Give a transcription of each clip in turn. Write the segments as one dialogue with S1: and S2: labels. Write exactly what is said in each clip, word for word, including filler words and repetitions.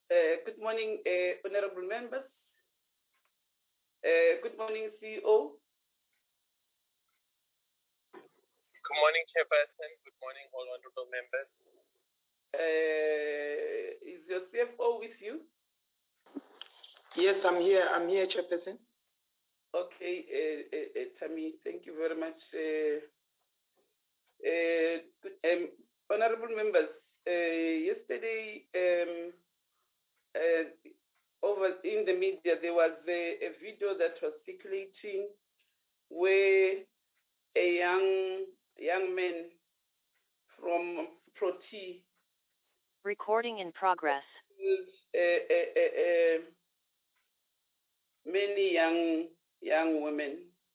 S1: Uh, good morning, uh, honorable members. Uh, good morning, C E O.
S2: Good morning, Chairperson. Good morning, all honorable members.
S1: Uh, is your C F O with you?
S3: Yes, I'm here. I'm here, Chairperson.
S1: Okay, uh, uh, uh, Tammy, thank you very much. Uh, uh, good, um, honorable members, uh, yesterday, um, uh, over in the media, there was a, a video that was circulating where a young young man from Proti.
S4: Recording in progress.
S1: Uh, uh, uh, uh, many young young women.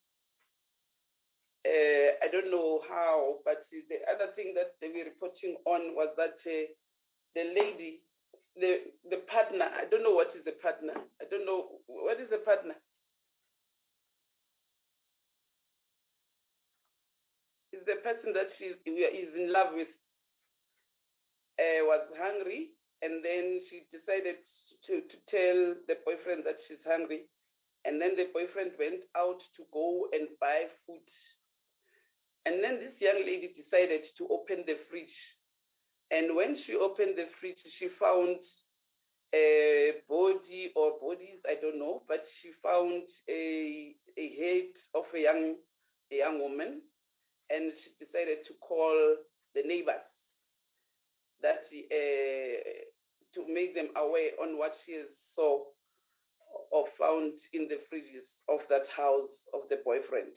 S1: Uh, I don't know how, but the other thing that they were reporting on was that uh, the lady, the the partner, I don't know what is the partner. I don't know what is the partner. Is the person that she is in love with uh, was hungry, and then she decided to to tell the boyfriend that she's hungry, and then the boyfriend went out to go and buy food. And then this young lady decided to open the fridge. And when she opened the fridge, she found a body or bodies, I don't know, but she found a, a head of a young, a young woman. And she decided to call the neighbors that uh, to make them aware on what she saw or found in the fridges of that house of the boyfriend.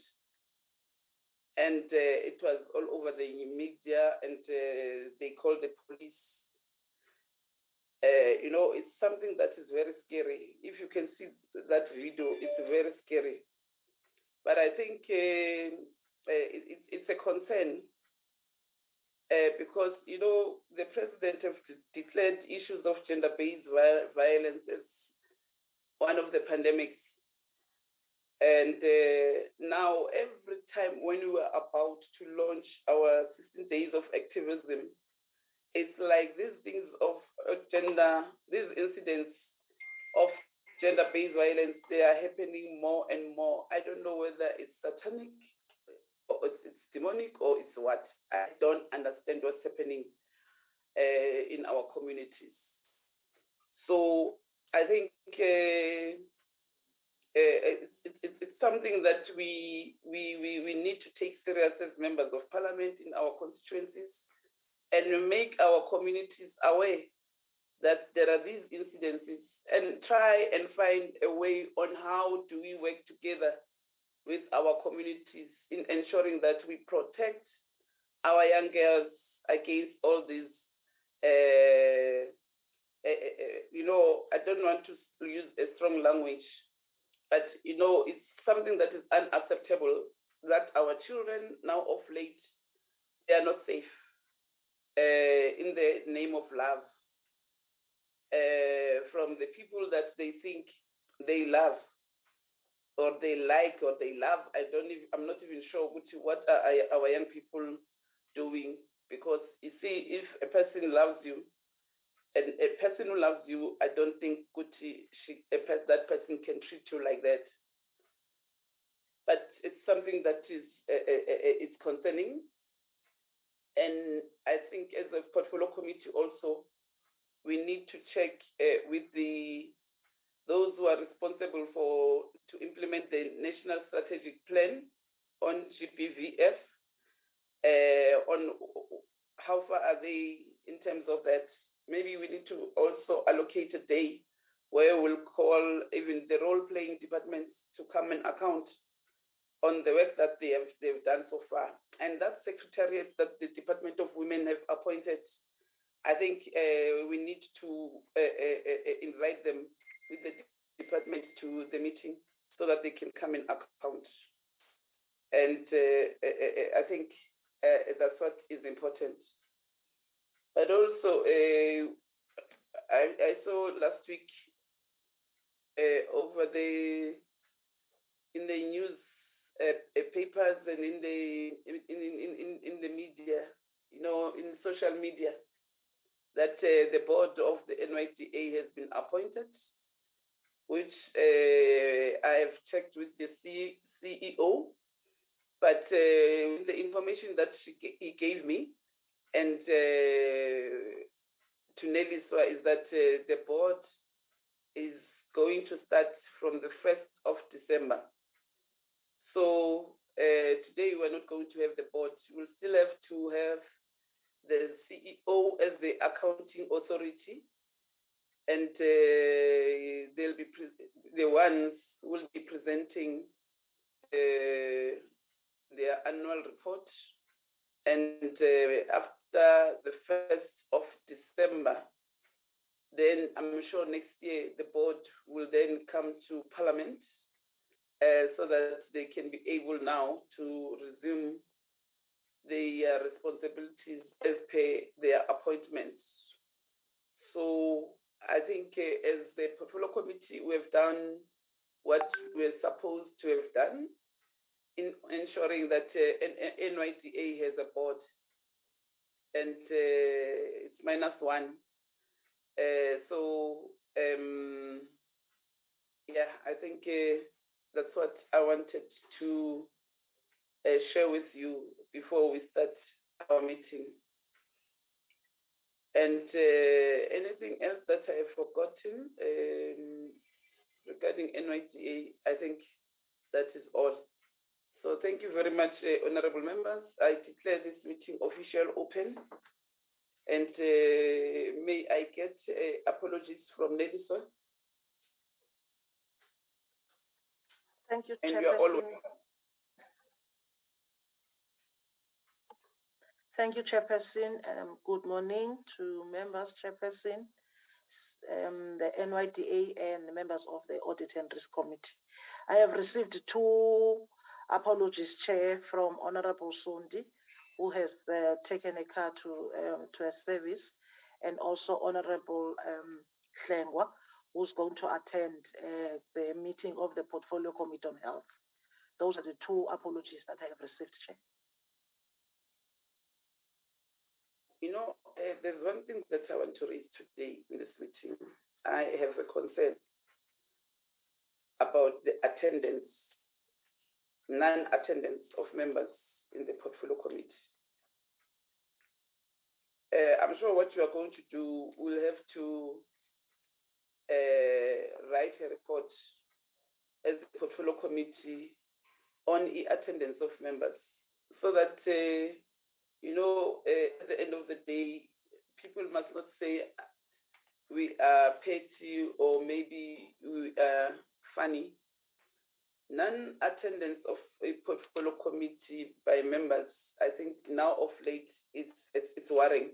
S1: And uh, it was all over the media, and uh, they called the police. Uh, you know, it's something that is very scary. If you can see that video, it's very scary. But I think uh, uh, it, it's a concern uh, because, you know, the president has declared issues of gender-based violence as one of the pandemics. And uh, now, every time when we are about to launch our sixteen days of activism, it's like these things of uh, gender, these incidents of gender-based violence, they are happening more and more. I don't know whether it's satanic or it's, it's demonic or it's what. I don't understand what's happening uh, in our communities. So I think uh, Uh, it, it, it's something that we, we, we, we need to take serious as members of parliament in our constituencies and make our communities aware that there are these incidences and try and find a way on how do we work together with our communities in ensuring that we protect our young girls against all these, uh, uh, uh, you know, I don't want to use a strong language, but, you know, it's something that is unacceptable that our children now of late, they are not safe uh, in the name of love uh, from the people that they think they love or they like or they love. I don't even, I'm not even sure what are our young people doing, because you see, if a person loves you, and a person who loves you, I don't think Kuti, she, a, that person can treat you like that. But it's something that is uh, uh, uh, it's concerning. And I think as a portfolio committee also, we need to check uh, with the those who are responsible for to implement the National Strategic Plan on G B V F, uh, on how far are they in terms of that. Maybe we need to also allocate a day where we'll call even the role-playing departments to come and account on the work that they have they've done so far. And that secretariat that the Department of Women have appointed, I think uh, we need to uh, uh, uh, invite them with the department to the meeting so that they can come and account. And uh, uh, I think uh, that's what is important. But also, uh, I, I saw last week uh, over the in the news uh, uh, papers and in the in, in, in, in the media, you know, in social media, that uh, the board of the N Y D A has been contact with the C E O, but uh, the information that she, he gave me and uh, to Neliswa is that uh, the board is going to start from the first of December. So uh, today we're not going to have the board. We'll still have to have the C E O as the accounting authority, and uh, they'll be the ones will be presenting uh, their annual report, and uh, after the first of December, then I'm sure next year the board will then come to Parliament uh, so that they can be able now to resume their uh, responsibilities as per their appointments. So I think uh, as the portfolio committee, we have done what we're supposed to have done in ensuring that uh, N Y D A has a board, and uh, it's minus one. Uh, so um, yeah, I think uh, that's what I wanted to uh, share with you before we start our meeting. And uh, anything else that I have forgotten um, regarding N Y D A, I think that is all. So thank you very much, uh, honorable members. I declare this meeting official open. And uh, may I get uh, apologies from Neliswa?
S5: Thank you,
S1: and you are all
S5: Chairperson. Thank you, Chairperson. Um, good morning to members, Chairperson, um, the N Y D A, and the members of the Audit and Risk Committee. I have received two apologies, Chair, from Honorable Sondi, who has uh, taken a car to um, to a service, and also Honorable um, Hlengwa, who's going to attend uh, the meeting of the Portfolio Committee on Health. Those are the two apologies that I have received, Chair.
S1: You know, uh, there's one thing that I want to raise today in this meeting. I have a concern about the attendance, non-attendance of members in the Portfolio Committee. Uh, I'm sure what you are going to do, we'll have to uh, write a report as the Portfolio Committee on the attendance of members, so that, uh, you know, uh, at the end of the day, people must not say we are petty or maybe we are funny. Non-attendance of a portfolio committee by members, I think now of late, it's, it's, it's worrying.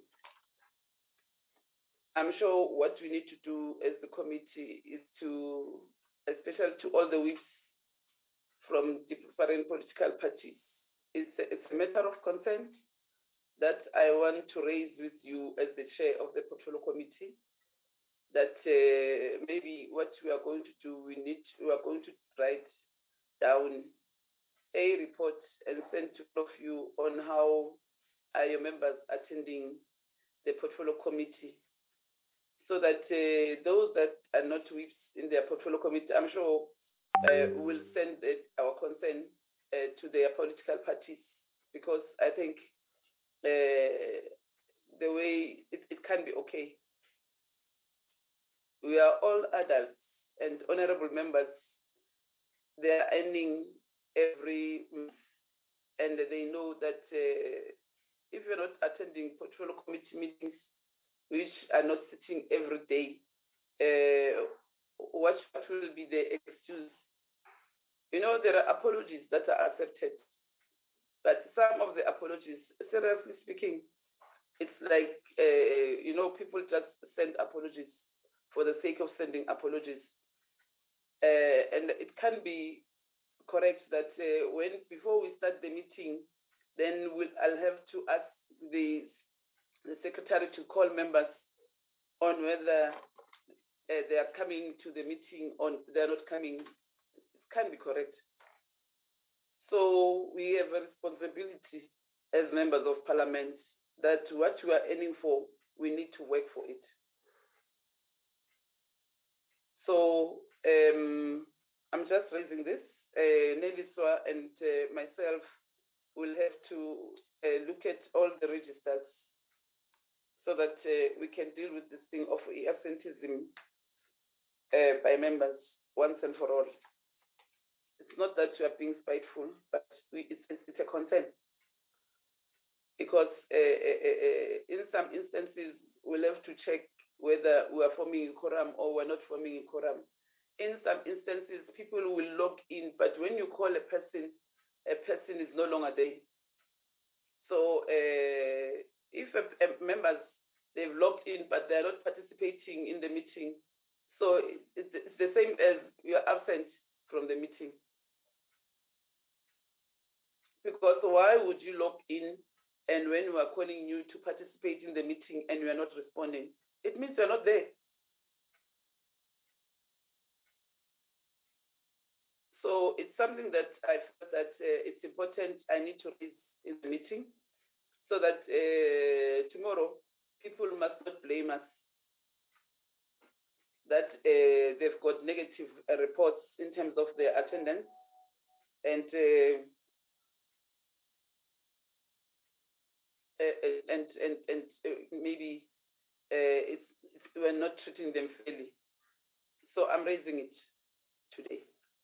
S1: I'm sure what we need to do as the committee is to, especially to all the whips from different political parties, it's a, it's a matter of concern that I want to raise with you as the chair of the portfolio committee, that uh, maybe what we are going to do, we need, we are going to write down a report and send to all of you on how are your members attending the portfolio committee, so that uh, those that are not whips in their portfolio committee, I'm sure uh, will send uh, our concern uh, to their political parties, because I think uh, the way it, it can be okay. We are all adults and honorable members. They are earning every month, and they know that uh, if you're not attending portfolio committee meetings, which are not sitting every day, uh, what will be the excuse? You know, there are apologies that are accepted, but some of the apologies, seriously speaking, it's like, uh, you know, people just send apologies for the sake of sending apologies. Uh, and it can be correct that uh, when before we start the meeting, then we'll, I'll have to ask the, the secretary to call members on whether uh, they are coming to the meeting or they're not coming. It can be correct. So we have a responsibility as members of parliament that what we are aiming for, we need to work for it. So um, I'm I'm just raising this. Uh, Neliswa and uh, myself will have to uh, look at all the registers so that uh, we can deal with this thing of absenteeism uh, by members once and for all. It's not that we are being spiteful, but we, it's, it's a concern. Because uh, uh, uh, in some instances, we'll have to check whether we are forming a quorum or we're not forming a quorum. In some instances, people will log in, but when you call a person, a person is no longer there. So uh, if a, a members, they've logged in, but they're not participating in the meeting, so it's, it's the same as you're absent from the meeting. Because why would you log in and when we are calling you to participate in the meeting and you are not responding? It means you're not there. So it's something that I feel that uh, it's important. I need to raise in the meeting so that uh, tomorrow people must not blame us that uh, they've got negative uh, reports in terms of their attendance and uh, uh, and and and uh, maybe uh, it's, it's, we're not treating them fairly. So I'm raising it today.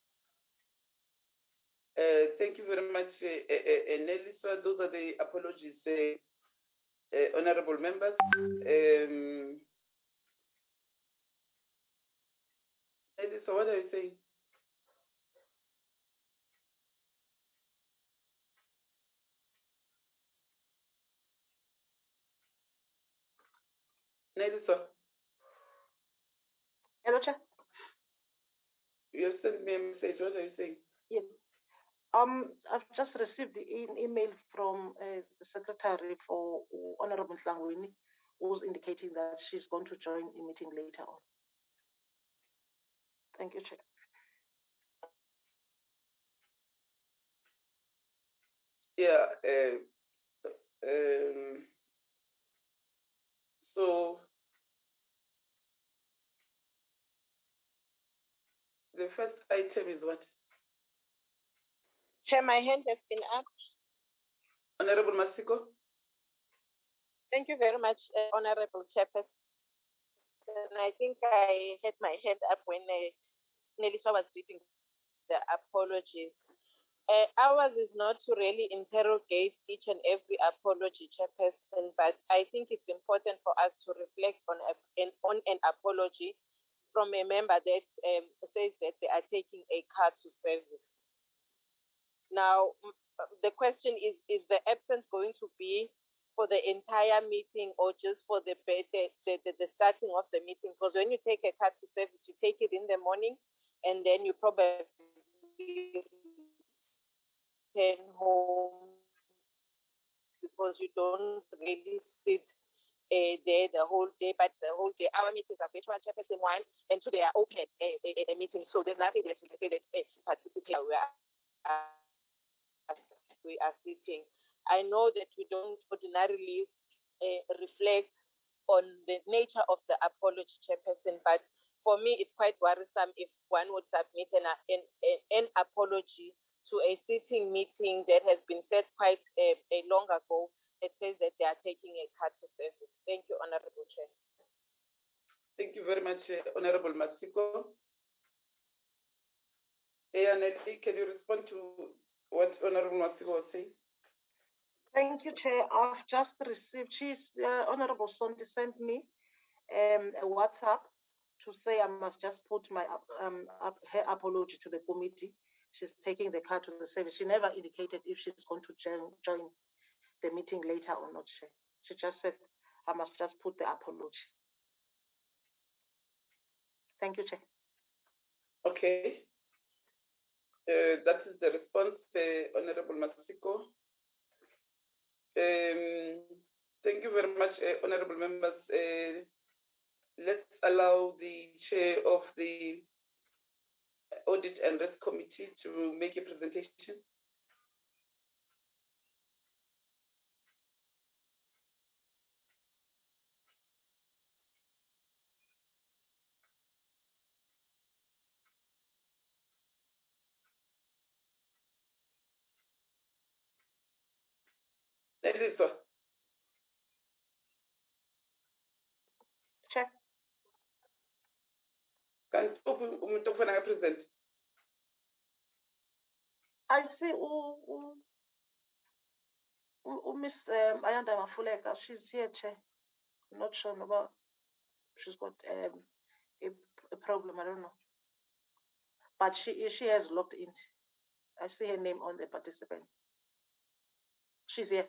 S1: Uh, thank you very much, uh, uh, uh, Nelisa. Those are the apologies, uh, uh, honorable members. Um, Nelisa, what are you saying? Nelisa,
S5: Hello, Chair.
S1: you have sent me a message. What are you saying?
S5: Yes. Um, I've just received an email from uh, the Secretary for Honorable Hlangwini, who's indicating that she's going to join the meeting later on. Thank you, Chair.
S1: Yeah. Uh, um, so the first item is what?
S6: Chair, my hand has been up.
S1: Honorable Masiko?
S6: Thank you very much, uh, Honorable Chairperson. I think I had my hand up when uh, Nelisa was reading the apologies. Uh, ours is not to really interrogate each and every apology, Chairperson, but I think it's important for us to reflect on, a, an, on an apology from a member that um, says that they are taking a car to service. Now, the question is, is the absence going to be for the entire meeting or just for the, the, the, the starting of the meeting? Because when you take a car to service, you take it in the morning and then you probably return home because you don't really sit uh, there the whole day, but the whole day. Our meetings are virtual, Chairperson one, and two, they are open uh, uh, uh, meetings. So there's nothing that we can say that uh, participate. We are, uh, we are sitting. I know that we don't ordinarily uh, reflect on the nature of the apology, Chairperson, but for me, it's quite worrisome if one would submit an, an, an apology to a sitting meeting that has been set quite a, a long ago. It says that they are taking a car to service. Thank you, Honorable Chair.
S1: Thank you very much, uh, Honorable Masiko. Eyaneti, can you respond to what Honorable Masiko was saying?
S5: Thank you, Chair. I've just received, she's, uh, Honorable Sondi sent me um, a WhatsApp to say I must just put my um, up, her apology to the committee. She's taking the car to the service. She never indicated if she's going to join, join the meeting later or not. She, she just said I must just put the apology. Thank you, Chair.
S1: Okay. Uh, that is the response, uh, Honorable Masiko. Um, thank you very much, uh, Honorable members. Uh, let's allow the chair of the Audit and Risk Committee to make a presentation. Nelisa,
S5: Chair.
S1: kanti uphi umuntu okufanele present?
S5: I see u, u, u, u Miss um, Ayanda Mafuleka. She's here, Chair. I'm not sure about. She's got um, a, a problem. I don't know. But she she has logged in. I see her name on the participant. She's here.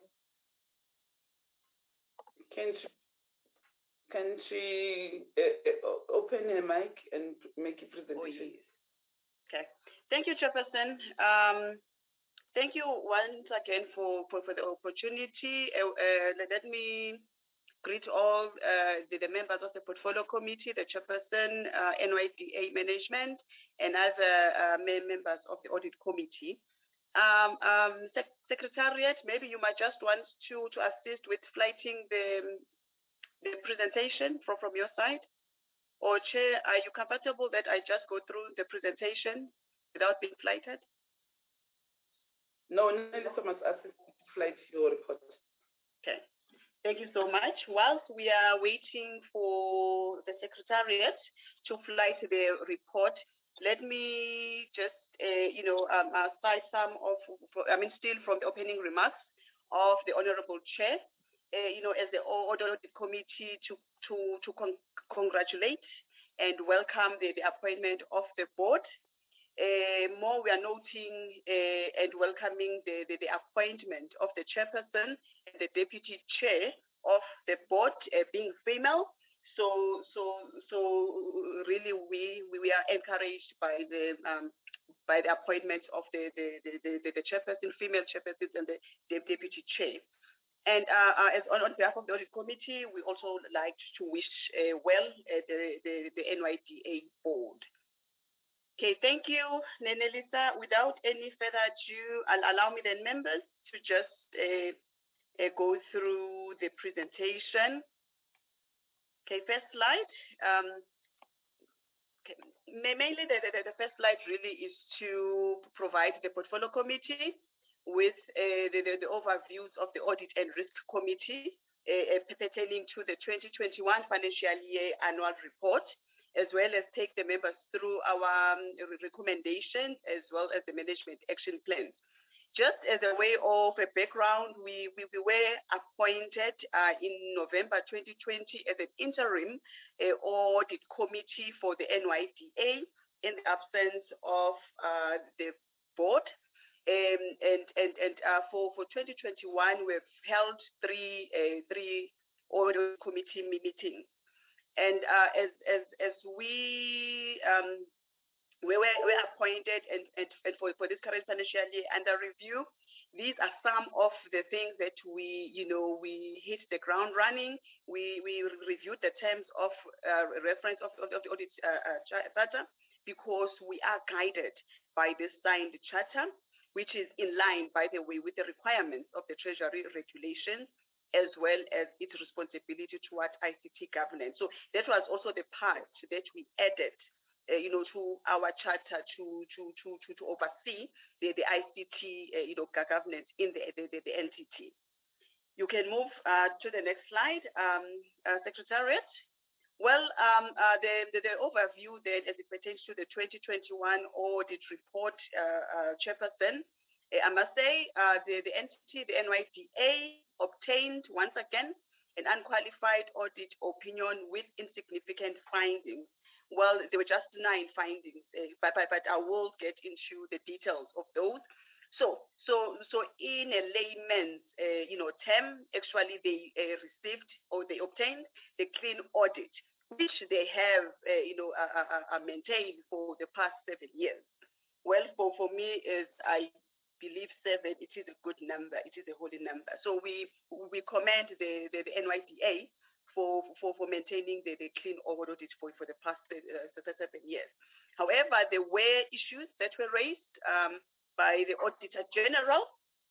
S1: Can she, can she uh, uh, open her mic and make a presentation?
S7: Oh, yes. Okay. Thank you, Chairperson. Um, thank you once again for, for, for the opportunity. Uh, uh, let me greet all uh, the, the members of the Portfolio Committee, the Chairperson, uh, N Y D A Management, and other uh, members of the Audit Committee. Um, um, Sec Secretariat, maybe you might just want to, to assist with flighting the, the presentation from, from your side. Or Chair, are you comfortable that I just go through the presentation without being flighted?
S1: No, Nelisa must assist to flight your report.
S7: Okay. Thank you so much. Whilst we are waiting for the Secretariat to flight the report, let me just, uh, you know, um, uh, cite some of, I mean, still from the opening remarks of the Honorable Chair, uh, you know, as the Audit Committee to, to, to con congratulate and welcome the, the appointment of the board. Uh, more, we are noting uh, and welcoming the, the, the appointment of the chairperson and the deputy chair of the board uh, being female. So, so, so really, we we are encouraged by the um, by the appointment of the the, the, the, the chairperson, female chairperson, and the, the deputy chair. And uh, uh, as on, on behalf of the audit committee, we also like to wish uh, well uh, the, the the N Y D A board. Okay, thank you, Nenelisa. Without any further ado, I'll allow me then members to just uh, uh, go through the presentation. Okay, first slide. Um, okay. Mainly, the, the, the first slide really is to provide the portfolio committee with uh, the, the, the overviews of the audit and risk committee uh, pertaining to the twenty twenty-one financial year annual report, as well as take the members through our um, recommendations as well as the management action plans. Just as a way of a background, we, we, we were appointed uh, in November twenty twenty as an interim uh, audit committee for the N Y D A in the absence of uh, the board. Um, and and, and uh, for, for twenty twenty-one, we've held three, uh, three audit committee meetings. And uh, as, as, as we, um, we were, we were appointed and, and, and for, for this current financial year under review, these are some of the things that we, you know, we hit the ground running. We, we reviewed the terms of uh, reference of, of, of the audit uh, uh, charter because we are guided by this signed charter, which is in line, by the way, with the requirements of the Treasury regulations, as well as its responsibility toward I C T governance. So that was also the part that we added, uh, you know, to our charter to to to to, to oversee the, the I C T, uh, you know, governance in the the, the, the entity. You can move uh, to the next slide, um, uh, Secretariat. Well, um, uh, the, the, the overview then as it pertains to the twenty twenty-one audit report, uh, uh, Chairperson, uh, I must say uh, the, the entity, the N Y D A, obtained once again an unqualified audit opinion with insignificant findings. Well, there were just nine findings, uh, but, but, but I will get into the details of those. So, so, so in a layman's, uh, you know, term, actually they uh, received or they obtained the clean audit, which they have, uh, you know, uh, uh, uh, maintained for the past seven years. Well, for, for me, is I believe seven, it is a good number. It is a holy number. So we we commend the, the, the N Y D A for, for, for maintaining the, the clean audit for, for the past uh, seven years. However, there were issues that were raised um, by the Auditor General,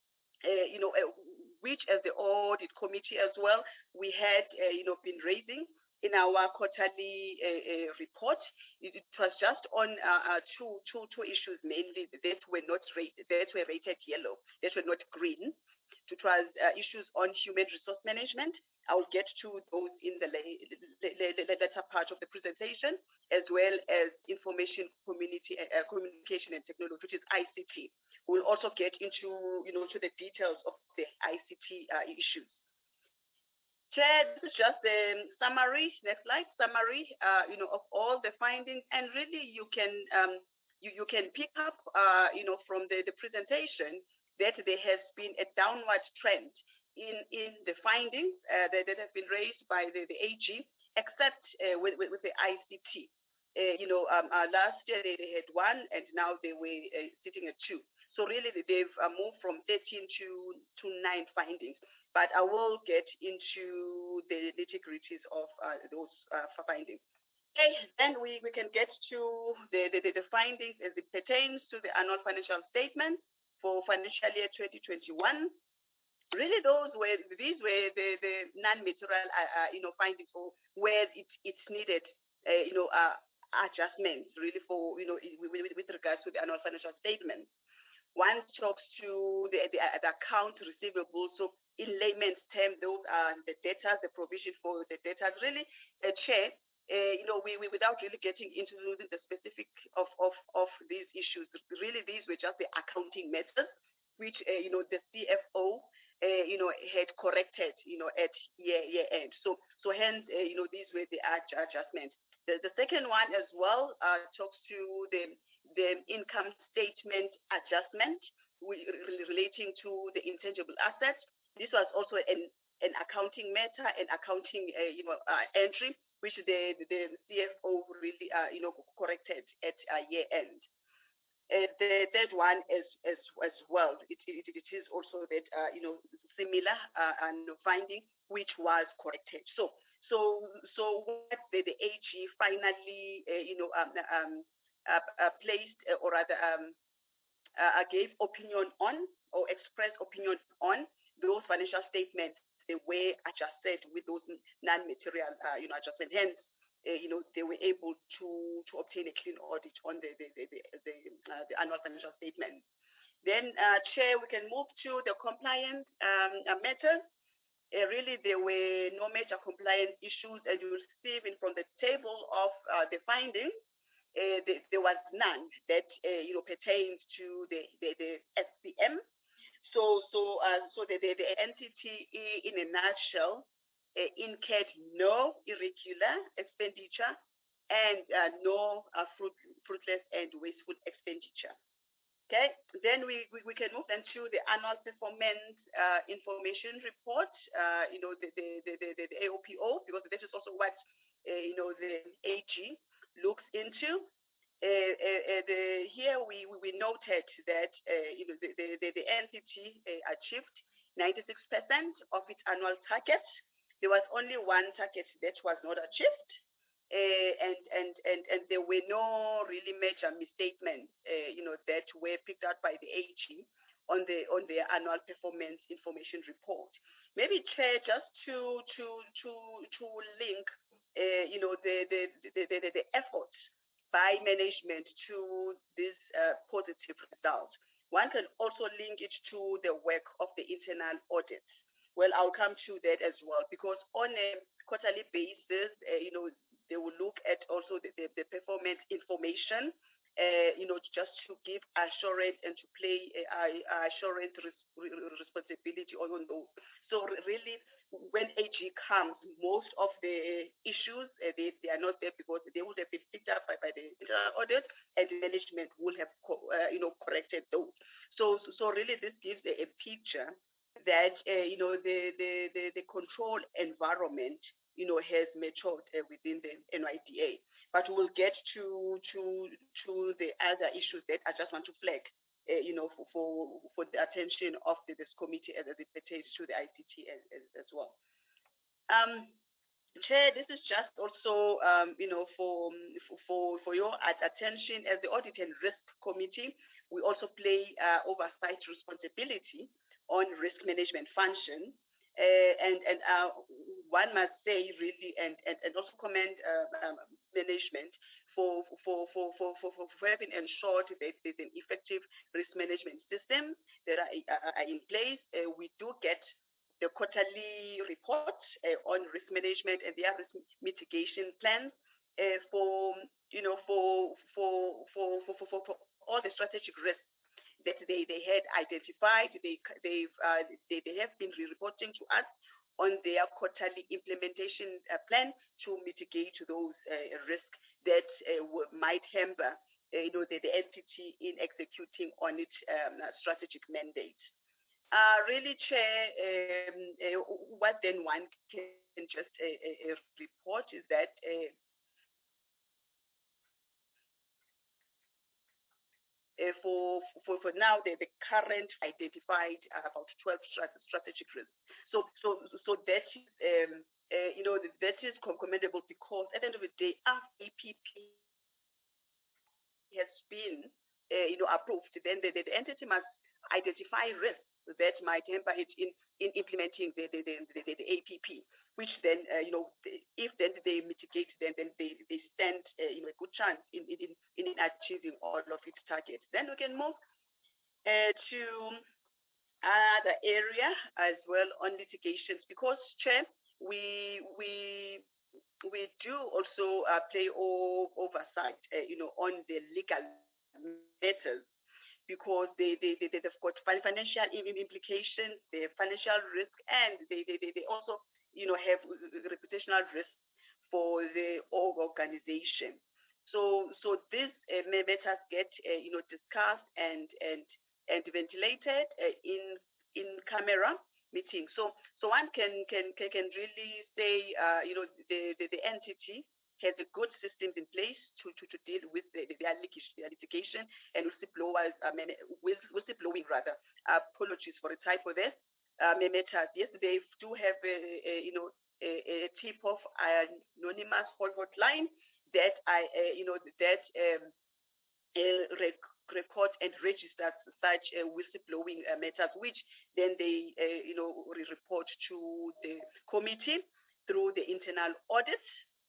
S7: uh, you know, uh, which as the Audit Committee as well, we had, uh, you know, been raising in our quarterly uh, uh, report. It, it was just on uh, uh, two, two, two issues mainly that were not rated, that were rated yellow, that were not green. it was uh, issues on human resource management. I will get to those in the later part of the presentation, as well as information community uh, communication and technology, which is I C T. We'll also get into, you know, to the details of the I C T uh, issues. Chair, this is just the summary. Next slide. Summary, uh, you know, of all the findings, and really you can um, you you can pick up, uh, you know, from the the presentation that there has been a downward trend in in the findings uh, that, that have been raised by the, the A G, except uh, with, with with the I C T. Uh, you know, um, uh, last year they, they had one, and now they were uh, sitting at two. So really, they've uh, moved from thirteen to to nine findings. But I will get into the nitty-gritties of uh, those uh, findings. Okay, then we, we can get to the, the, the findings as it pertains to the annual financial statement for financial year twenty twenty-one. Really, those were these were the, the non-material uh, uh, you know findings, or where it it's needed uh, you know uh, adjustments really for you know with, with regards to the annual financial statement. One talks to the, the, the account receivable. So in layman's terms, those are the data, the provision for the data. Really, a chair, uh, you know, we, we without really getting into the specific of, of, of these issues, really these were just the accounting methods, which, uh, you know, the C F O, uh, you know, had corrected, you know, at year, year end. So, so hence, uh, you know, these were the adjustments. The, the second one as well uh, talks to the the income statement adjustment relating to the intangible assets. This was also an, an accounting matter, an accounting uh, you know, uh, entry, which the, the C F O really uh, you know, corrected at uh, year end. Uh, the third one is as, as well, it, it, it is also that uh, you know, similar uh, and finding, which was corrected. So, so, so what the, the A G finally, uh, you know, um, um, Uh, uh, placed uh, or rather um, uh, gave opinion on or expressed opinion on those financial statements. They were adjusted with those non-material, uh, you know, adjustment. Hence, uh, you know, they were able to to obtain a clean audit on the the the, the, the, uh, the annual financial statement. Then, uh, Chair, we can move to the compliance um, uh, matters. Uh, really, there were no major compliance issues, as you will see even from the table of uh, the findings. Uh, the, there was none that uh, you know pertains to the the, the S C M. So so uh, so the, the the entity in a nutshell uh, incurred no irregular expenditure and uh, no uh, fruit, fruitless and wasteful expenditure. Okay, then we, we, we can move then to the annual performance uh, information report. Uh, you know the the, the the the A O P O, because this is also what uh, you know the A G looks into. Uh, uh, uh, the, here we, we noted that uh, you know the, the, the entity uh, achieved ninety-six percent of its annual target. There was only one target that was not achieved, uh, and, and and and there were no really major misstatements uh, you know that were picked out by the A G on the on their annual performance information report. Maybe, Chair, just to to to to link uh, you know the the the, the, the effort by management to this uh, positive result. One can also link it to the work of the internal audits. Well, I'll come to that as well, because on a quarterly basis, uh, you know, they will look at also the, the, the performance information, uh, you know, just to give assurance and to play uh, assurance res responsibility on those. So really, when A G comes, most of the issues, uh, they, they are not there because they would have been picked up by, by the internal audit, and the management will have, co uh, you know, corrected those. So, so really, this gives a, a picture that, uh, you know, the, the, the, the control environment, you know, has matured uh, within the N Y D A. But we'll get to, to, to the other issues that I just want to flag. Uh, you know, for, for for the attention of the, this committee as, as it pertains to the I C T as, as, as well. Um, Chair, this is just also, um, you know, for, for, for your attention as the Audit and Risk Committee. We also play uh, oversight responsibility on risk management function. Uh, and and uh, one must say really, and, and, and also commend uh, um, management for, for, for, for, for, for, for having ensured that there's an effective risk management system that are, are, are in place. Uh, we do get the quarterly report uh, on risk management and their risk mitigation plans uh, for, you know, for, for, for, for, for, for all the strategic risks that they, they had identified. They, they've, uh, they, they have been reporting to us on their quarterly implementation uh, plan to mitigate those uh, risks that uh, might hamper uh, you know, the, the entity in executing on its um, strategic mandate. Uh, really, Chair, um, uh, what then one can just uh, uh, report is that uh, Uh, for, for for now, the, the current identified uh, about twelve strategic risks. So so so that is um, uh, you know that is commendable, because at the end of the day, after A P P has been uh, you know approved, then the, the entity must identify risks that might hamper it in, in implementing the the, the, the, the A P P, which then uh, you know if then they mitigate, then then they, they stand uh, you know a good chance in, in in achieving all of its targets. Then we can move uh, to another area as well on litigations, because Chair, we we we do also uh, play all oversight uh, you know on the legal matters, because they, they, they, they've got financial implications, the financial risk, and they, they, they also, you know, have reputational risk for the organization. So, so these uh, matters get, uh, you know, discussed and and and ventilated uh, in in camera meetings. So, so one can can can really say, uh, you know, the, the the entity has a good systems in place to, to, to deal with the, the, their litigation and whistleblowers, I mean, whistleblowing rather. Apologies for the typo there. Uh, matters. Yes, they do have a, a you know a, a tip-off anonymous hotline that I uh, you know that um, uh, rec record and register such uh, whistleblowing uh, matters, which then they uh, you know report to the committee through the internal audit.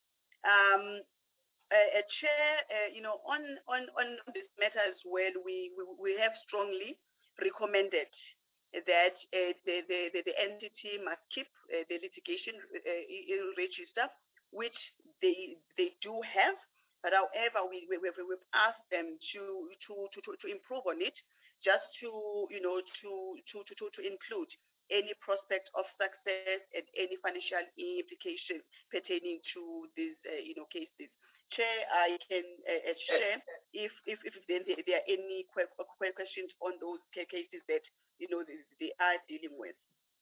S7: Um, uh, uh, Chair, uh, you know, on, on, on this matter as well, we, we, we have strongly recommended that uh, the, the, the entity must keep uh, the litigation uh, register, which they, they do have. But however, we, we, we've asked them to, to, to, to improve on it, just to, you know, to, to, to, to include any prospect of success and any financial implications pertaining to these, uh, you know, cases. Chair, I can uh, share if, if, if then there, there are any questions on those cases that, you know, they, they are dealing with.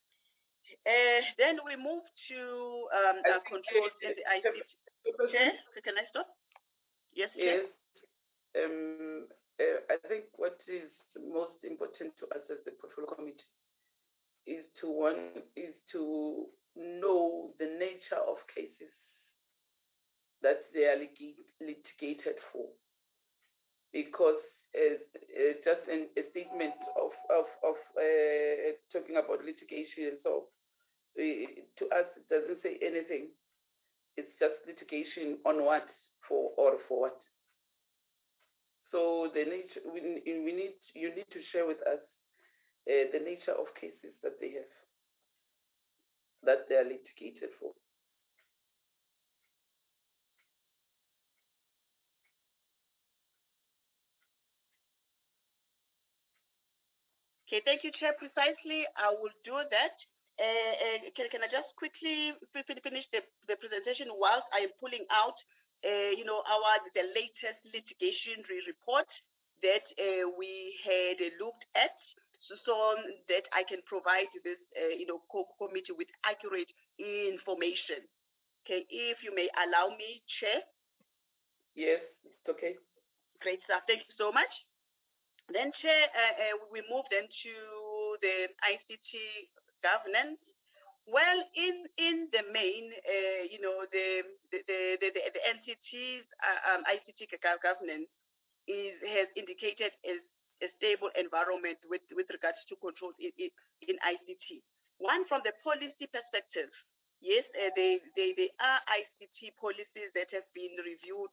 S7: Uh, then we move to um, uh, controls in the I C T. Chair, can I stop? Yes, Chair.
S1: Yes. Um, uh, I think what is most important to us as the portfolio committee is to one is to know the nature of cases that they are litigated for, because uh, uh, just an, a statement of of, of uh, talking about litigation, so uh, to us it doesn't say anything. It's just litigation on what, for, or for what. So the nature we, we need you need to share with us uh, the nature of cases that they have, that they are litigated for.
S7: Okay, thank you, Chair. Precisely, I will do that. Uh, uh, can, can I just quickly finish the, the presentation whilst I am pulling out, uh, you know, our the latest litigation report that uh, we had looked at, so, so that I can provide this, uh, you know, committee with accurate information. Okay, if you may allow me, Chair.
S1: Yes, it's okay.
S7: Great stuff. Thank you so much. Then, Chair, uh, uh, we move then to the I C T governance. Well, in in the main, uh, you know, the the the, the, the entities uh, um, I C T governance is has indicated as a stable environment with with regards to controls in in, in I C T. One, from the policy perspective, yes, uh, they, they they are I C T policies that have been reviewed and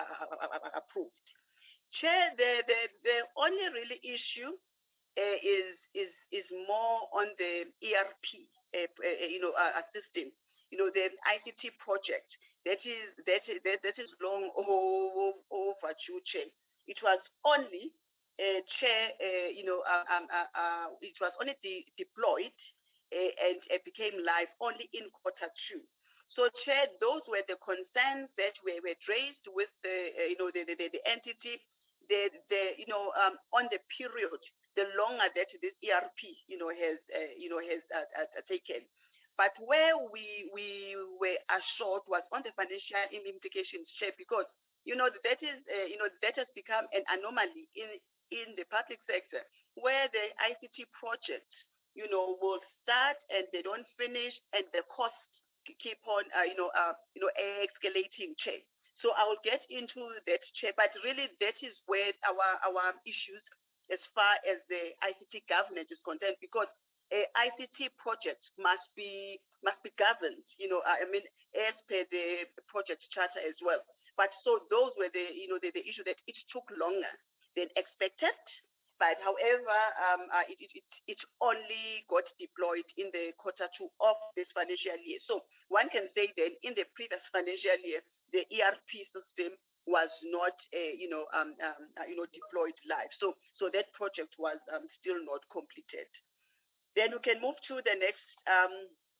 S7: uh, approved. Chair, the, the, the only really issue uh, is, is, is more on the E R P, uh, uh, you know, uh, system, you know, the I C T project. That is, that, that, that is long overdue, Chair. It was only, uh, Chair, uh, you know, uh, um, uh, uh, it was only de deployed uh, and uh, became live only in quarter two. So, Chair, those were the concerns that were, were raised with the, uh, you know, the, the, the entity, the, the, you know, um, on the period, the longer that this E R P, you know, has, uh, you know, has uh, uh, taken. But where we we were assured was on the financial implications, Chair, because you know that is uh, you know that has become an anomaly in in the public sector, where the I C T projects, you know, will start and they don't finish, and the costs keep on uh, you know uh, you know escalating, Chair. So I will get into that, Chair, but really that is where our our issues as far as the I C T governance is concerned, because Uh, I C T projects must be must be governed, you know. I mean, as per the project charter as well. But so those were the, you know, the, the issue that it took longer than expected. But however, um, uh, it, it it only got deployed in the quarter two of this financial year. So one can say then in the previous financial year, the E R P system was not, uh, you know, um, um, uh, you know, deployed live. So so that project was um, still not completed. Then we can move to the next um,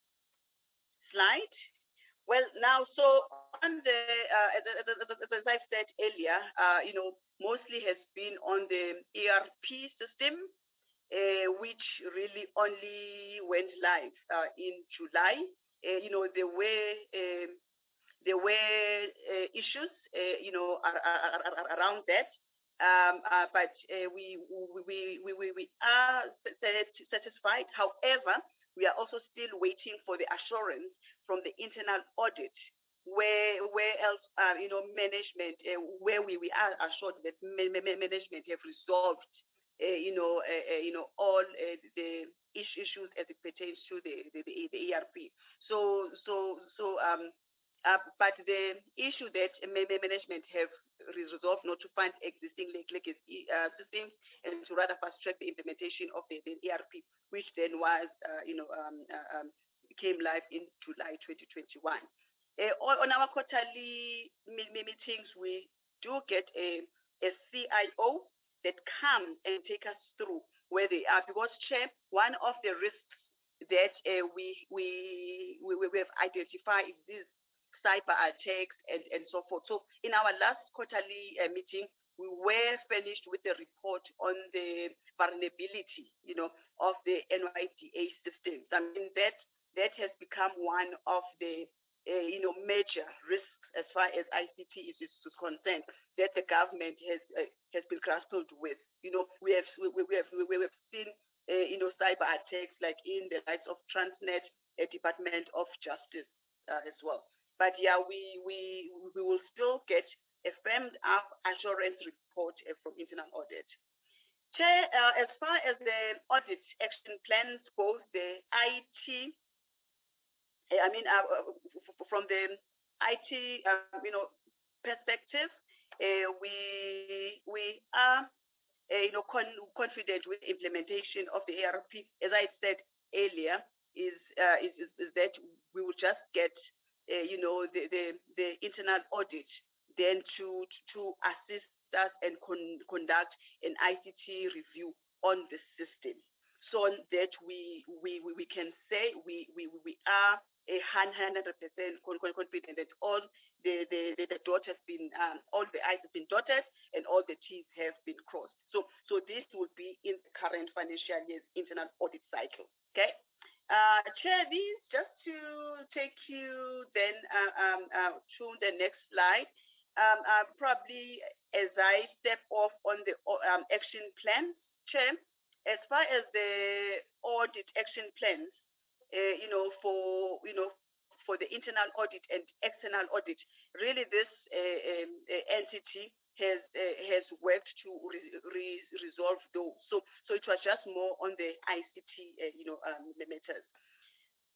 S7: slide. Well, now, so on the, uh, as, as, as I said earlier, uh, you know, mostly has been on the E R P system, uh, which really only went live uh, in July. Uh, you know, there were uh, there were uh, issues, uh, you know, ar ar ar around that. Um, uh, but uh, we, we, we, we, we are satisfied. However, we are also still waiting for the assurance from the internal audit, where where else, uh, you know, management, uh, where we, we are assured that management have resolved, uh, you know, uh, uh, you know, all uh, the issues as it pertains to the, the, the, the E R P. So, so, so, um, Uh, but the issue that management have resolved not to fund existing legacy uh, systems and to rather fast track the implementation of the, the E R P, which then was, uh, you know, um, uh, um, came live in July twenty twenty-one. Uh, on our quarterly meetings, we do get a, a C I O that comes and take us through where they are, because, Chair, one of the risks that uh, we, we, we, we have identified is this cyber attacks and, and so forth. So in our last quarterly uh, meeting, we were finished with a report on the vulnerability, you know, of the N Y D A systems. I mean, that that has become one of the, uh, you know, major risks as far as I C T is, is concerned that the government has uh, has been grappled with. You know, we have we, we have we have seen, uh, you know, cyber attacks like in the likes of Transnet, uh, Department of Justice uh, as well. But yeah, we, we, we will still get a firmed up assurance report from internal audit. Chair, uh, as far as the audit action plans, both the I T, I mean, uh, from the I T, uh, you know, perspective, uh, we, we are, uh, you know, con confident with the implementation of the A R P. As I said earlier, is, uh, is, is that we will just get Uh, you know, the, the, the internal audit, then to to assist us and con conduct an I C T review on the system, so that we we, we can say we, we, we are a hundred percent confident that all the, the, the, the dot has been, um, all the I's have been dotted and all the T's have been crossed. So, so this would be in the current financial year's internal audit cycle, okay? Uh, Chair, these just to take you then uh, um, uh, to the next slide. Um, uh, probably as I step off on the um, action plan, Chair, as far as the audit action plans, uh, you know, for you know, for the internal audit and external audit, really this uh, um, uh, entity has uh, has worked to re re resolve those. So so it was just more on the I C T, uh, you know, um, matters.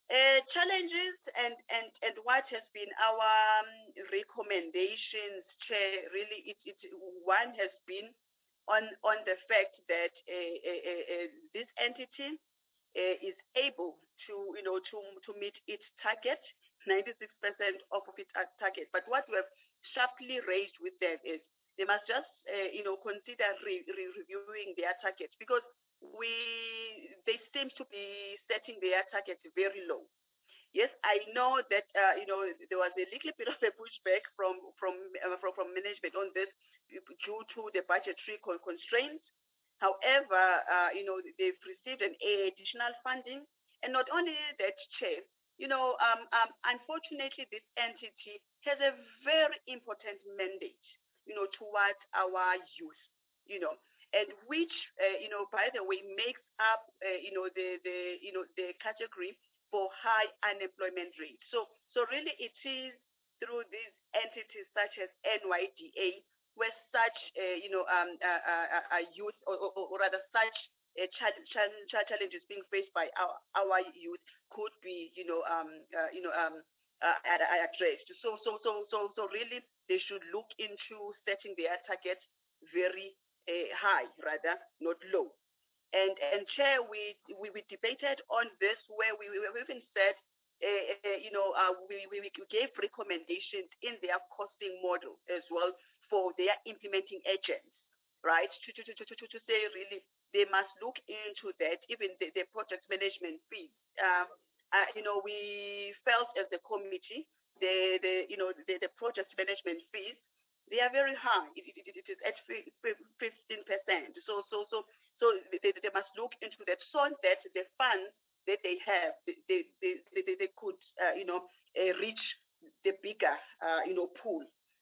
S7: Uh, challenges and, and, and what has been our um, recommendations, Chair, really, it, it, one has been on, on the fact that uh, uh, uh, uh, this entity uh, is able to, you know, to, to meet its target, ninety-six percent of its target. But what we have sharply raised with them is they must just, uh, you know, consider re re reviewing their targets, because we they seem to be setting their targets very low. Yes, I know that uh, you know there was a little bit of a pushback from from uh, from, from management on this due to the budgetary constraints. However, uh, you know they've received an additional funding, and not only that, Chair. You know, um, um, unfortunately, this entity has a very important mandate. You know, towards our youth. You know, and which, uh, you know, by the way, makes up, uh, you know, the, the, you know, the category for high unemployment rate. So, so really it is through these entities such as N Y D A where such, uh, you know, um, uh, uh, uh, youth, or, or, or rather such uh, challenges being faced by our, our youth could be, you know, um, uh, you know, um, uh, addressed. So, so, so, so, so really they should look into setting their targets very uh, high, rather, not low. And, and Chair, we, we, we debated on this where we, we even said, uh, uh, you know, uh, we, we, we gave recommendations in their costing model as well for their implementing agents, right? To, to, to, to, to, to say really, they must look into that, even the, the project management fees. Um, uh, you know, we felt as a committee, the, the you know, the, the project management fees, they are very high. It, it, it is at fifteen percent. So, so, so, so they, they must look into that so that the funds that they have, they, they, they, they, they could, uh, you know, uh, reach the bigger, uh, you know, pool.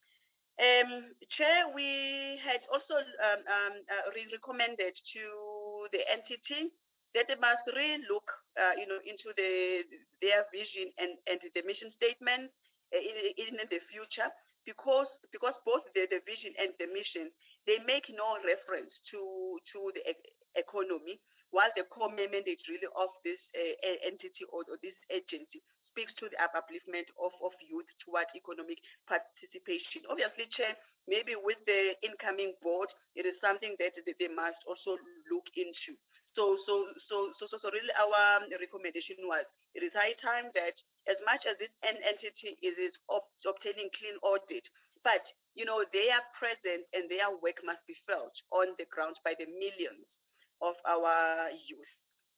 S7: Um, Chair, we had also um, um, uh, re recommended to the entity that they must really look, uh, you know, into the their vision and, and the mission statement uh, in, in the future, because because both the, the vision and the mission, they make no reference to to the e economy, while the core mandate really of this uh, entity or, or this agency speaks to the upliftment of, of youth toward economic participation. Obviously, Chair, maybe with the incoming board, it is something that they must also look into. So, so, so, so, so, so really our recommendation was, it is high time that as much as this entity is, is obtaining clean audit, but, you know, their presence and their work must be felt on the ground by the millions of our youth.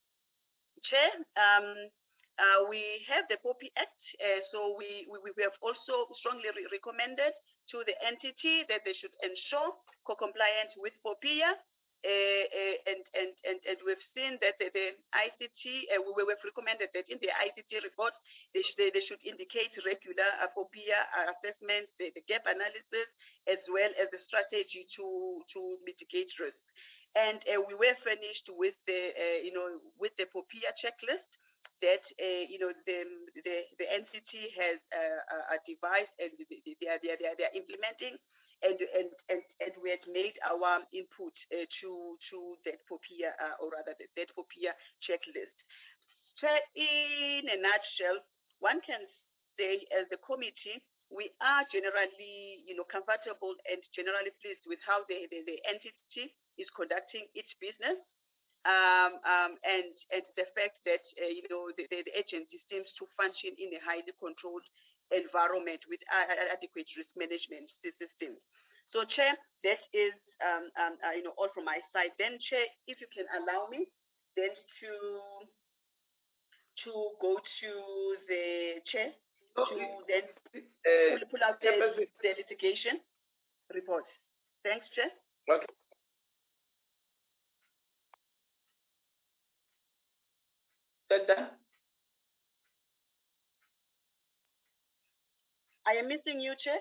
S7: Chair, um, uh, we have the POPI Act, uh, so we, we, we have also strongly re recommended to the entity that they should ensure co-compliance with POPIA, uh, uh, and, and, and, and we've seen that the, the I C T, uh, we, we've recommended that in the I C T report, they, sh they, they should indicate regular uh, POPIA uh, assessments, the, the gap analysis, as well as the strategy to, to mitigate risk. And uh, we were furnished with the, uh, you know, with the POPIA checklist that, uh, you know, the, the, the N C T has uh, a device and they are, they are, they are implementing, and, and, and, and we had made our input uh, to, to that POPIA, uh, or rather that, that POPIA checklist. So in a nutshell, one can say as a committee, we are generally, you know, comfortable and generally pleased with how the, the, the entity is conducting its business, um, um, and, and the fact that, uh, you know, the, the, the agency seems to function in a highly controlled environment with adequate risk management systems. So, Chair, that is, um, um, uh, you know, all from my side. Then, Chair, if you can allow me, then to to go to the Chair,
S1: Okay.
S7: to then
S1: Uh,
S7: pull, pull out the, the litigation report. Thanks, Chair.
S1: Okay. That done?
S7: I am missing you, Chair.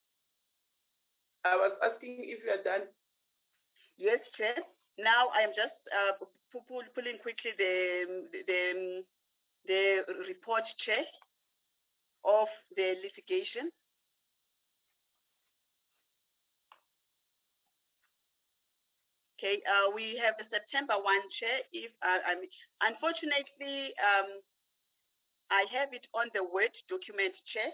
S1: I was asking if you are done.
S7: Yes, Chair. Now I am just uh, pull, pulling quickly the, the, the report, Chair, of the litigation. Okay, uh, we have the September one, Chair. If uh, I mean, unfortunately, um, I have it on the Word document, Chair.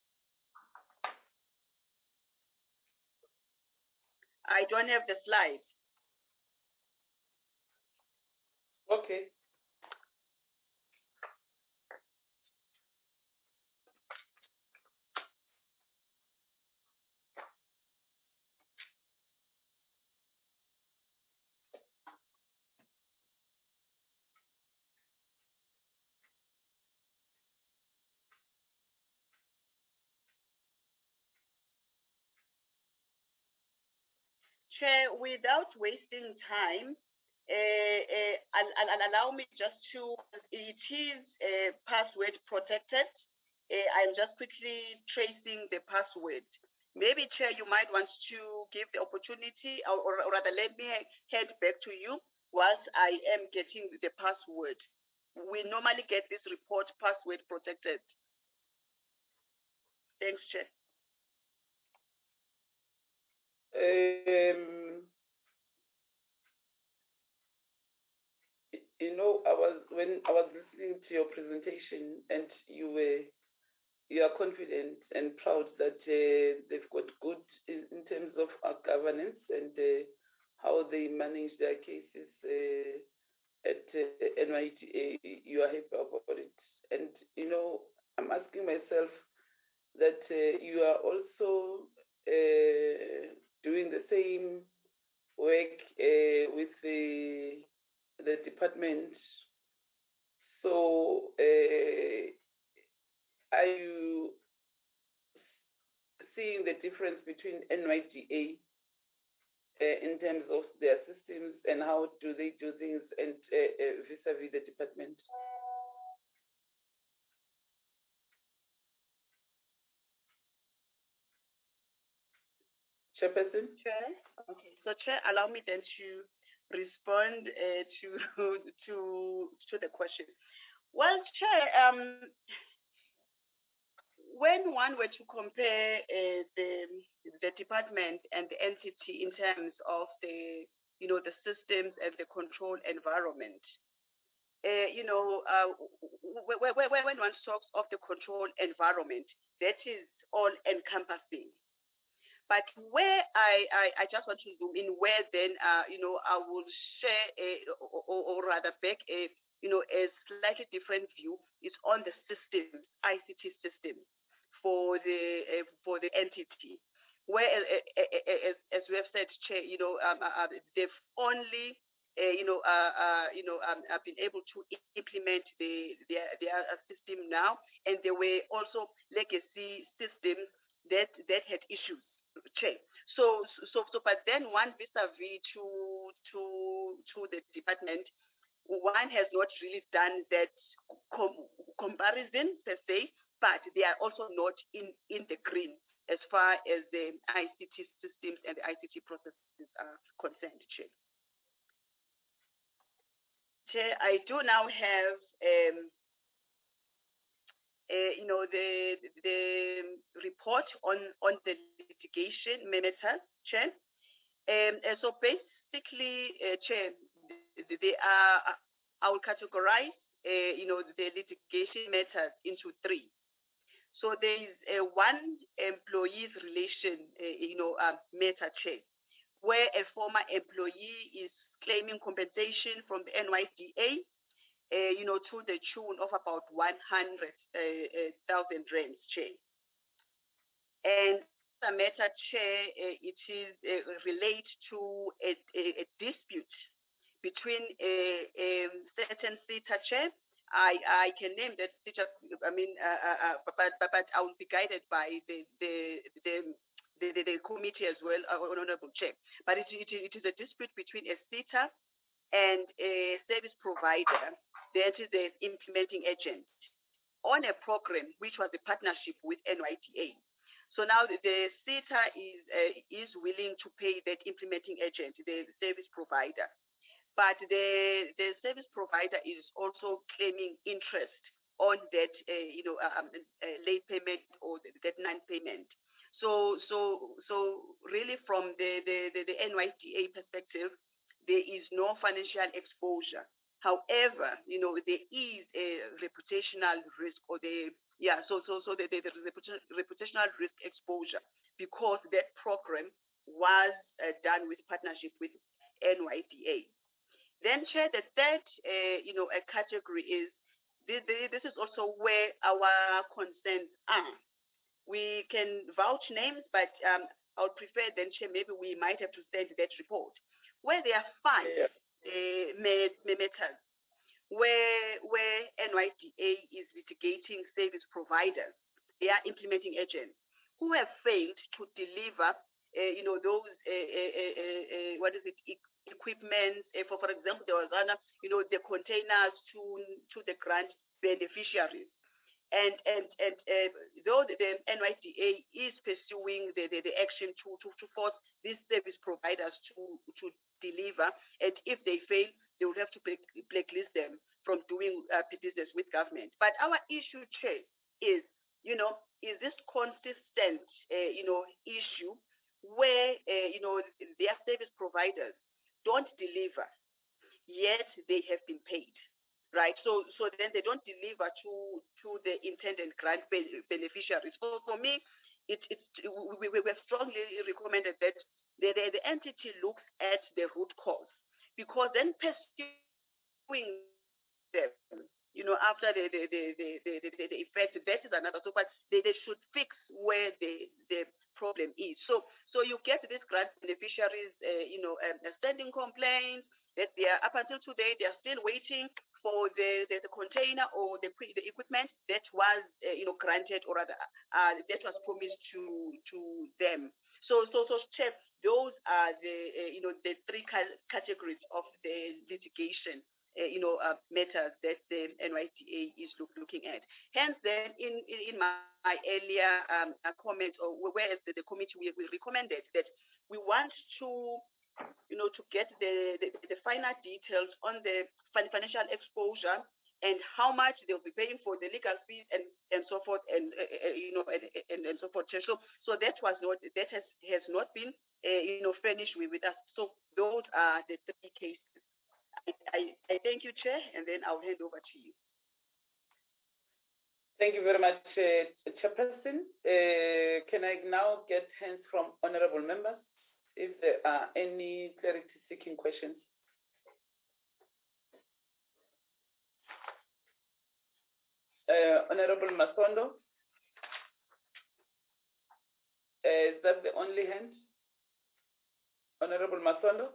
S7: I don't have the slide.
S1: Okay.
S7: Chair, without wasting time, uh, uh, and, and, and allow me just to, it is uh, password protected. Uh, I'm just quickly tracing the password. Maybe, Chair, you might want to give the opportunity, or, or, or rather let me head back to you whilst I am getting the password. We normally get this report password protected. Thanks, Chair.
S1: Um, you know, I was when I was listening to your presentation, and you were you are confident and proud that uh, they've got good in, in terms of uh, governance and uh, how they manage their cases uh, at uh, N Y T A. You are happy about it, and you know, I'm asking myself that uh, you are also uh, doing the same work uh, with the the department. So, uh, are you seeing the difference between N Y D A uh, in terms of their systems and how do they do things, and uh, uh, vis-a-vis the department? Chairperson?
S7: Chair? Okay. So, Chair, allow me then to respond uh, to to to the question. Well, Chair, um, when one were to compare uh, the the department and the entity in terms of the you know the systems and the control environment, uh, you know, uh, when one talks of the control environment, that is all encompassing. But where I, I, I just want to zoom in, where then, uh, you know, I will share a, or, or, or rather back a, you know, a slightly different view is on the systems, I C T systems for the uh, for the entity, where uh, uh, as, as we have said, Chair, you know, um, uh, they've only uh, you know, uh, uh, you know, um, have been able to implement the their their system now, and there were also legacy systems that that had issues. Chair. So, so, so, but then one vis-a-vis to to to the department, one has not really done that com- comparison per se, but they are also not in in the green as far as the I C T systems and the I C T processes are concerned. Chair. Chair, I do now have um, uh, you know the the report on on the litigation matters, Chair. Um, uh, so basically, uh, Chair, they are, I will categorize, uh, you know, the litigation matters into three. So there is a one employees relation, uh, you know, um, matter, Chair, where a former employee is claiming compensation from the N Y D A, uh, you know, to the tune of about one hundred thousand rands, Chair. And the matter, Chair, uh, it is uh, relate to a, a, a dispute between a, a certain SETA Chair. I, I can name that SETA, I mean, uh, uh, uh, but, but, but I will be guided by the, the, the, the, the, the committee as well, uh, Honorable Chair. But it, it, it is a dispute between a SETA and a service provider that is the implementing agent on a program which was a partnership with N Y D A. So now the, the SETA is uh, is willing to pay that implementing agent, the service provider, but the the service provider is also claiming interest on that uh, you know um, uh, late payment or that non-payment. So so so really from the the, the, the N Y D A perspective, there is no financial exposure However, you know, there is a reputational risk, or the yeah, so so so there, there is a reputational risk exposure because that program was uh, done with partnership with N Y D A. Then, Chair, the third, uh, you know, a category is this, this is also where our concerns are. We can vouch names, but um, I would prefer then, Chair, maybe we might have to send that report where there are five yeah. uh, matters where where N Y D A is litigating service providers, they are implementing agents who have failed to deliver, uh, you know, those uh, uh, uh, uh, what is it, e equipment. Uh, for for example, there was, you know, the containers to to the grant beneficiaries. And and and uh, though the, the N Y D A is pursuing the, the, the action to, to to force these service providers to to deliver, and if they fail, they will have to blacklist them from doing uh, business with government. But our issue, Chair, is, you know, is this consistent, uh, you know, issue where, uh, you know, their service providers don't deliver, yet they have been paid, right? So, so then they don't deliver to to the intended grant beneficiaries. So, for me, it, it we, we have strongly recommended that the, the, the entity looks at the root cause, because then pursuing them, you know, after the the the the, the, the, the effect, that is another. So, but they, they should fix where the the problem is. So, so you get these grant beneficiaries, uh, you know, um, standing complaints that they are, up until today, they are still waiting for the, the, the container or the, the equipment that was, uh, you know, granted, or rather, uh, that was promised to to them. So, so, so, Chef, those are the, uh, you know, the three categories of the litigation, uh, you know, uh, matters that the N Y D A is look, looking at. Hence, then, in in my, my earlier um, comment, or whereas the, the committee we, we recommended that we want to, you know, to get the, the, the finer details on the financial exposure and how much they'll be paying for the legal fees and, and so forth, and uh, you know, and, and, and so forth. So, so that was not that has has not been uh, you know, furnished with, with us. So those are the three cases. I, I, I thank you, Chair, and then I'll hand over to you.
S1: Thank you very much, uh, Chairperson. Uh, can I now get hands from honourable members if there are any clarity-seeking questions? Uh, Honourable Masondo, uh, is that the only hand? Honourable Masondo?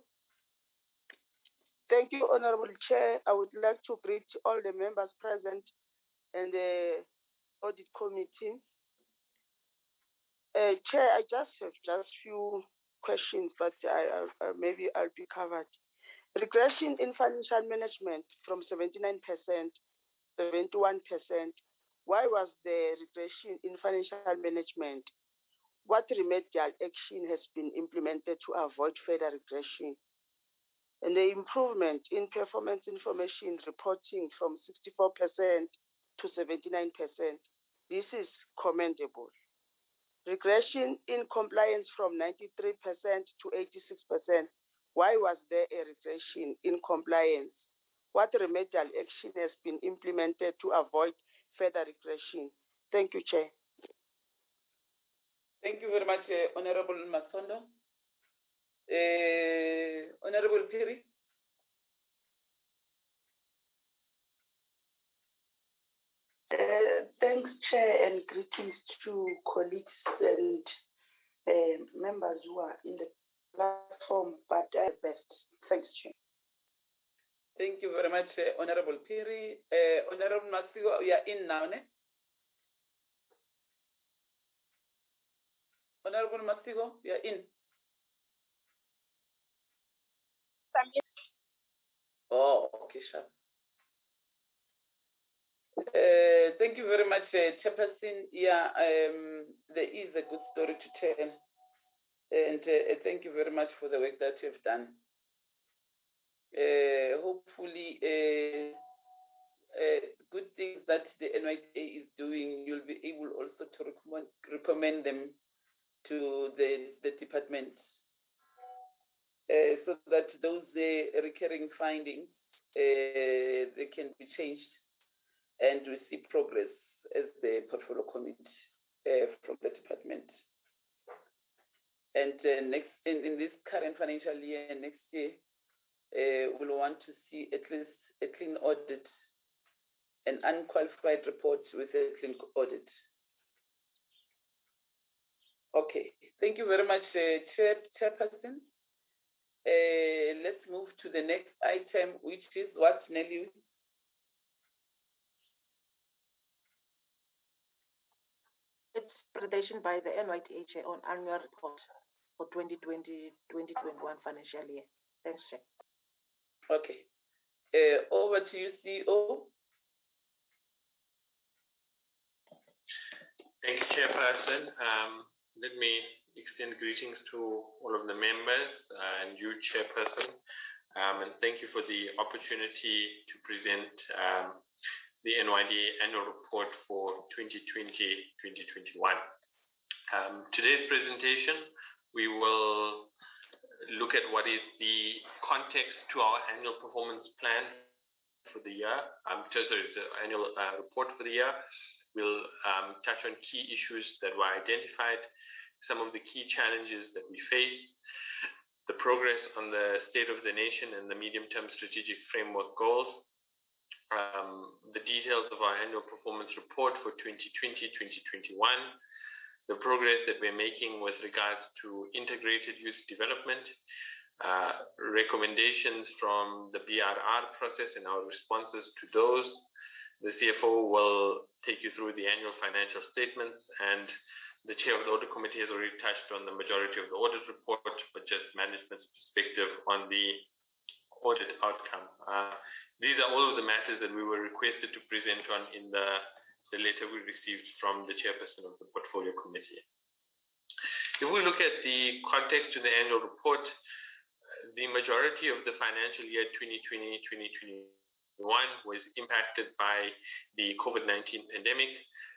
S8: Thank you, Honourable Chair. I would like to greet all the members present and the audit committee. Uh, Chair, I just have just few questions, but I, I, maybe I'll be covered. Regression in financial management from seventy-nine percent, seventy-one percent. Why was the regression in financial management? What remedial action has been implemented to avoid further regression? And the improvement in performance information reporting from sixty-four percent to seventy-nine percent. This is commendable. Regression in compliance from ninety-three percent to eighty-six percent. Why was there a regression in compliance? What remedial action has been implemented to avoid further regression? Thank you, Chair.
S1: Thank you very much, uh, Honourable Masondo. Uh, Honourable Piri.
S9: Uh, thanks, Chair, and greetings to colleagues and uh, members who are in the platform, but uh, best. Thanks, Chair.
S1: Thank you very much, uh, Honourable Piri. Uh, Honourable Masigo, you are in now, ne? Honourable Masigo, you are in. Oh, okay, sure. Uh, thank you very much, uh, Chairperson. Yeah, um, there is a good story to tell, and uh, thank you very much for the work that you have done. Uh, hopefully, uh, uh, good things that the N Y D A is doing, you'll be able also to recommend, recommend them to the, the department, uh, so that those uh, recurring findings uh, they can be changed and we see progress as the portfolio committee uh, from the department. And uh, next, in, in this current financial year, next year, uh, we'll want to see at least a clean audit, an unqualified report with a clean audit. Okay, thank you very much, uh, Chair, Chairperson. Uh, let's move to the next item, which is what, Nelly?
S5: It's presentation by the N Y T H on annual report for twenty twenty, twenty twenty-one financial year. Thanks, Chair.
S1: Okay. Uh, over to you, C E O.
S2: Thank you, Chairperson. Um, let me extend greetings to all of the members uh, and you, Chairperson, um, and thank you for the opportunity to present um, the N Y D A annual report for twenty twenty, twenty twenty-one. Um, today's presentation, we will look at what is the context to our annual performance plan for the year, um, so it's the annual uh, report for the year. We'll um, touch on key issues that were identified, some of the key challenges that we face, the progress on the state of the nation and the medium-term strategic framework goals, um, the details of our annual performance report for twenty twenty, twenty twenty-one, the progress that we're making with regards to integrated youth development, uh, recommendations from the B R R process and our responses to those. The C F O will take you through the annual financial statements, and the chair of the audit committee has already touched on the majority of the audit report, but just management's perspective on the audit outcome. Uh, these are all of the matters that we were requested to present on in the, the letter we received from the chairperson of the portfolio committee. If we look at the context to the annual report, the majority of the financial year twenty twenty, twenty twenty-one was impacted by the COVID nineteen pandemic.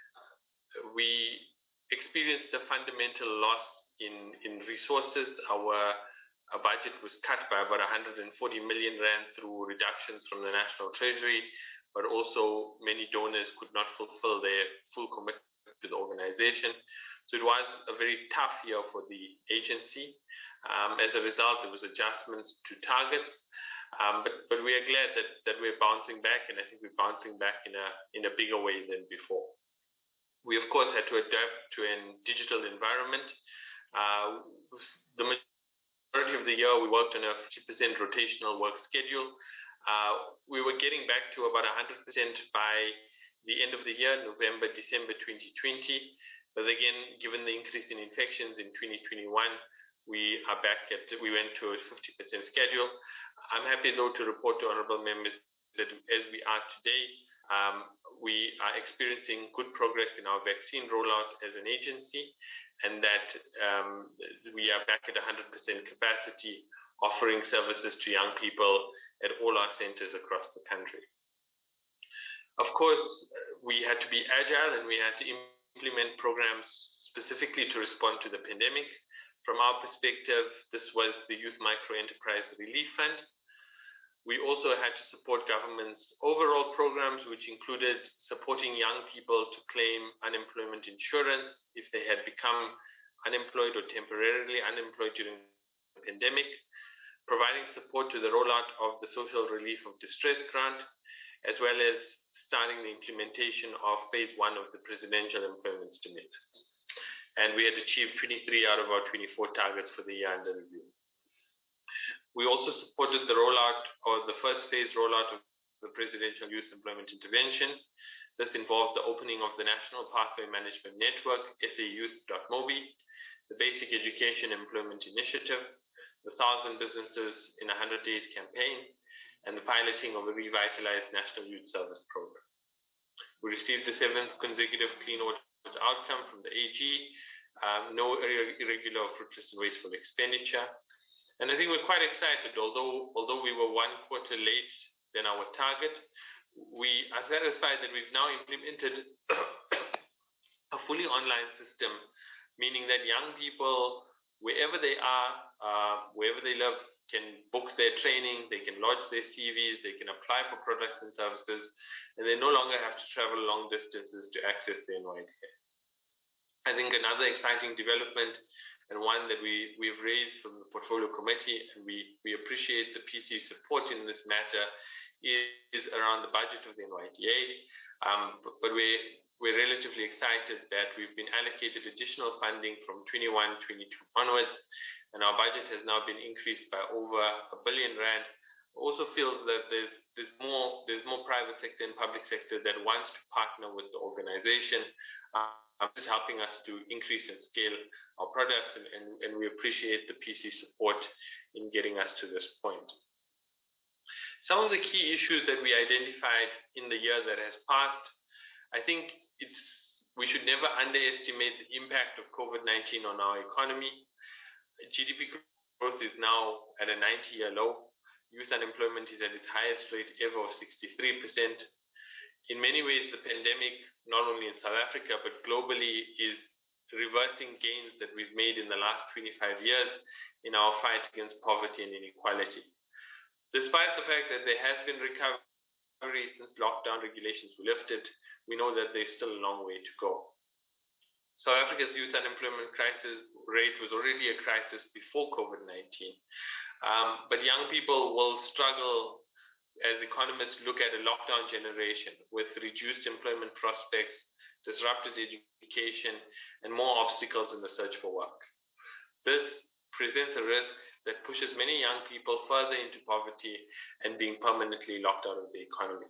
S2: We experienced a fundamental loss in, in resources. Our, our budget was cut by about one hundred forty million rand through reductions from the National Treasury, but also many donors could not fulfill their full commitment to the organization. So it was a very tough year for the agency. Um, as a result, there was adjustments to targets. Um, but, but we are glad that, that we're bouncing back, and I think we're bouncing back in a, in a bigger way than before. We, of course, had to adapt to a digital environment. Uh, the majority of the year, we worked on a fifty percent rotational work schedule. Uh, we were getting back to about one hundred percent by the end of the year, November, December twenty twenty. But again, given the increase in infections in twenty twenty-one, we are back at, we went to a fifty percent schedule. I'm happy, though, to report to honorable members that as we are today, um, we are experiencing good progress in our vaccine rollout as an agency, and that um, we are back at one hundred percent capacity, offering services to young people at all our centers across the country. Of course, we had to be agile, and we had to implement programs specifically to respond to the pandemic. From our perspective, this was the Youth Micro Enterprise Relief Fund. We also had to support government's overall programs, which included supporting young people to claim unemployment insurance if they had become unemployed or temporarily unemployed during the pandemic, providing support to the rollout of the Social Relief of Distress Grant, as well as starting the implementation of phase one of the Presidential Employment Stimulus. And we had achieved twenty-three out of our twenty-four targets for the year under review. We also supported the rollout, or the first phase rollout of the Presidential Youth Employment Intervention. This involved the opening of the National Pathway Management Network, S A youth dot mobi, the Basic Education Employment Initiative, the Thousand Businesses in one hundred days campaign, and the piloting of a revitalized National Youth Service Program. We received the seventh consecutive clean audit outcome from the A G, um, no irregular or fruitless and wasteful expenditure. And I think we're quite excited, although although we were one quarter late than our target, we are satisfied that we've now implemented a fully online system, meaning that young people, wherever they are, uh, wherever they live, can book their training, they can lodge their C Vs, they can apply for products and services, and they no longer have to travel long distances to access the N Y D A. I think another exciting development, and one that we, we've raised from the Portfolio Committee, and we, we appreciate the P C support in this matter, is, is around the budget of the N Y D A. Um, but, but we're, we're relatively excited that we've been allocated additional funding from twenty-one twenty-two onwards, and our budget has now been increased by over a billion rand. Also feels that there's, there's, more, there's more private sector and public sector that wants to partner with the organization. Uh, is helping us to increase and scale our products, and, and, and we appreciate the P C support in getting us to this point. Some of the key issues that we identified in the year that has passed, I think it's, we should never underestimate the impact of COVID nineteen on our economy. G D P growth is now at a ninety-year low. Youth unemployment is at its highest rate ever of sixty-three percent. In many ways, the pandemic, not only in South Africa, but globally, is reversing gains that we've made in the last twenty-five years in our fight against poverty and inequality. Despite the fact that there has been recovery since lockdown regulations were lifted, we know that there's still a long way to go. South Africa's youth unemployment crisis rate was already a crisis before COVID nineteen, um, but young people will struggle as economists look at a lockdown generation with reduced employment prospects, disrupted education, and more obstacles in the search for work. This presents a risk that pushes many young people further into poverty and being permanently locked out of the economy.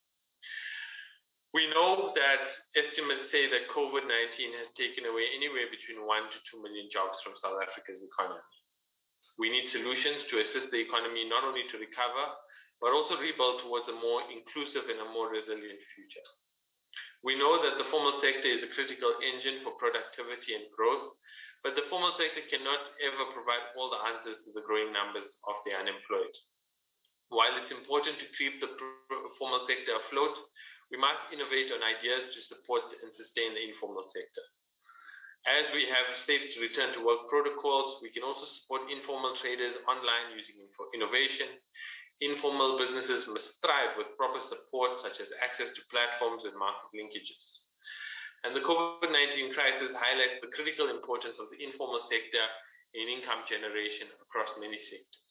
S2: We know that estimates say that COVID nineteen has taken away anywhere between one to two million jobs from South Africa's economy. We need solutions to assist the economy not only to recover, but also rebuild towards a more inclusive and a more resilient future. We know that the formal sector is a critical engine for productivity and growth, but the formal sector cannot ever provide all the answers to the growing numbers of the unemployed. While it's important to keep the formal sector afloat, we must innovate on ideas to support and sustain the informal sector. As we have safe return to work protocols, we can also support informal traders online using innovation. Informal businesses must thrive with proper support, such as access to platforms and market linkages. And the COVID nineteen crisis highlights the critical importance of the informal sector in income generation across many sectors.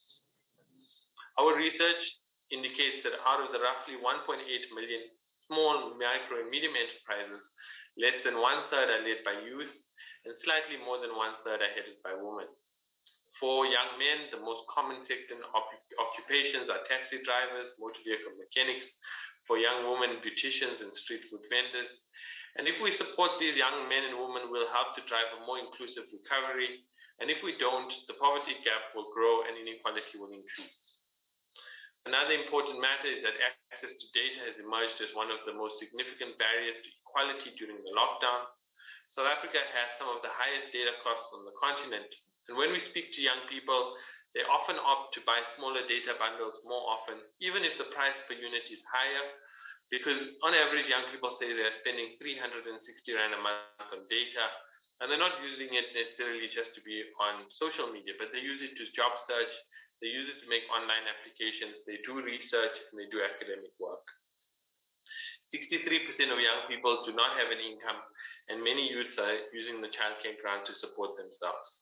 S2: Our research indicates that out of the roughly one point eight million small, micro, and medium enterprises, less than one third are led by youth, and slightly more than one third are headed by women. For young men, the most common sector occupations are taxi drivers, motor vehicle mechanics. For young women, beauticians and street food vendors. And if we support these young men and women, we'll help to drive a more inclusive recovery. And if we don't, the poverty gap will grow and inequality will increase. Another important matter is that access to data has emerged as one of the most significant barriers to equality during the lockdown. South Africa has some of the highest data costs on the continent. And when we speak to young people, they often opt to buy smaller data bundles more often, even if the price per unit is higher, because on average, young people say they're spending three hundred sixty rand a month on data, and they're not using it necessarily just to be on social media, but they use it to job search, they use it to make online applications, they do research, and they do academic work. sixty-three percent of young people do not have an income, and many youths are using the childcare grant to support themselves.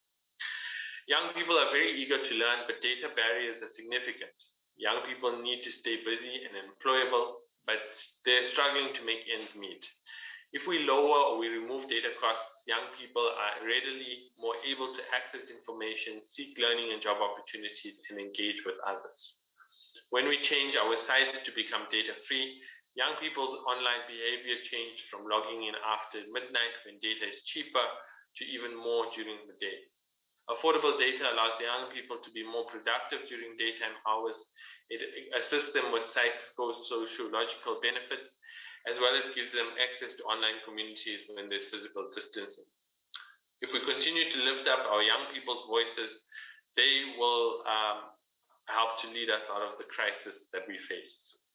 S2: Young people are very eager to learn, but data barriers are significant. Young people need to stay busy and employable, but they're struggling to make ends meet. If we lower or we remove data costs, young people are readily more able to access information, seek learning and job opportunities, and engage with others. When we change our sites to become data-free, young people's online behavior change from logging in after midnight when data is cheaper to even more during the day. Affordable data allows young people to be more productive during daytime hours. It assists them with psycho-sociological benefits, as well as gives them access to online communities when there's physical distancing. If we continue to lift up our young people's voices, they will um, help to lead us out of the crisis that we face.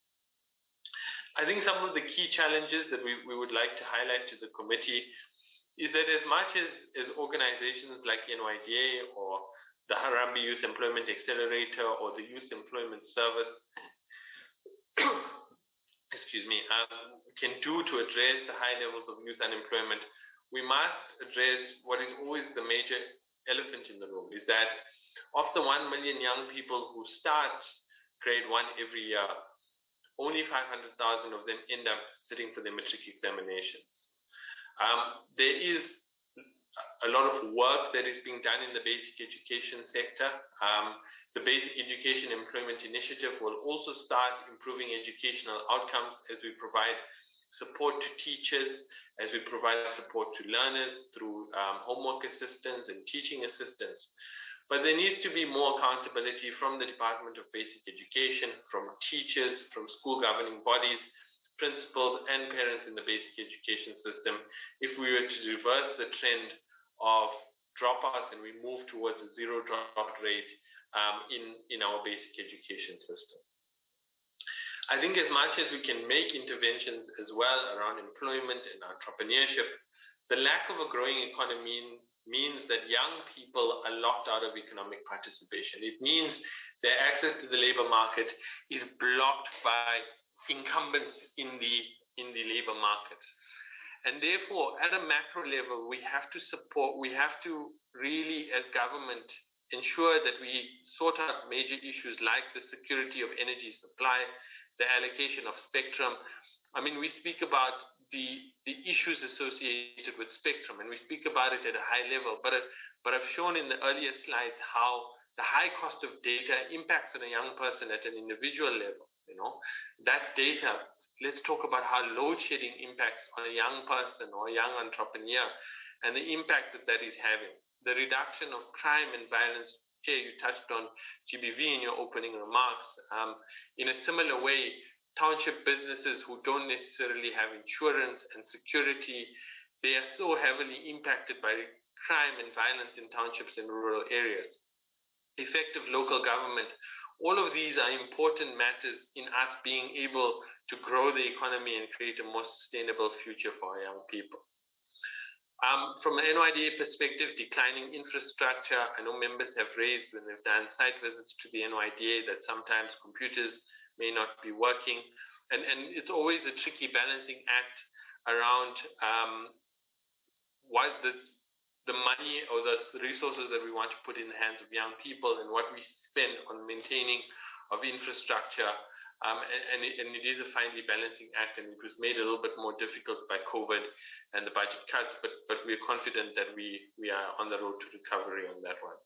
S2: I think some of the key challenges that we, we would like to highlight to the committee is that as much as, as organizations like N Y D A or the Harambee Youth Employment Accelerator or the Youth Employment Service excuse me, um, can do to address the high levels of youth unemployment, we must address what is always the major elephant in the room, is that of the one million young people who start grade one every year, only five hundred thousand of them end up sitting for their matric examinations. Um, there is a lot of work that is being done in the basic education sector. Um, the Basic Education Employment Initiative will also start improving educational outcomes as we provide support to teachers, as we provide support to learners through um, homework assistance and teaching assistance. But there needs to be more accountability from the Department of Basic Education, from teachers, from school governing bodies, principals, and parents in the basic education system if we were to reverse the trend of dropouts and we move towards a zero dropout rate um, in, in our basic education system. I think as much as we can make interventions as well around employment and entrepreneurship, the lack of a growing economy means that young people are locked out of economic participation. It means their access to the labor market is blocked by incumbents in the, in the labor market. And therefore, at a macro level, we have to support, we have to really, as government, ensure that we sort out major issues like the security of energy supply, the allocation of spectrum. I mean, we speak about the, the issues associated with spectrum, and we speak about it at a high level, but, but I've shown in the earlier slides how the high cost of data impacts on a young person at an individual level, you know. That data, let's talk about how load shedding impacts on a young person or a young entrepreneur and the impact that that is having. The reduction of crime and violence, Chair, you touched on G B V in your opening remarks. Um, in a similar way, township businesses who don't necessarily have insurance and security, they are so heavily impacted by crime and violence in townships and rural areas. Effective local government, all of these are important matters in us being able to grow the economy and create a more sustainable future for our young people. Um, from an N Y D A perspective, declining infrastructure, I know members have raised when they've done site visits to the N Y D A that sometimes computers may not be working. And, and it's always a tricky balancing act around um, what the, the money or the resources that we want to put in the hands of young people and what we spend on maintaining of infrastructure. Um, and, and, it, and it is a finely balancing act, and it was made a little bit more difficult by COVID and the budget cuts, but, but we're confident that we, we are on the road to recovery on that one.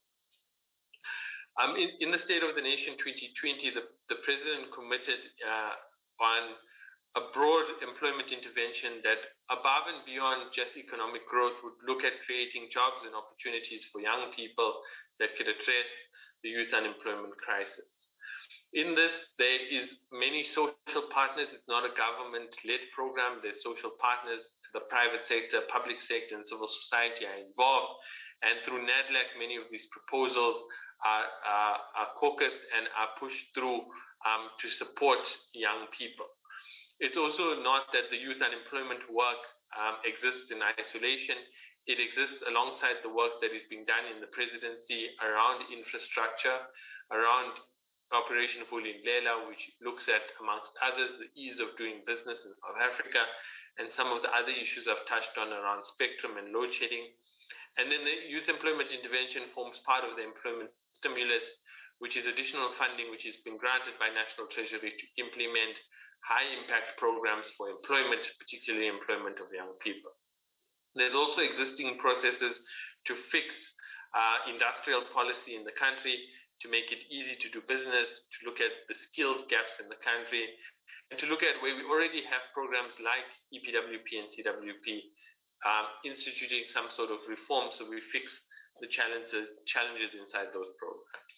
S2: Um, in, in the State of the Nation twenty twenty, the, the President committed uh, on a broad employment intervention that above and beyond just economic growth would look at creating jobs and opportunities for young people that could address the youth unemployment crisis. In this, there is many social partners. It's not a government-led program. There's social partners, the private sector, public sector, and civil society are involved. And through NADLAC, many of these proposals are, are, are caucused and are pushed through um, to support young people. It's also not that the youth unemployment work um, exists in isolation. It exists alongside the work that is being done in the presidency around infrastructure, around Operation Vulindlela, which looks at, amongst others, the ease of doing business in South Africa, and some of the other issues I've touched on around spectrum and load shedding. And then the youth employment intervention forms part of the employment stimulus, which is additional funding which has been granted by National Treasury to implement high-impact programs for employment, particularly employment of young people. There's also existing processes to fix uh, industrial policy in the country, to make it easy to do business, to look at the skills gaps in the country, and to look at where we already have programs like E P W P and C W P, um, instituting some sort of reform so we fix the challenges, challenges inside those programs.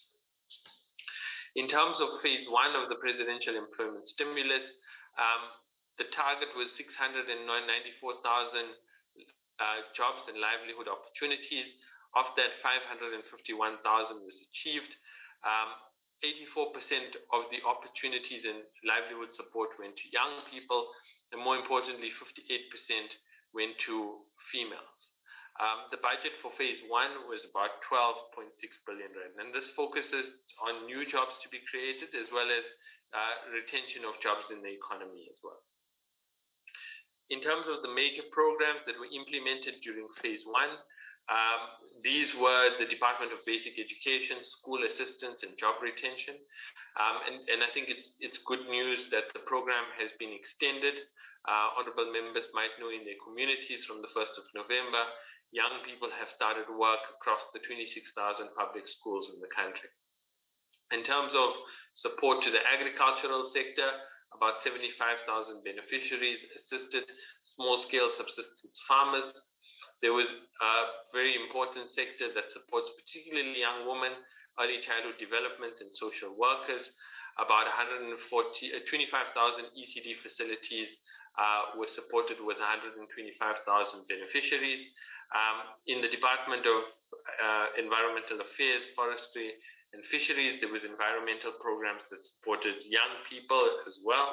S2: In terms of phase one of the presidential employment stimulus, um, the target was six hundred ninety-four thousand uh, jobs and livelihood opportunities. Of that, five hundred fifty-one thousand was achieved. Um, eighty-four percent of the opportunities and livelihood support went to young people, and more importantly, fifty-eight percent went to females. Um, the budget for phase one was about twelve point six billion rand, and this focuses on new jobs to be created as well as uh, retention of jobs in the economy as well. In terms of the major programs that were implemented during phase one, um, these were the Department of Basic Education, school assistance, and job retention. Um, and, and I think it's, it's good news that the program has been extended. Uh, honorable members might know in their communities from the first of November, young people have started work across the twenty-six thousand public schools in the country. In terms of support to the agricultural sector, about seventy-five thousand beneficiaries assisted small-scale subsistence farmers. There was a very important sector that supports particularly young women, early childhood development and social workers. About one hundred forty, uh, twenty-five thousand E C D facilities uh, were supported with one hundred twenty-five thousand beneficiaries. Um, in the Department of uh, Environmental Affairs, Forestry and Fisheries, there was environmental programs that supported young people as well.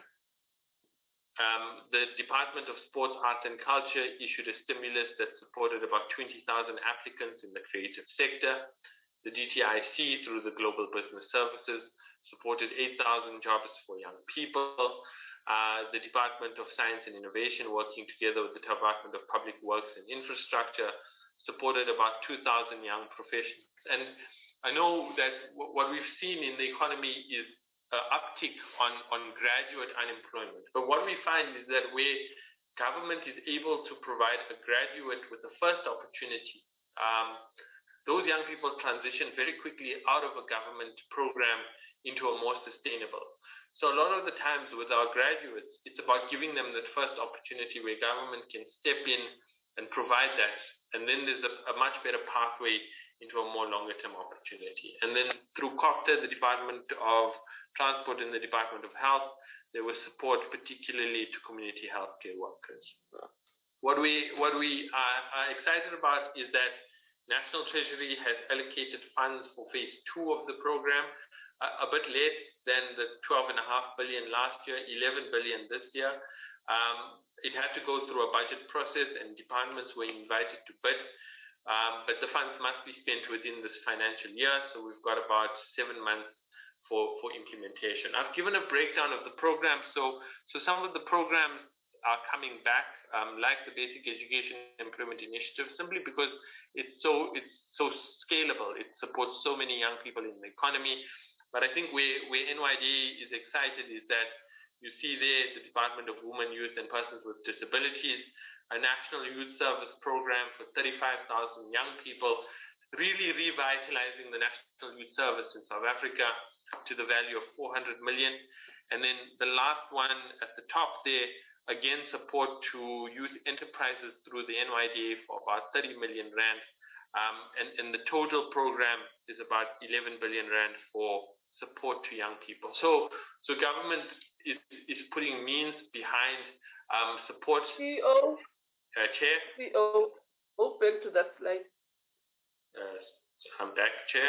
S2: Um, the Department of Sports, Arts and Culture issued a stimulus that supported about twenty thousand applicants in the creative sector. The D T I C, through the Global Business Services, supported eight thousand jobs for young people. Uh, the Department of Science and Innovation, working together with the Department of Public Works and Infrastructure, supported about two thousand young professionals. And I know that w what we've seen in the economy is an uptick on, on graduate unemployment. But what we find is that where government is able to provide a graduate with the first opportunity, um, those young people transition very quickly out of a government program into a more sustainable. So a lot of the times with our graduates, it's about giving them that first opportunity where government can step in and provide that. And then there's a, a much better pathway into a more longer term opportunity. And then through COPTA, the Department of Transport and the Department of Health, there was support particularly to community healthcare workers. What we, what we are, are excited about is that National Treasury has allocated funds for phase two of the program, a, a bit less than the twelve and a half billion last year, eleven billion this year. Um, it had to go through a budget process and departments were invited to bid, um, but the funds must be spent within this financial year, so we've got about seven months for, for implementation. I've given a breakdown of the program, so, so some of the programs are coming back, um, like the Basic Education Employment Initiative, simply because it's so, it's so scalable. It supports so many young people in the economy. But I think where, where N Y D A is excited is that you see there the Department of Women, Youth and Persons with Disabilities, a national youth service program for thirty-five thousand young people, really revitalizing the national youth service in South Africa to the value of four hundred million. And then the last one at the top there, again, support to youth enterprises through the N Y D A for about thirty million rand. Um, and, and the total program is about eleven billion rand for support to young people. So, so government is, is putting means behind um, support.
S1: C E O,
S2: uh, Chair.
S1: C E O, go back to that slide.
S2: Uh, I'm back, Chair.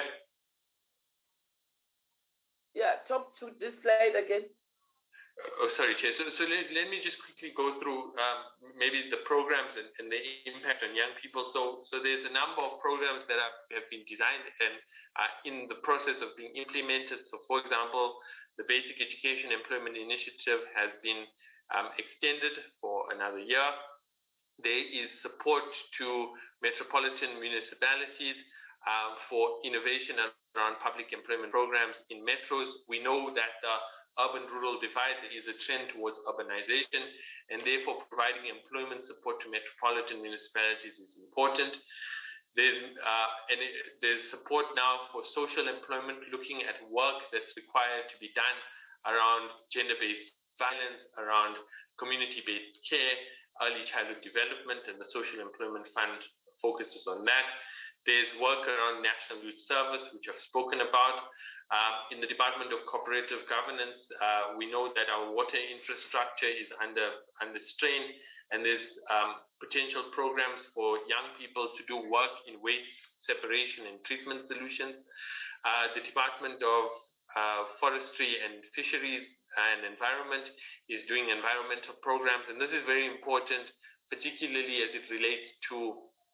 S1: Yeah, talk to this slide again.
S2: Oh, sorry, Chair. So, so let, let me just quickly go through um, maybe the programs and, and the impact on young people. So, so there's a number of programs that have, have been designed and are in the process of being implemented. So, for example, the Basic Education Employment Initiative has been um, extended for another year. There is support to metropolitan municipalities um, for innovation around public employment programs in metros. We know that the urban-rural divide is a trend towards urbanization, and therefore providing employment support to metropolitan municipalities is important. There's, uh, and it, there's support now for social employment, looking at work that's required to be done around gender-based violence, around community-based care, early childhood development, and the Social Employment Fund focuses on that. There's work around National Youth Service, which I've spoken about. Um, in the Department of Cooperative Governance, uh, we know that our water infrastructure is under, under strain, and there's um, potential programs for young people to do work in waste separation and treatment solutions. Uh, the Department of uh, Forestry and Fisheries and Environment is doing environmental programs, and this is very important, particularly as it relates to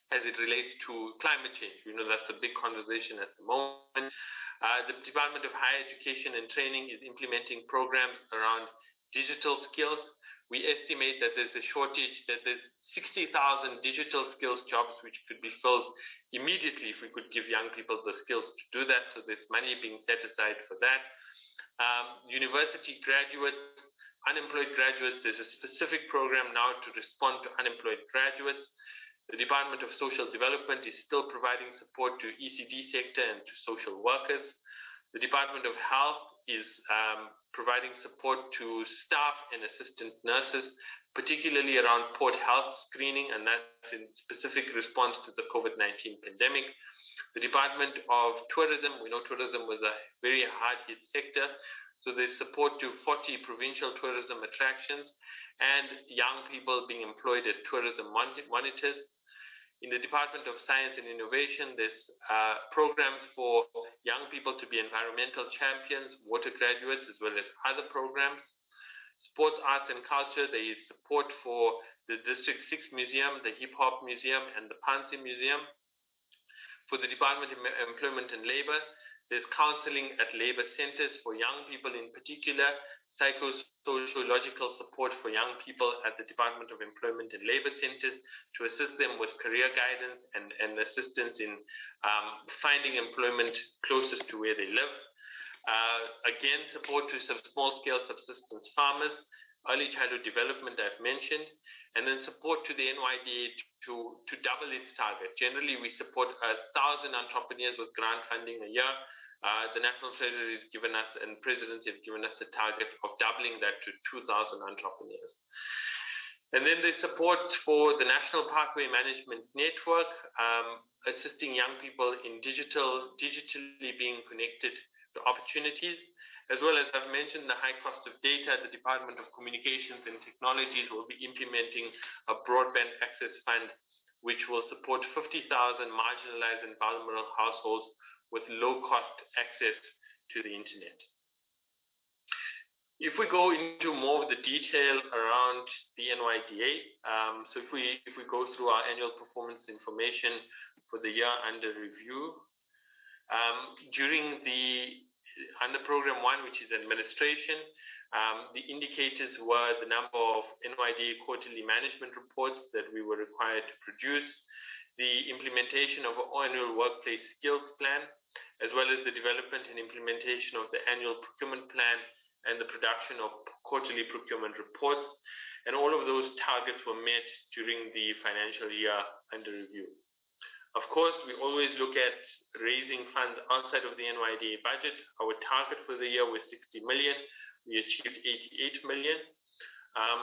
S2: as it relates to climate change. We know that's a big conversation at the moment. Uh, the Department of Higher Education and Training is implementing programs around digital skills. We estimate that there's a shortage, that there's sixty thousand digital skills jobs which could be filled immediately if we could give young people the skills to do that. So there's money being set aside for that. Um, university graduates, unemployed graduates, there's a specific program now to respond to unemployed graduates. The Department of Social Development is still providing support to E C D sector and to social workers. The Department of Health is um, providing support to staff and assistant nurses, particularly around port health screening, and that's in specific response to the COVID nineteen pandemic. The Department of Tourism, we know tourism was a very hard-hit sector, so there's support to forty provincial tourism attractions and young people being employed as tourism monitors. In the Department of Science and Innovation, there's uh, programs for young people to be environmental champions, water graduates, as well as other programs. Sports, arts, and culture, there is support for the District six Museum, the Hip Hop Museum, and the Pansi Museum. For the Department of Employment and Labor, there's counseling at labor centers for young people in particular, psychosociological support for young people at the Department of Employment and Labor Centers to assist them with career guidance and, and assistance in um, finding employment closest to where they live. Uh, again, support to some small-scale subsistence farmers, early childhood development I've mentioned, and then support to the N Y D A to, to double its target. Generally, we support a thousand entrepreneurs with grant funding a year. Uh, the National Treasury has given us, and Presidency have given us a target of doubling that to two thousand entrepreneurs. And then there's support for the National Parkway Management Network, um, assisting young people in digital, digitally being connected to opportunities, as well as I've mentioned the high cost of data. The Department of Communications and Technologies will be implementing a broadband access fund, which will support fifty thousand marginalized and vulnerable households with low-cost access to the internet. If we go into more of the detail around the N Y D A, um, so if we if we go through our annual performance information for the year under review, um, during the under Program One, which is administration, um, the indicators were the number of N Y D A quarterly management reports that we were required to produce, the implementation of an annual workplace skills plan, as well as the development and implementation of the annual procurement plan and the production of quarterly procurement reports. And all of those targets were met during the financial year under review. Of course, we always look at raising funds outside of the N Y D A budget. Our target for the year was sixty million. We achieved eighty-eight million. Um,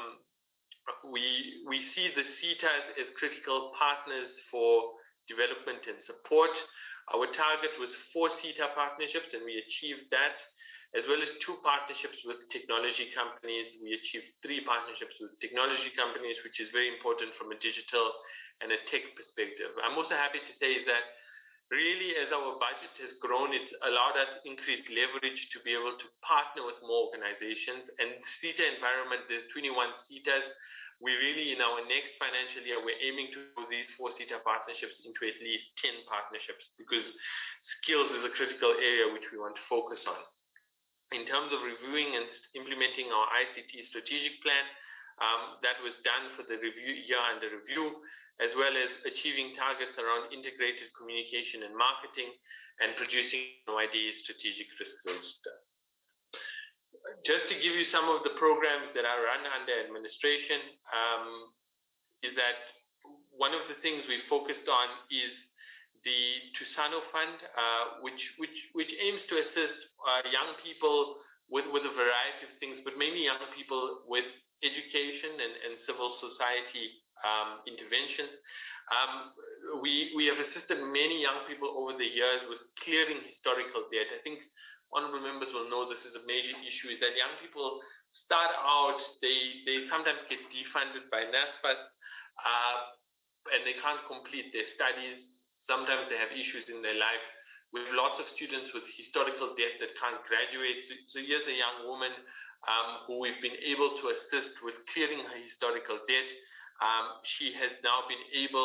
S2: we, we see the SETAs as critical partners for development and support. Our target was four SETA partnerships, and we achieved that, as well as two partnerships with technology companies. We achieved three partnerships with technology companies, which is very important from a digital and a tech perspective. I'm also happy to say that really, as our budget has grown, it's allowed us increased leverage to be able to partner with more organizations. And SETA environment, there's twenty-one SETAs. We really, in our next financial year, we're aiming to do these four SETA partnerships into at least ten partnerships, because skills is a critical area which we want to focus on. In terms of reviewing and implementing our I C T strategic plan, um, that was done for the review year under review, as well as achieving targets around integrated communication and marketing and producing N Y D A strategic risk register. Just to give you some of the programs that are run under administration, um, is that one of the things we focused on is the Tusano Fund, uh, which, which, which aims to assist uh, young people with, with a variety of things, but mainly young people with education and, and civil society um, interventions. Um, we, we have assisted many young people over the years with clearing historical debt. I think honorable members will know this is a major issue, is that young people start out, they, they sometimes get defunded by NSFAS, uh, and they can't complete their studies. Sometimes they have issues in their life. We have lots of students with historical debt that can't graduate. So, so here's a young woman um, who we've been able to assist with clearing her historical debt. Um, she has now been able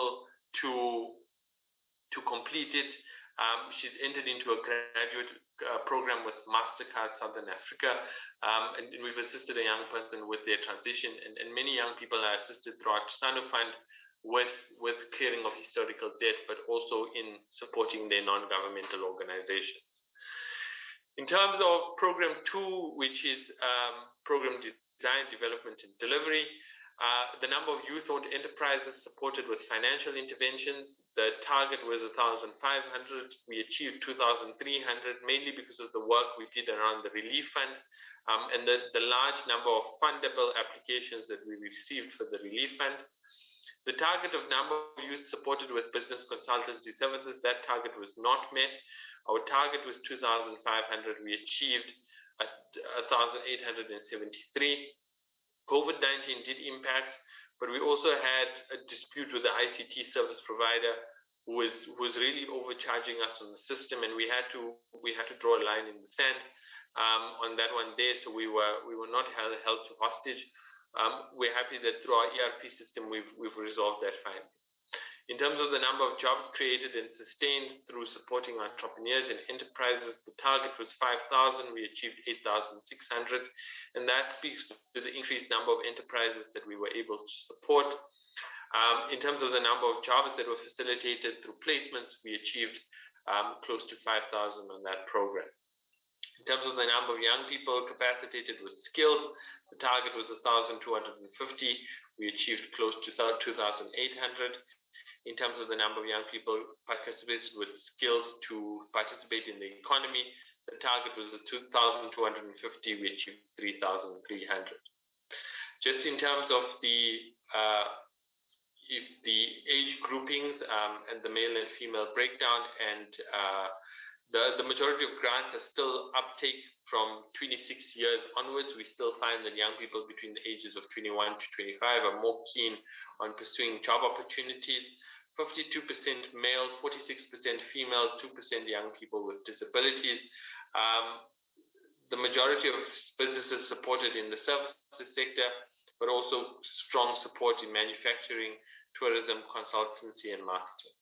S2: to, to complete it. Um, she's entered into a graduate uh, program with MasterCard Southern Africa, um, and, and we've assisted a young person with their transition, and, and many young people are assisted throughout SANU Fund with, with clearing of historical debt, but also in supporting their non-governmental organizations. In terms of program two, which is um, program design, development, and delivery, uh, the number of youth-owned enterprises supported with financial interventions, the target was one thousand five hundred. We achieved two thousand three hundred, mainly because of the work we did around the relief fund um, and the, the large number of fundable applications that we received for the relief fund. The target of number of youth supported with business consultancy services, that target was not met. Our target was two thousand five hundred. We achieved one thousand eight hundred seventy-three. COVID nineteen did impact, but we also had a dispute with the I C T service provider who was, who was really overcharging us on the system, and we had to we had to draw a line in the sand um, on that one there. So we were we were not held, held to hostage. Um, we're happy that through our E R P system we've we've resolved that fine. In terms of the number of jobs created and sustained through supporting entrepreneurs and enterprises, the target was five thousand. We achieved eight thousand six hundred, and that speaks to the increased number of enterprises that we were able to support. Um, in terms of the number of jobs that were facilitated through placements, we achieved um, close to five thousand on that program. In terms of the number of young people capacitated with skills, the target was one thousand two hundred fifty. We achieved close to two thousand eight hundred. In terms of the number of young people participated with skills to participate in the economy, the target was two thousand two hundred fifty, we achieved three thousand three hundred. Just in terms of the uh, if the age groupings um, and the male and female breakdown, and uh, the, the majority of grants are still uptake from twenty-six years onwards. We still find that young people between the ages of twenty-one to twenty-five are more keen on pursuing job opportunities. fifty-two percent male, forty-six percent female, two percent young people with disabilities. Um, the majority of businesses supported in the services sector, but also strong support in manufacturing, tourism, consultancy, and marketing.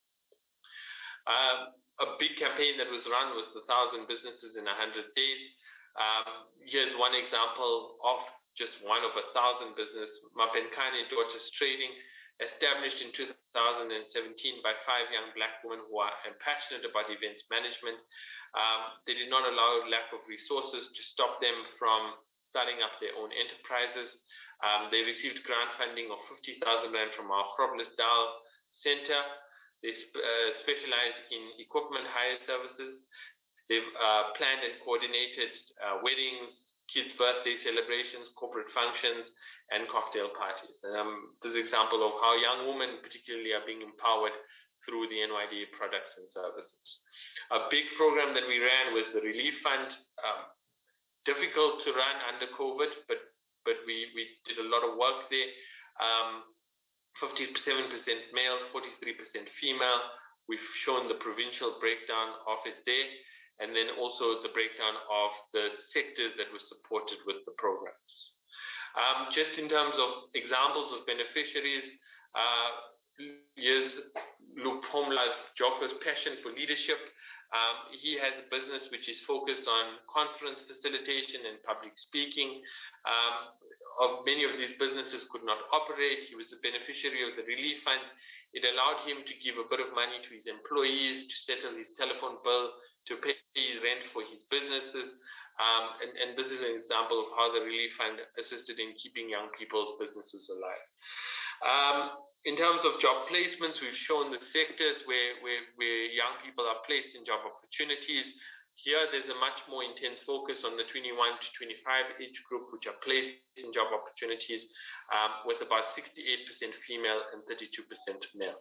S2: Um, a big campaign that was run was the thousand businesses in one hundred days. Um, here's one example of just one of a thousand business, Mapenkani Daughters Trading, established in two thousand seventeen by five young black women who are passionate about events management. Um, they did not allow lack of resources to stop them from starting up their own enterprises. Um, they received grant funding of fifty thousand rand from our Groblersdal Center. They sp uh, specialize in equipment hire services. They've uh, planned and coordinated uh, weddings, kids' birthday celebrations, corporate functions, and cocktail parties. Um, this is an example of how young women particularly are being empowered through the N Y D A products and services. A big program that we ran was the Relief Fund. Um, difficult to run under COVID, but, but we, we did a lot of work there. Um, fifty-seven percent male, forty-three percent female. We've shown the provincial breakdown of it there, and then also the breakdown of the sectors that were supported with the programs. Um, just in terms of examples of beneficiaries, uh, here's Luke Homla's Joko's passion for leadership. Um, he has a business which is focused on conference facilitation and public speaking. Um, of many of these businesses could not operate. He was a beneficiary of the relief fund. It allowed him to give a bit of money to his employees, to settle his telephone bill, to pay his rent for his businesses. Um, and, and this is an example of how the relief fund assisted in keeping young people's businesses alive. Um, in terms of job placements, we've shown the sectors where, where, where young people are placed in job opportunities. Here, there's a much more intense focus on the twenty-one to twenty-five age group, which are placed in job opportunities, um, with about sixty-eight percent female and thirty-two percent male.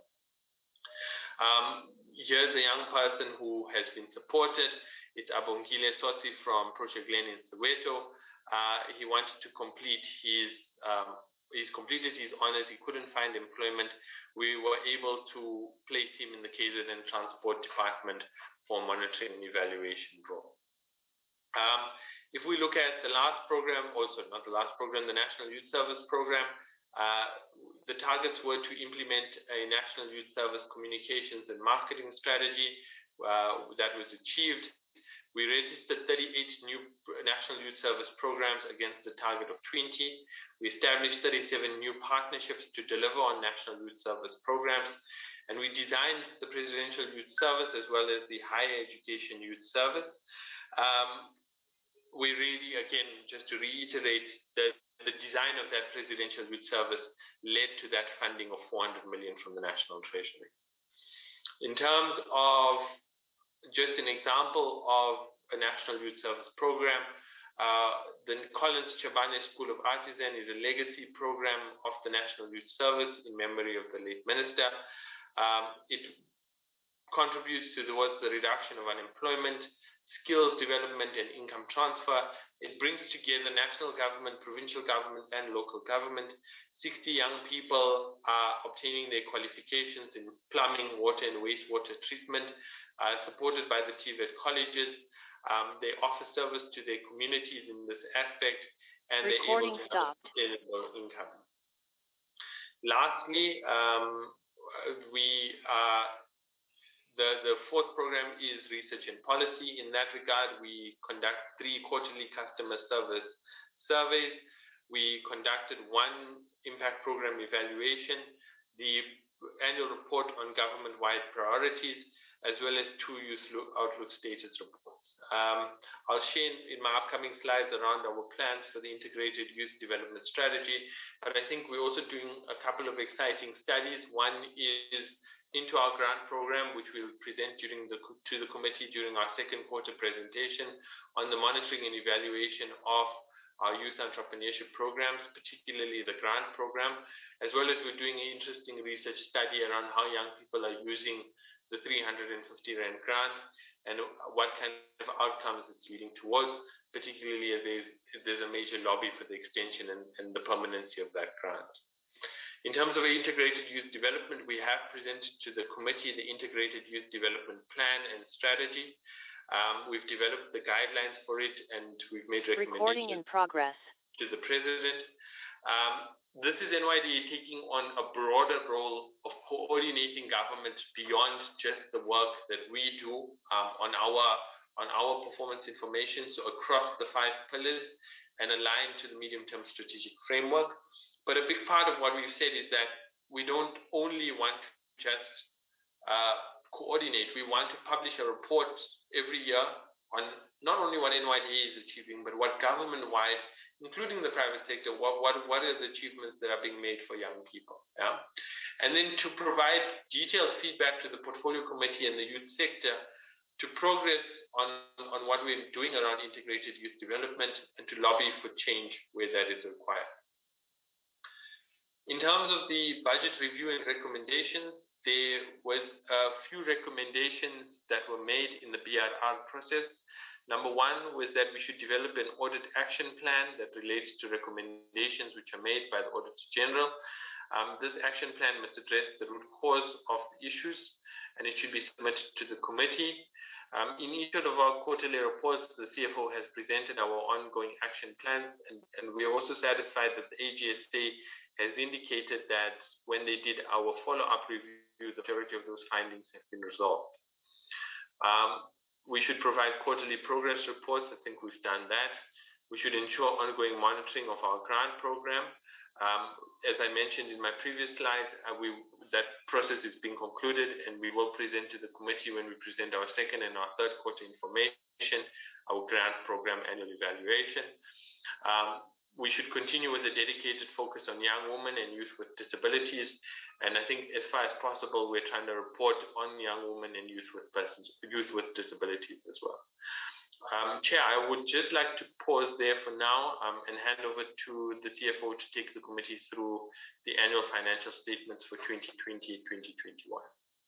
S2: Um, here's a young person who has been supported. It's Abongile Sotsi from Project Glen in Soweto. Uh, he wanted to complete his, um, he's completed his honors. He couldn't find employment. We were able to place him in the K Z N Transport Department for monitoring and evaluation role. Um, if we look at the last program, also not the last program, the National Youth Service Program, uh, the targets were to implement a national youth service communications and marketing strategy. Uh, that was achieved. We registered thirty-eight new national youth service programs against the target of twenty. We established thirty-seven new partnerships to deliver on national youth service programs. And we designed the Presidential Youth Service as well as the Higher Education Youth Service. Um, we really, again, just to reiterate, that the design of that Presidential Youth Service led to that funding of four hundred million from the National Treasury. In terms of just an example of a National Youth Service program, uh, the Collins Chabane School of Artisan is a legacy program of the National Youth Service in memory of the late minister. Um, it contributes towards the reduction of unemployment, skills development, and income transfer. It brings together national government, provincial government, and local government. sixty young people are obtaining their qualifications in plumbing, water, and wastewater treatment, uh, supported by the T V E T colleges. Um, they offer service to their communities in this aspect, and
S4: Recording
S2: they're able to
S4: stopped.
S2: have sustainable income. Lastly, um, we uh, the the fourth program is research and policy. In that regard, we conduct three quarterly customer service surveys. We conducted one impact program evaluation, the annual report on government-wide priorities, as well as two youth outlook status reports. Um, I'll share in, in my upcoming slides around our plans for the integrated youth development strategy, but I think we're also doing a couple of exciting studies. One is into our grant program, which we'll present during the, to the committee during our second quarter presentation on the monitoring and evaluation of our youth entrepreneurship programs, particularly the grant program, as well as we're doing an interesting research study around how young people are using the three hundred fifty rand grant and what kind of outcomes it's leading towards, particularly as there's, if there's a major lobby for the extension and, and the permanency of that grant. In terms of integrated youth development, we have presented to the committee the integrated youth development plan and strategy. Um, we've developed the guidelines for it, and we've made recommendations
S4: Recording in progress.
S2: to the president. Um, this is N Y D A taking on a broader role of coordinating government beyond just the work that we do um, on our on our performance information, so across the five pillars and aligned to the medium-term strategic framework. But a big part of what we've said is that we don't only want to just uh, coordinate, we want to publish a report every year on not only what N Y D A is achieving, but what government-wide, including the private sector, what, what, what are the achievements that are being made for young people. Yeah? And then to provide detailed feedback to the portfolio committee and the youth sector to progress on, on what we're doing around integrated youth development and to lobby for change where that is required. In terms of the budget review and recommendations, there was a few recommendations that were made in the B R R process. Number one was that we should develop an audit action plan that relates to recommendations which are made by the Auditor General. Um, this action plan must address the root cause of the issues, and it should be submitted to the committee. Um, in each of our quarterly reports, the C F O has presented our ongoing action plans, and, and we are also satisfied that the A G S A has indicated that when they did our follow-up review, the majority of those findings have been resolved. Um, we should provide quarterly progress reports. I think we've done that. We should ensure ongoing monitoring of our grant program. Um, as I mentioned in my previous slide, uh, we, that process is being concluded, and we will present to the committee when we present our second and our third quarter information, our grant program annual evaluation. Um, we should continue with a dedicated focus on young women and youth with disabilities. And I think as far as possible, we're trying to report on young women and youth with persons, youth with disabilities as well. Um, Chair, I would just like to pause there for now um, and hand over to the C F O to take the committee through the annual financial statements for twenty twenty, twenty twenty-one.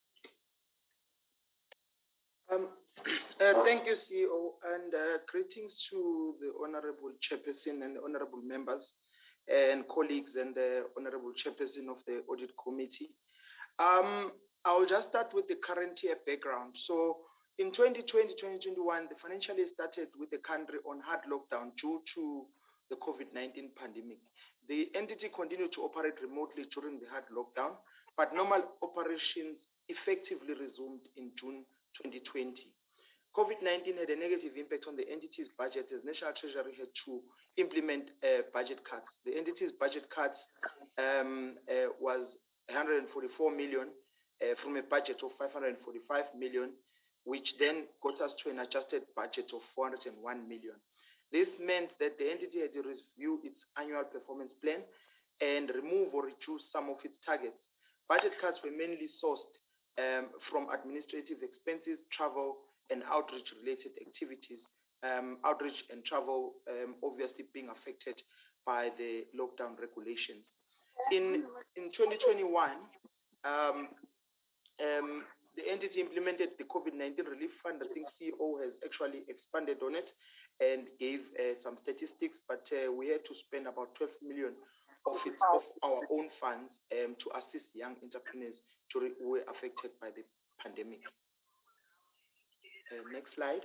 S3: Um, uh, thank you, C E O, and uh, greetings to the Honorable Chairperson and the Honorable members and colleagues and the Honorable Chairperson of the Audit Committee. Um, I'll just start with the current year background. So in twenty twenty, twenty twenty-one, the financial year started with the country on hard lockdown due to the COVID nineteen pandemic. The entity continued to operate remotely during the hard lockdown, but normal operations effectively resumed in June twenty twenty. COVID nineteen had a negative impact on the entity's budget as National Treasury had to implement uh, budget cuts. The entity's budget cuts um, uh, was one hundred forty-four million uh, from a budget of five hundred forty-five million, which then got us to an adjusted budget of four hundred one million. This meant that the entity had to review its annual performance plan and remove or reduce some of its targets. Budget cuts were mainly sourced um, from administrative expenses, travel, and outreach-related activities. Um, outreach and travel um, obviously being affected by the lockdown regulations. In in twenty twenty-one, um, um, the entity implemented the COVID nineteen relief fund. I think C E O has actually expanded on it and gave uh, some statistics, but uh, we had to spend about twelve million of, it, of our own funds um, to assist young entrepreneurs who were affected by the pandemic. Uh, next slide.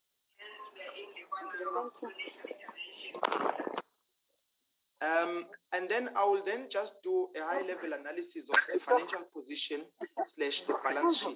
S3: Um, and then I will then just do a high-level analysis of the financial position slash the balance sheet.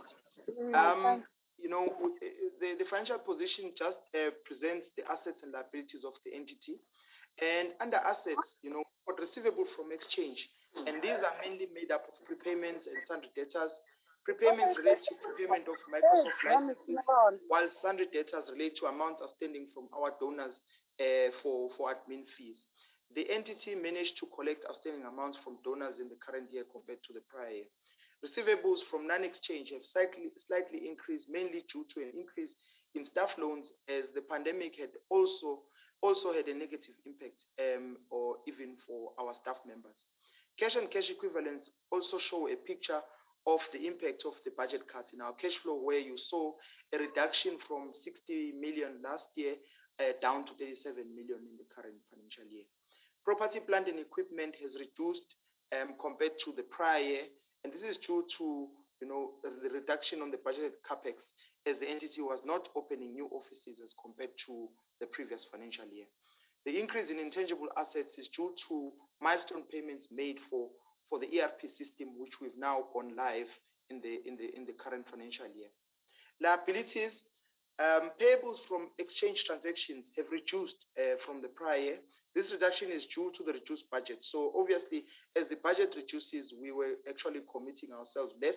S3: Um, you know, the, the financial position just uh, presents the assets and liabilities of the entity. And under assets, you know, got receivable from exchange. And these are mainly made up of prepayments and sundry debtors. Prepayments relate to prepayment of Microsoft licenses, while sundry debtors relate to amounts outstanding from our donors uh, for, for admin fees. The entity managed to collect outstanding amounts from donors in the current year compared to the prior year. Receivables from non-exchange have slightly, slightly increased, mainly due to an increase in staff loans, as the pandemic had also, also had a negative impact, um, or even for our staff members. Cash and cash equivalents also show a picture of the impact of the budget cuts in our cash flow, where you saw a reduction from sixty million last year uh, down to thirty-seven million in the current financial year. Property, plant, and equipment has reduced um, compared to the prior year, and this is due to, you know, the reduction on the budgeted capex, as the entity was not opening new offices as compared to the previous financial year. The increase in intangible assets is due to milestone payments made for, for the E R P system, which we've now gone live in the in the in the current financial year. Liabilities, um, payables from exchange transactions have reduced uh, from the prior year. This reduction is due to the reduced budget. So obviously, as the budget reduces, we were actually committing ourselves less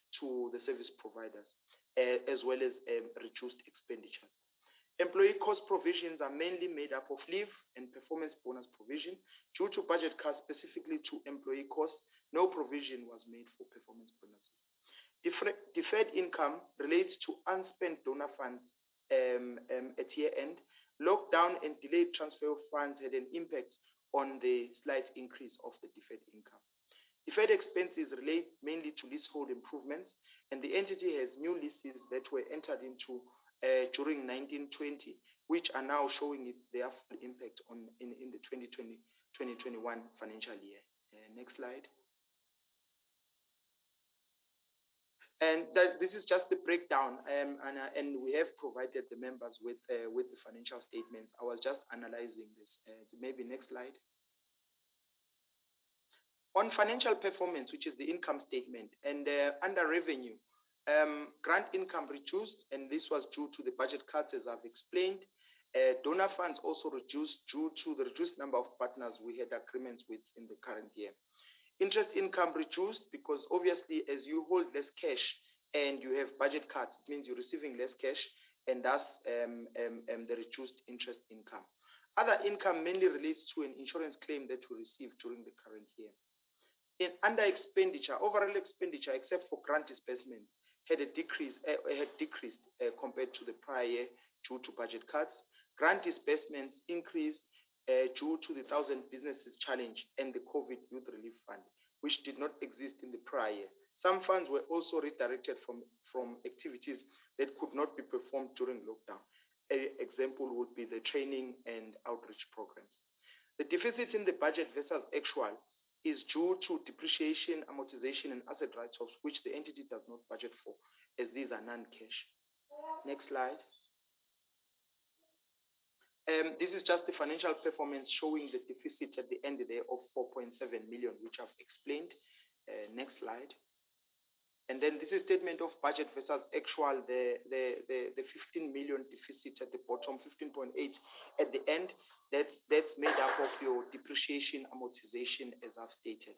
S3: to the service providers, uh, as well as um, reduced expenditure. Employee cost provisions are mainly made up of leave and performance bonus provision. Due to budget cuts specifically to employee costs, no provision was made for performance bonuses. Defer deferred income relates to unspent donor funds um, um, at year end. Lockdown and delayed transfer of funds had an impact on the slight increase of the deferred income. Deferred expenses relate mainly to leasehold improvements, and the entity has new leases that were entered into uh, during nineteen twenty, which are now showing its their full impact on in, in the twenty twenty, twenty twenty-one financial year. Uh, next slide. And that, this is just the breakdown, um, and, uh, and we have provided the members with uh, with the financial statements. I was just analyzing this. Uh, maybe next slide. On financial performance, which is the income statement, and uh, under revenue, um, grant income reduced, and this was due to the budget cuts, as I've explained. Uh, donor funds also reduced due to the reduced number of partners we had agreements with in the current year. Interest income reduced because obviously as you hold less cash and you have budget cuts, it means you're receiving less cash, and thus um, um, um, the reduced interest income. Other income mainly relates to an insurance claim that we received during the current year. In under expenditure, overall expenditure, except for grant disbursement, had a decrease, uh, had decreased uh, compared to the prior year due to budget cuts. Grant disbursements increased Uh, due to the Thousand Businesses Challenge and the COVID Youth Relief Fund, which did not exist in the prior year. Some funds were also redirected from, from activities that could not be performed during lockdown. An example would be the training and outreach programs. The deficit in the budget versus actual is due to depreciation, amortization, and asset write-offs, which the entity does not budget for, as these are non-cash. Next slide. Um, this is just the financial performance showing the deficit at the end there of four point seven million, which I've explained. Uh, next slide. And then this is statement of budget versus actual, the, the, the, the fifteen million deficit at the bottom, fifteen point eight at the end. That's, that's made up of your depreciation, amortization, as I've stated.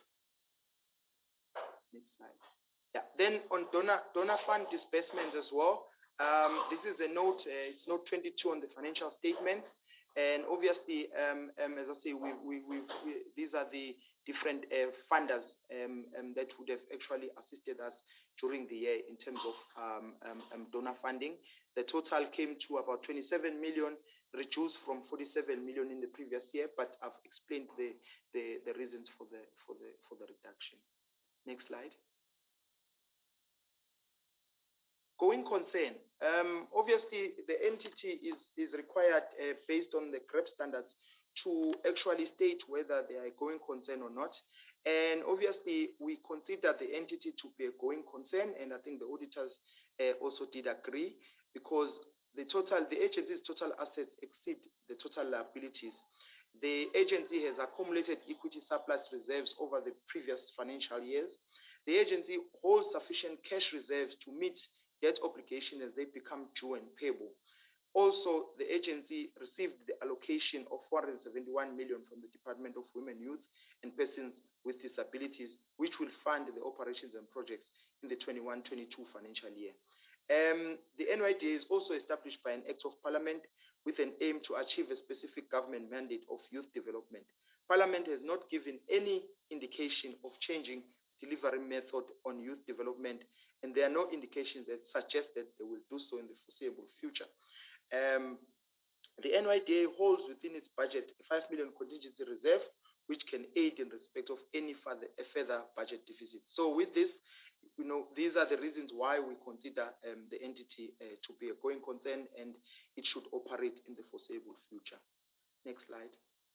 S3: Next slide. Yeah. Then on donor, donor fund disbursements as well, um, this is a note, uh, it's note twenty-two on the financial statements. And obviously, um, um, as I say, we, we, we, we, these are the different uh, funders um, um, that would have actually assisted us during the year in terms of um, um, um, donor funding. The total came to about twenty-seven million, reduced from forty-seven million in the previous year, but I've explained the, the, the reasons for the, for, the, for the reduction. Next slide. Going concern. Um, obviously, the entity is, is required, uh, based on the G R E P standards, to actually state whether they are a going concern or not. And obviously, we consider the entity to be a going concern, and I think the auditors uh, also did agree, because the total, the agency's total assets exceed the total liabilities. The agency has accumulated equity surplus reserves over the previous financial years. The agency holds sufficient cash reserves to meet debt obligation as they become due and payable. Also, the agency received the allocation of four hundred seventy-one million from the Department of Women, Youth and Persons with Disabilities, which will fund the operations and projects in the twenty-one twenty-two financial year. Um, the N Y D A is also established by an Act of Parliament with an aim to achieve a specific government mandate of youth development. Parliament has not given any indication of changing delivery method on youth development, and there are no indications that suggest that they will do so in the foreseeable future. Um, the N Y D A holds within its budget a five million contingency reserve, which can aid in respect of any further, a further budget deficit. So with this, you know, these are the reasons why we consider um, the entity uh, to be a going concern, and it should operate in the foreseeable future. Next slide.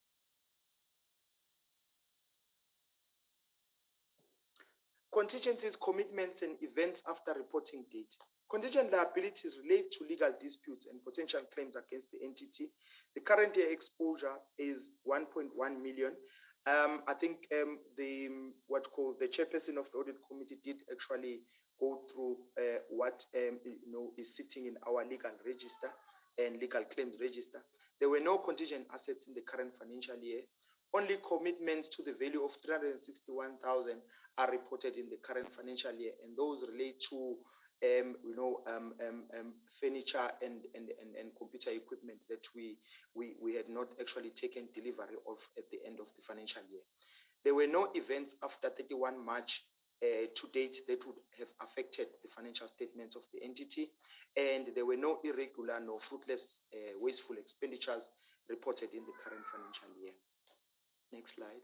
S3: Contingencies, commitments, and events after reporting date. Contingent liabilities relate to legal disputes and potential claims against the entity. The current year exposure is one point one million. Um, I think um, the what called the chairperson of the audit committee did actually go through uh, what um, you know is sitting in our legal register and legal claims register. There were no contingent assets in the current financial year. Only commitments to the value of three hundred sixty-one thousand are reported in the current financial year, and those relate to um, you know um, um, um, furniture and, and, and, and computer equipment that we, we we had not actually taken delivery of at the end of the financial year. There were no events after thirty-first March uh, to date that would have affected the financial statements of the entity, and there were no irregular nor fruitless uh, wasteful expenditures reported in the current financial year. Next slide.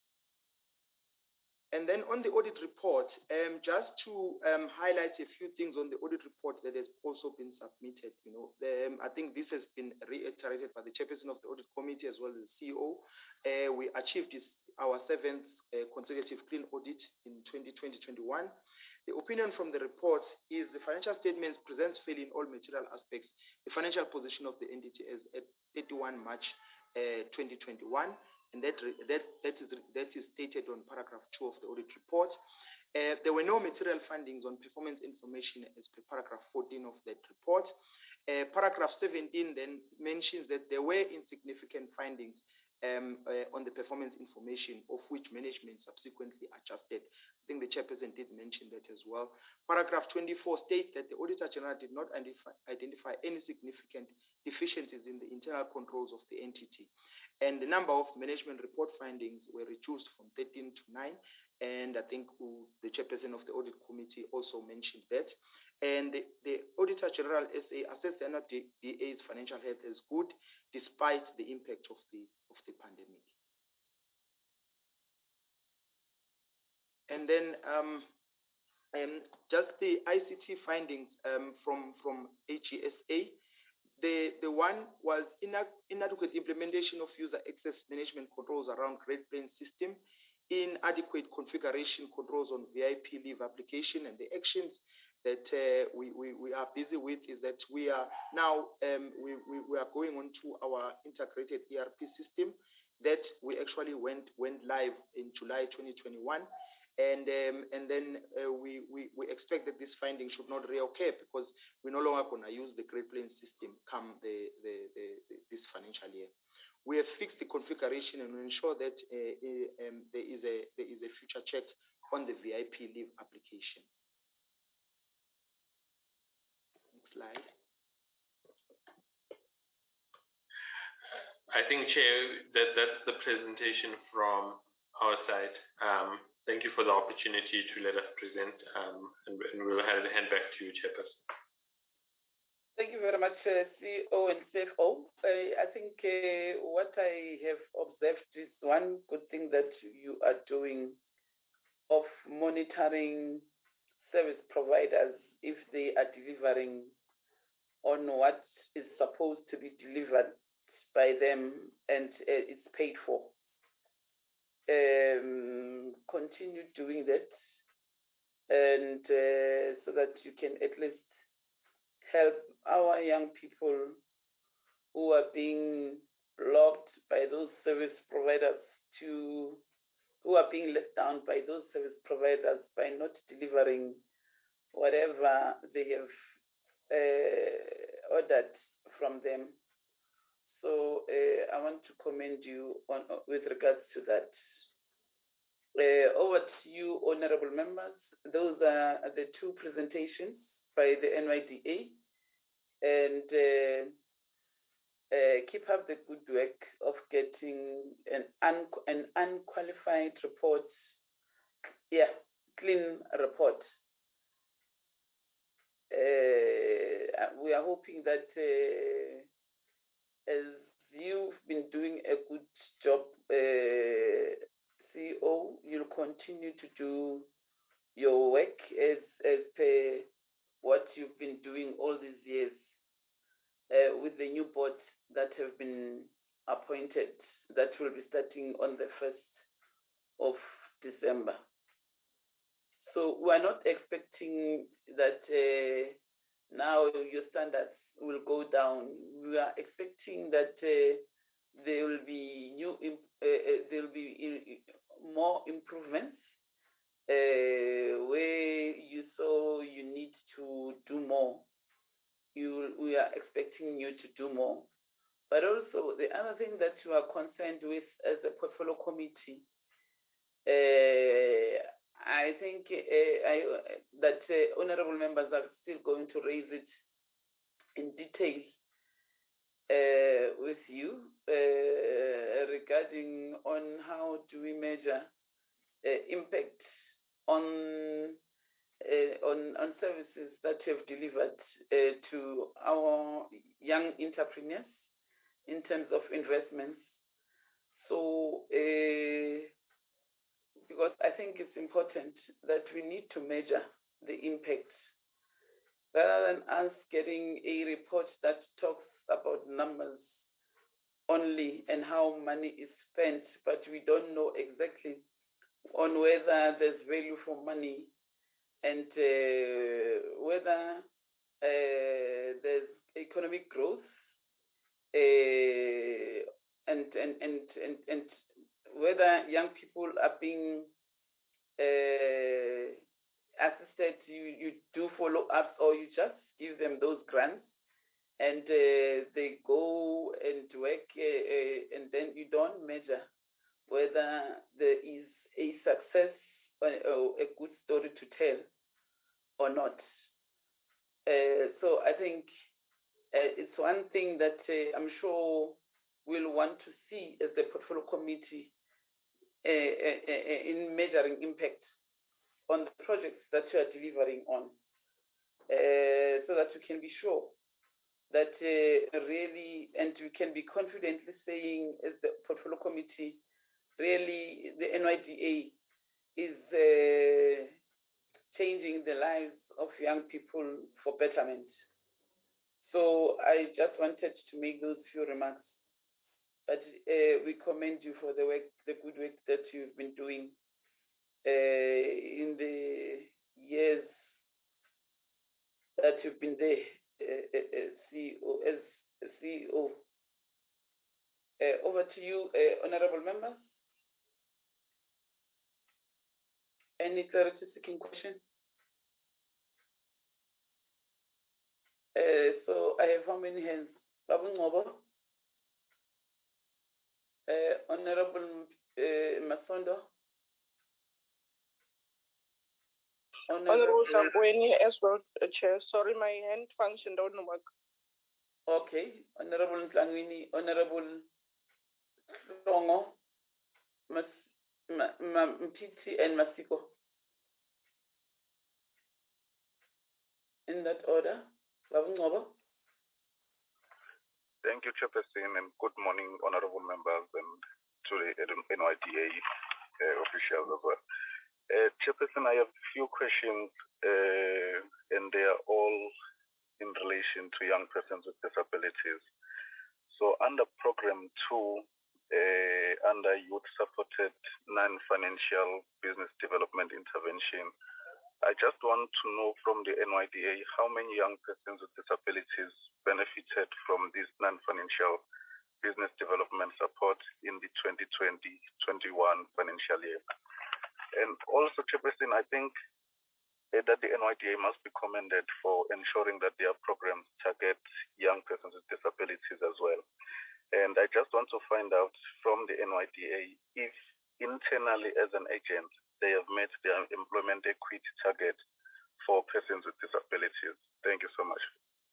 S3: And then on the audit report, um, just to um, highlight a few things on the audit report that has also been submitted. You know, the, um, I think this has been reiterated by the chairperson of the audit committee as well as the C E O. Uh, we achieved this, our seventh uh, consecutive clean audit in twenty twenty to twenty-one. The opinion from the report is the financial statements presents fairly in all material aspects the financial position of the entity as at thirty-first March uh, twenty twenty-one. And that, that, that, is, that is stated on paragraph two of the audit report. Uh, there were no material findings on performance information as per paragraph fourteen of that report. Uh, paragraph seventeen then mentions that there were insignificant findings um, uh, on the performance information, of which management subsequently adjusted. I think the chairperson did mention that as well. Paragraph twenty-four states that the Auditor General did not identify, identify any significant deficiencies in the internal controls of the entity. And the number of management report findings were reduced from thirteen to nine. And I think who, the chairperson of the audit committee also mentioned that. And the, the Auditor General S A assessed the N Y D A's financial health as good, despite the impact of the, of the pandemic. And then um, um, just the I C T findings um, from, from H E S A. The, the one was inadequate implementation of user access management controls around Great Plains system, inadequate configuration controls on V I P leave application, and the actions that uh, we, we, we are busy with is that we are now um, we, we, we are going on to our integrated E R P system that we actually went went live in July twenty twenty-one. And um, and then uh, we, we we expect that this finding should not reoccur because we're no longer going to use the Great Plains system come the, the, the, the this financial year. We have fixed the configuration and ensure that uh, uh, um, there is a there is a future check on the V I P leave application. Next slide.
S2: I think, Chair, that that's the presentation from our side. Um, thank you for the opportunity to let us present, um, and, and we'll hand, hand back to you, Chairperson.
S1: Thank you very much, uh, C O and C F O. Uh, I think uh, what I have observed is one good thing that you are doing of monitoring service providers if they are delivering on what is supposed to be delivered by them and uh, it's paid for. Um, continue doing that, and uh, so that you can at least help our young people who are being blocked by those service providers to, who are being let down by those service providers by not delivering whatever they have uh, ordered from them. So uh, I want to commend you on with regards to that. Uh, over to you, honorable members. Those are the two presentations by the N Y D A, and uh, uh, keep up the good work of getting an, un an unqualified report, yeah, clean report. Uh, we are hoping that uh, as you've been doing a good job, uh, C E O, you'll continue to do your work as, as per what you've been doing all these years uh, with the new board that have been appointed that will be starting on the first of December. So we are not expecting that uh, now your standards will go down. We are expecting that uh, there will be new, uh, there will be in, more improvements uh, where you saw you need to do more. You, we are expecting you to do more. But also the other thing that you are concerned with as a portfolio committee, uh, I think uh, I, that uh, honorable members are still going to raise it in detail uh, with you uh, regarding on how do we measure uh, impact on, uh, on on services that we have delivered uh, to our young entrepreneurs in terms of investments. So, uh, because I think it's important that we need to measure the impact rather than us getting a report that talks about numbers only and how money is spent, but we don't know exactly on whether there's value for money and uh, whether uh, there's economic growth uh, and, and, and, and, and whether young people are being uh, assisted, you, you do follow-ups or you just give them those grants and uh, they go and work uh, uh, and then you don't measure whether there is a success or, or a good story to tell or not. Uh, so I think uh, it's one thing that uh, I'm sure we'll want to see as the portfolio committee uh, uh, in measuring impact on the projects that you are delivering on, uh, so that we can be sure that uh, really, and we can be confidently saying as the portfolio committee, really the N Y D A is uh, changing the lives of young people for betterment. So I just wanted to make those few remarks. But uh, we commend you for the work, the good work that you've been doing uh, in the years that you've been there, uh, uh, C E O, as C E O. Uh, over to you, uh, honorable members. Any clarity-seeking question? Uh, so I have how many hands? Babu Ngobo? Uh, honorable uh, Masondo?
S10: Honorable Tlangweni as well, uh, Chair. Sorry, my hand function don't work.
S1: Okay. Honorable Tlangweni, Honorable Rongo, Mas, Ma, Ma, Mpiti, and Masiko. In that order. Babu Ngobo?
S11: Thank you, Chairperson, and good morning, honorable members, and to the N Y D A uh, officials as well. Uh, Chairperson, I have a few questions, uh, and they are all in relation to young persons with disabilities. So under Program two, uh, under Youth-Supported Non-Financial Business Development Intervention, I just want to know from the N Y D A how many young persons with disabilities benefited from this non-financial business development support in the twenty twenty twenty-one financial year. And also, Chairperson, I think that the N Y D A must be commended for ensuring that their programs target young persons with disabilities as well. And I just want to find out from the N Y D A if internally as an agent, they have met their employment equity target for persons with disabilities. Thank you so much.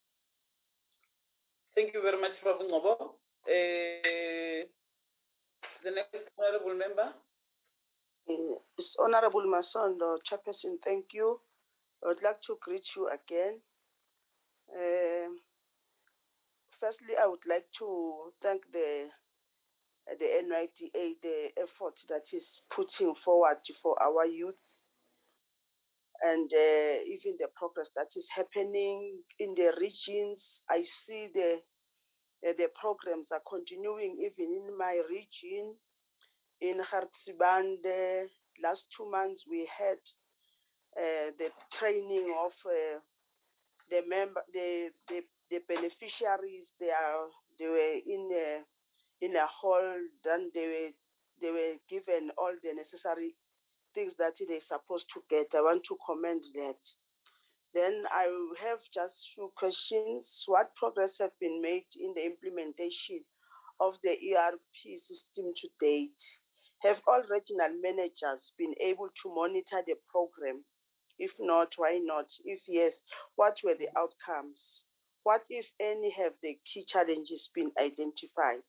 S1: Thank you very much, Babu Ngobo. Uh, the next honorable member.
S8: It's Honorable Masondo, Chairperson, thank you. I would like to greet you again. Uh, firstly, I would like to thank the the N Y D A, the effort that is putting forward for our youth, and uh, even the progress that is happening in the regions. I see the uh, the programs are continuing even in my region. In Hartsibande, last two months we had uh, the training of uh, the member, the, the the beneficiaries. They are they were in a in a hall. Then they were they were given all the necessary things that they're supposed to get. I want to commend that. Then I have just few questions. What progress have been made in the implementation of the E R P system to date? Have all regional managers been able to monitor the program? If not, why not? If yes, what were the outcomes? What, if any, have the key challenges been identified?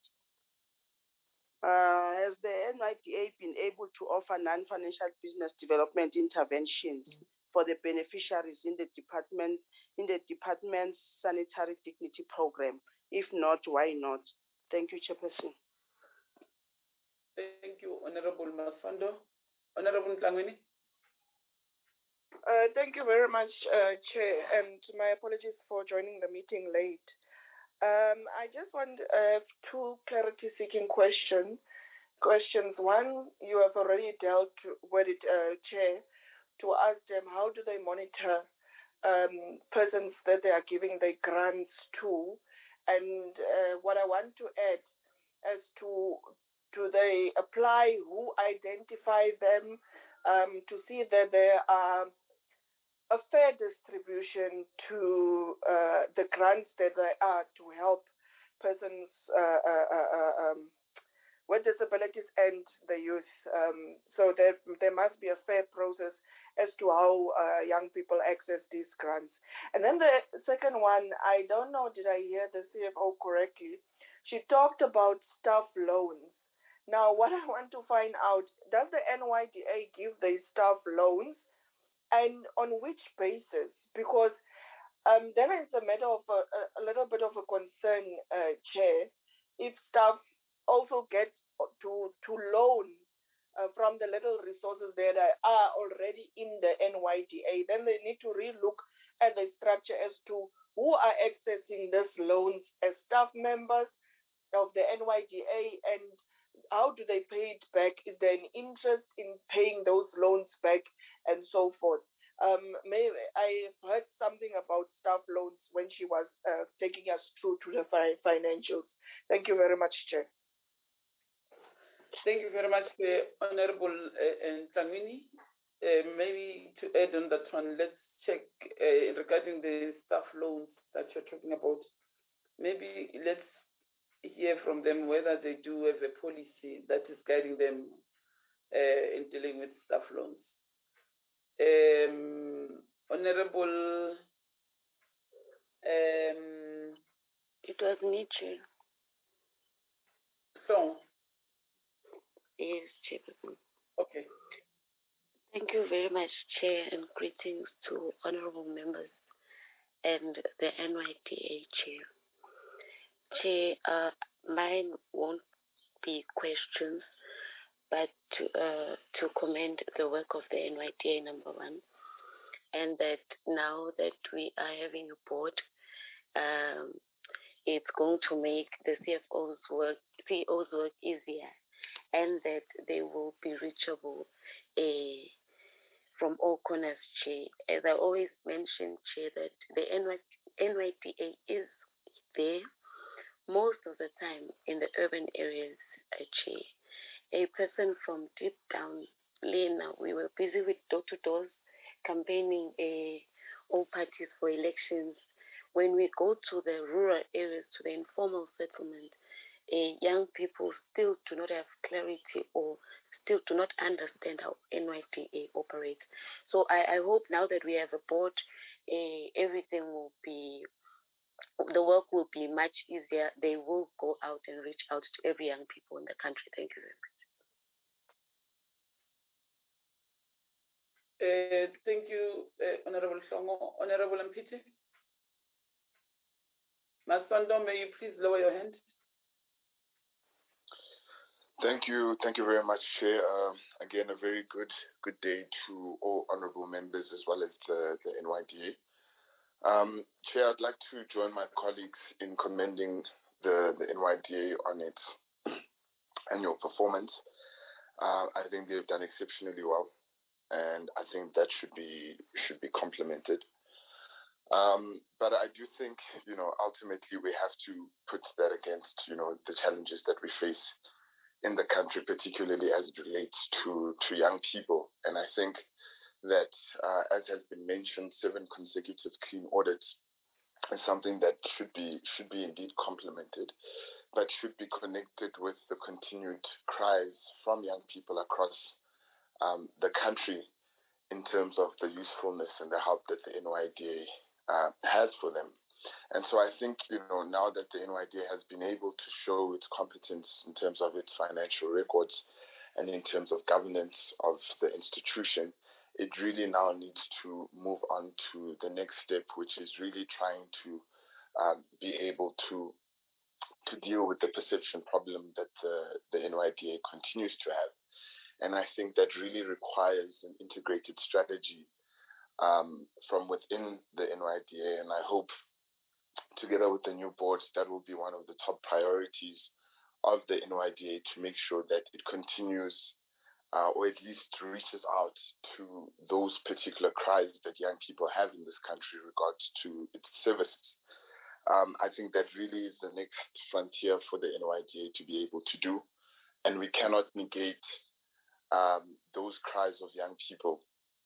S8: Uh, has the N Y D A been able to offer non-financial business development interventions for the beneficiaries in the department in the department's sanitary dignity program? If not, why not? Thank you, Chairperson.
S1: Thank you, Honorable Masondo. Honorable Tlangweni.
S10: Uh, thank you very much, uh, Chair, and my apologies for joining the meeting late. Um, I just want uh, two clarity-seeking questions. Questions. One, you have already dealt with it, uh, Chair, to ask them how do they monitor um, persons that they are giving the grants to, and uh, what I want to add as to do they apply, who identify them, um, to see that there are a fair distribution to uh, the grants that they are to help persons uh, uh, uh, um, with disabilities and the youth. Um, so there, there must be a fair process as to how uh, young people access these grants. And then the second one, I don't know, did I hear the C F O correctly? She talked about staff loans. Now, what I want to find out, does the N Y D A give the staff loans, and on which basis? Because um, then it's a matter of a, a little bit of a concern, uh, Chair, if staff also get to to loan uh, from the little resources that are already in the N Y D A, then they need to relook at the structure as to who are accessing these loans as staff members of the N Y D A, and how do they pay it back? Is there an interest in paying those loans back, and so forth? Um, may, I heard something about staff loans when she was uh, taking us through to the fi financials. Thank you very much, Chair.
S1: Thank you very much, uh, Honorable uh, Ntangwini. Uh, maybe to add on that one, let's check uh, regarding the staff loans that you're talking about. Maybe let's hear from them whether they do have a policy that is guiding them uh, in dealing with staff loans. Um, Honorable, um,
S12: it was me, Chair.
S1: Song.
S12: Yes, Chairperson.
S1: Okay.
S12: Thank you very much, Chair, and greetings to honorable members and the N Y D A Chair. Chair, uh, mine won't be questions, but to uh, to commend the work of the N Y D A, number one, and that now that we are having a board, um, it's going to make the C F O's work, C E O's work easier, and that they will be reachable uh, from all corners, Chair. As I always mention, Chair, that the N Y D A is there most of the time in the urban areas, uh, Chair. A person from deep down Lena, we were busy with door-to-doors campaigning uh, all parties for elections. When we go to the rural areas, to the informal settlement, uh, young people still do not have clarity or still do not understand how N Y D A operates. So I, I hope now that we have a board, uh, everything will be, the work will be much easier. They will go out and reach out to every young people in the country. Thank you very much.
S1: Uh, thank you, uh, Honorable Songo. Honorable Mpiti. Masondo, may you please lower your hand?
S13: Thank you. Thank you very much, Chair. Uh, again, a very good good day to all honorable members as well as the, the N Y D A. Um, Chair, I'd like to join my colleagues in commending the, the N Y D A on its annual performance. Uh, I think they've done exceptionally well, and I think that should be should be complimented. Um, but I do think, you know, ultimately we have to put that against, you know, the challenges that we face in the country, particularly as it relates to, to young people. And I think that, uh, as has been mentioned, seven consecutive clean audits is something that should be should be indeed complemented, but should be connected with the continued cries from young people across um, the country in terms of the usefulness and the help that the N Y D A uh, has for them. And so I think, you know, now that the N Y D A has been able to show its competence in terms of its financial records and in terms of governance of the institution, it really now needs to move on to the next step, which is really trying to um, be able to to deal with the perception problem that the, the N Y D A continues to have. And I think that really requires an integrated strategy um, from within the N Y D A, and I hope together with the new board, that will be one of the top priorities of the N Y D A to make sure that it continues uh, or at least reaches out to those particular cries that young people have in this country in regards to its services. Um, I think that really is the next frontier for the N Y D A to be able to do, and we cannot negate um, those cries of young people,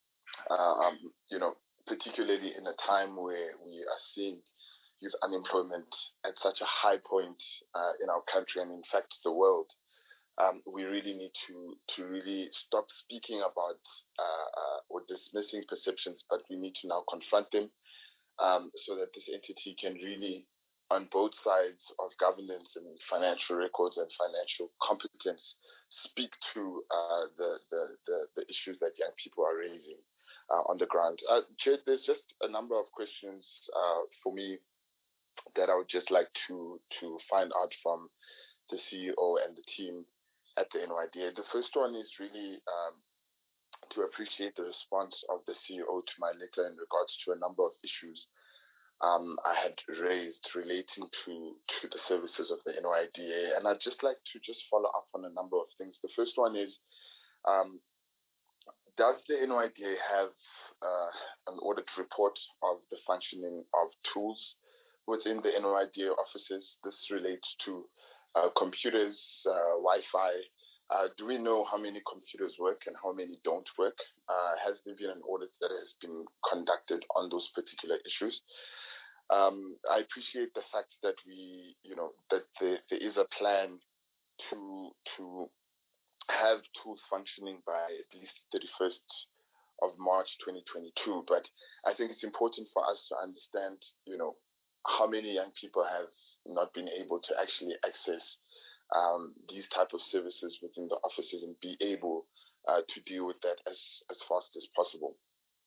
S13: uh, um, you know, particularly in a time where we are seeing youth unemployment at such a high point uh, in our country and in fact the world. Um, we really need to to really stop speaking about uh, uh, or dismissing perceptions, but we need to now confront them um, so that this entity can really, on both sides of governance and financial records and financial competence, speak to uh, the, the, the, the issues that young people are raising uh, on the ground. Uh, Chair, there's just a number of questions uh, for me that I would just like to to find out from the C E O and the team at the N Y D A. The first one is really um, to appreciate the response of the C E O to my letter in regards to a number of issues um, I had raised relating to, to the services of the N Y D A. And I'd just like to just follow up on a number of things. The first one is, um, does the N Y D A have uh, an audit report of the functioning of tools within the N Y D A offices. This relates to uh, computers, uh, Wi-Fi. Uh, do we know how many computers work and how many don't work? Uh, has there been an audit that has been conducted on those particular issues? Um, I appreciate the fact that we, you know, that there, there is a plan to to have tools functioning by at least thirty-first of March twenty twenty-two. But I think it's important for us to understand, you know, how many young people have not been able to actually access um, these type of services within the offices and be able uh, to deal with that as, as fast as possible.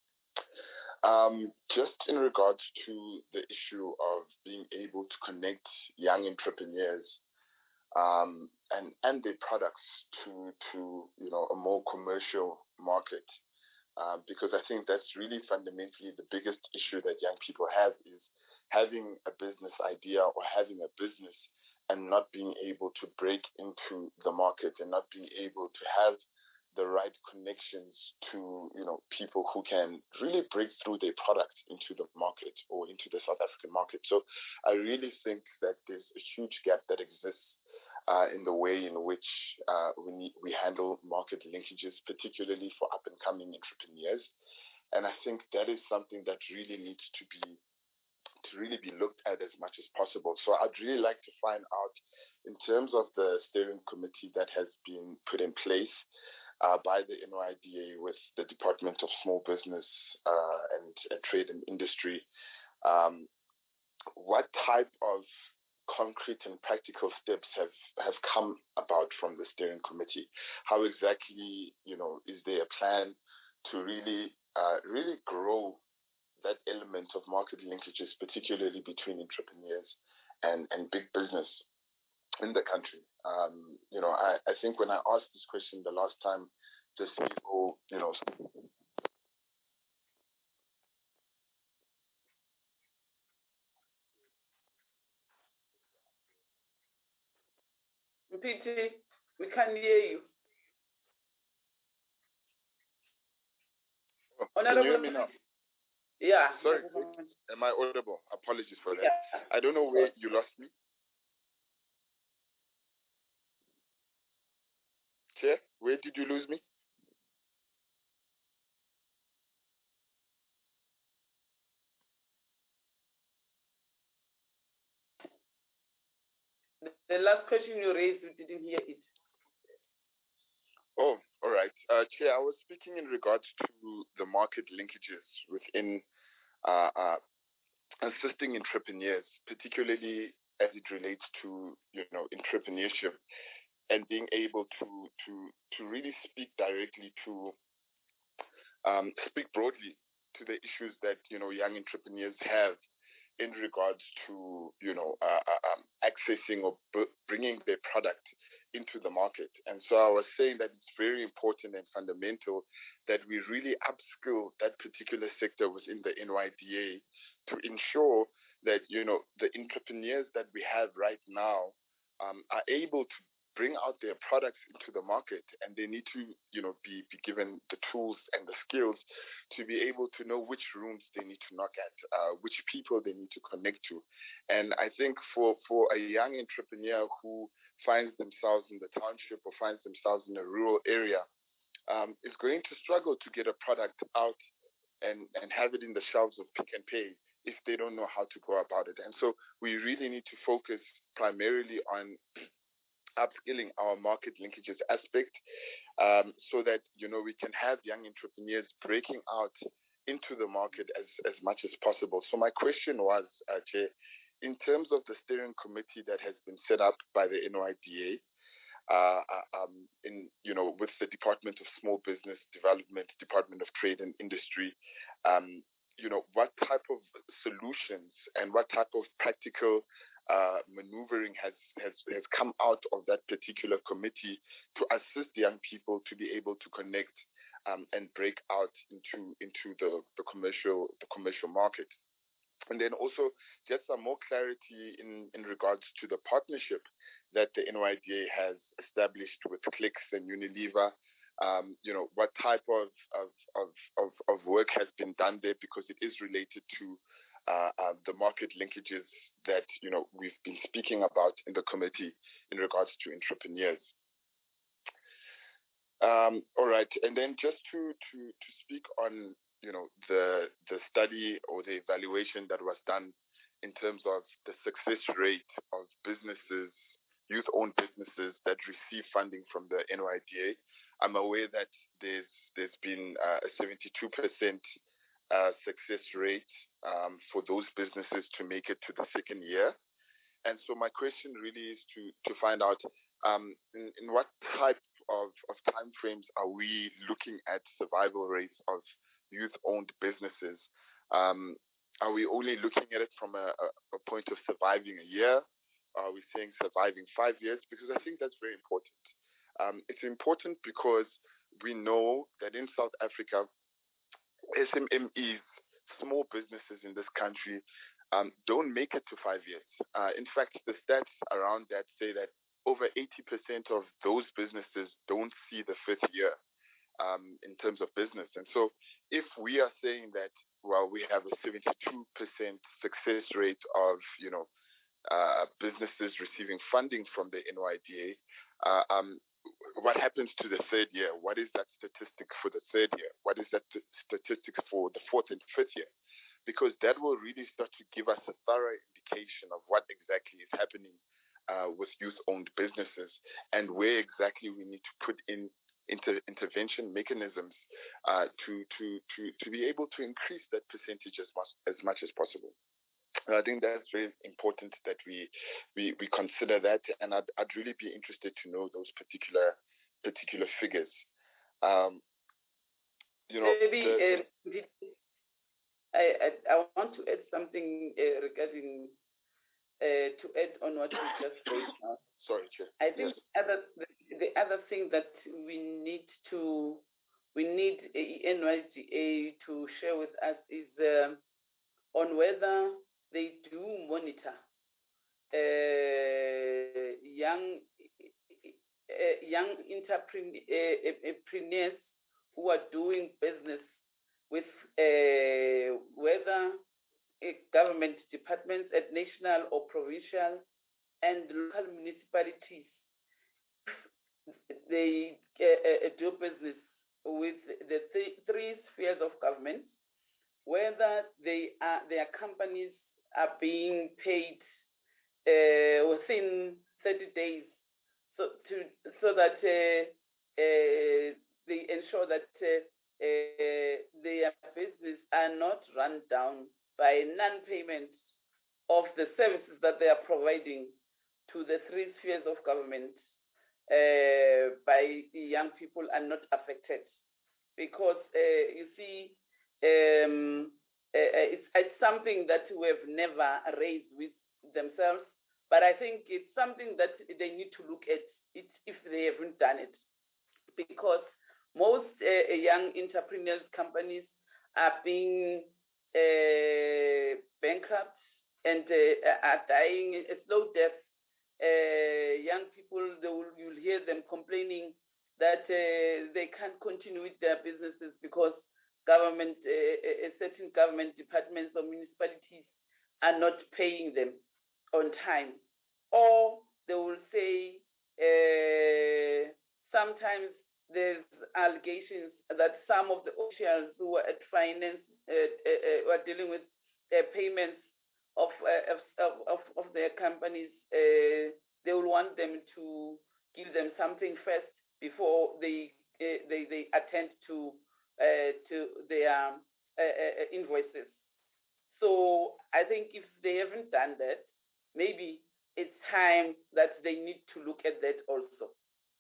S13: Um, just in regards to the issue of being able to connect young entrepreneurs um, and and their products to to you know a more commercial market, uh, because I think that's really fundamentally the biggest issue that young people have is having a business idea or having a business and not being able to break into the market and not being able to have the right connections to, you know, people who can really break through their product into the market or into the South African market. So I really think that there's a huge gap that exists uh, in the way in which uh, we need, we handle market linkages, particularly for up and coming entrepreneurs. And I think that is something that really needs to be to really be looked at as much as possible. So I'd really like to find out, in terms of the steering committee that has been put in place uh, by the N Y D A with the Department of Small Business uh, and, and Trade and Industry, um, what type of concrete and practical steps have, have come about from the steering committee? How exactly, you know, is there a plan to really, uh, really grow that element of market linkages, particularly between entrepreneurs and, and big business in the country? Um, you know, I, I think when I asked this question the last time, the C E O, you know,
S1: P T, we can't hear you.
S13: oh,
S1: Honorable,
S13: can you hear me now?
S1: Yeah.
S13: Sorry, am I audible? Apologies for that.
S1: Yeah.
S13: I don't know where you lost me. Chair, where did you lose me?
S1: The last question you raised, we didn't hear it.
S13: Oh, all right. Uh, Chair, I was speaking in regards to the market linkages within uh, uh, assisting entrepreneurs, particularly as it relates to, you know, entrepreneurship and being able to to to really speak directly to um, speak broadly to the issues that, you know, young entrepreneurs have in regards to, you know, uh, uh, um, accessing or b- bringing their product into the market. And so I was saying that it's very important and fundamental that we really upskill that particular sector within the N Y D A to ensure that, you know, the entrepreneurs that we have right now um, are able to bring out their products into the market, and they need to, you know, be, be given the tools and the skills to be able to know which rooms they need to knock at, uh, which people they need to connect to. And I think for, for a young entrepreneur who finds themselves in the township or finds themselves in a rural area, um, is going to struggle to get a product out and, and have it in the shelves of Pick n Pay if they don't know how to go about it. And so we really need to focus primarily on upskilling our market linkages aspect, um, so that, you know, we can have young entrepreneurs breaking out into the market as, as much as possible. So my question was, uh, Chair, in terms of the steering committee that has been set up by the N Y D A, uh, um, in, you know, with the Department of Small Business Development, Department of Trade and Industry, um, you know, what type of solutions and what type of practical uh, maneuvering has, has, has come out of that particular committee to assist young people to be able to connect um, and break out into into the, the commercial the commercial market. And then also get some more clarity in, in regards to the partnership that the N Y D A has established with Clicks and Unilever, um, you know, what type of, of, of, of, of work has been done there, because it is related to uh, uh, the market linkages that, you know, we've been speaking about in the committee in regards to entrepreneurs. Um, all right, and then just to, to, to speak on, you know, the, the study or the evaluation that was done in terms of the success rate of businesses, youth-owned businesses that receive funding from the N Y D A. I'm aware that there's there's been uh, a seventy-two percent uh, success rate um, for those businesses to make it to the second year. And so my question really is to to find out um, in, in what type of, of time frames are we looking at survival rates of youth-owned businesses? Um, are we only looking at it from a, a, a point of surviving a year? Are we saying surviving five years? Because I think that's very important. Um, it's important because we know that in South Africa, S M Es, small businesses in this country, um, don't make it to five years. Uh, in fact, the stats around that say that over eighty percent of those businesses don't see the fifth year um, in terms of business. And so if we are saying that, well, we have a seventy-two percent success rate of, you know, uh, businesses receiving funding from the N Y D A, uh, um, what happens to the third year? What is that statistic for the third year? What is that t- statistic for the fourth and fifth year? Because that will really start to give us a thorough indication of what exactly is happening uh, with youth-owned businesses and where exactly we need to put in inter- intervention mechanisms uh, to, to, to, to be able to increase that percentage as much as, much as possible. I think that's very important that we we, we consider that, and I'd, I'd really be interested to know those particular particular figures. Um, you know,
S1: maybe
S13: the,
S1: uh, I, I I want to add something uh, regarding uh, to add on what you just raised now.
S13: Sorry, Chair.
S1: I think
S13: yes.
S1: other the, the other thing that we need to we need N Y D A to share with us is um, on whether they do monitor uh, young uh, young entrepreneurs who are doing business with uh, whether uh, government departments at national or provincial and local municipalities. They uh, do business with the th- three spheres of government, whether they are, their companies are being paid uh, within thirty days, so to so that uh, uh, they ensure that uh, uh, their business are not run down by non-payment of the services that they are providing to the three spheres of government. Uh, by young people are not affected, because uh, you see, um, uh, it's, it's something that we have never raised with themselves, but I think it's something that they need to look at it if they haven't done it, because most uh, young entrepreneurs companies are being uh, bankrupt and uh, are dying a slow death. Uh, young people, they will, you'll hear them complaining that uh, they can't continue with their businesses because government, uh, certain government departments or municipalities are not paying them on time. Or they will say uh, sometimes there's allegations that some of the officials who are at finance uh, uh, uh, are dealing with uh, payments of, uh, of, of, of their companies, uh, they will want them to give them something first before they uh, they, they attend to uh, to their uh, uh, invoices. So I think if they haven't done that, maybe it's time that they need to look at that also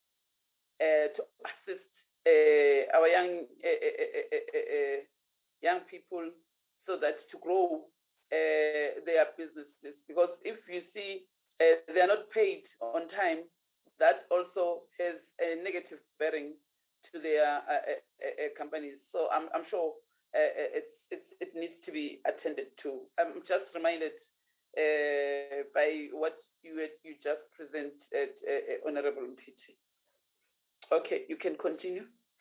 S1: uh, to assist uh, our young uh, uh, uh, uh, young people so that to grow uh, their businesses. Because if you see uh, they are not paid on time, that also has a negative bearing to their uh, uh, uh, companies. So I'm, I'm sure uh, it's, it's, it needs to be attended to. I'm just reminded uh, by what you you just presented, uh, uh, Honorable Mpiti. Okay, you can continue.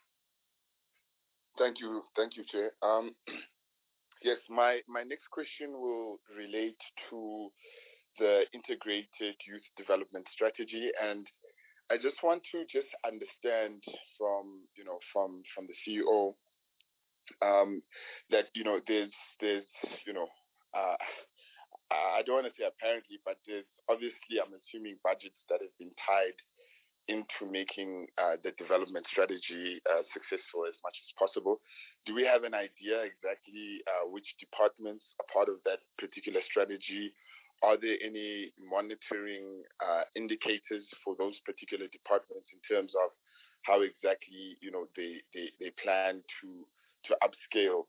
S13: Thank you, thank you, Chair. Um, yes, my my next question will relate to the integrated youth development strategy, and I just want to just understand from you know from from the C E O um, that you know there's there's you know uh, I don't want to say apparently, but there's obviously I'm assuming budgets that have been tied into making uh, the development strategy uh, successful as much as possible. Do we have an idea exactly uh, which departments are part of that particular strategy? Are there any monitoring uh, indicators for those particular departments in terms of how exactly you know they they, they plan to to upscale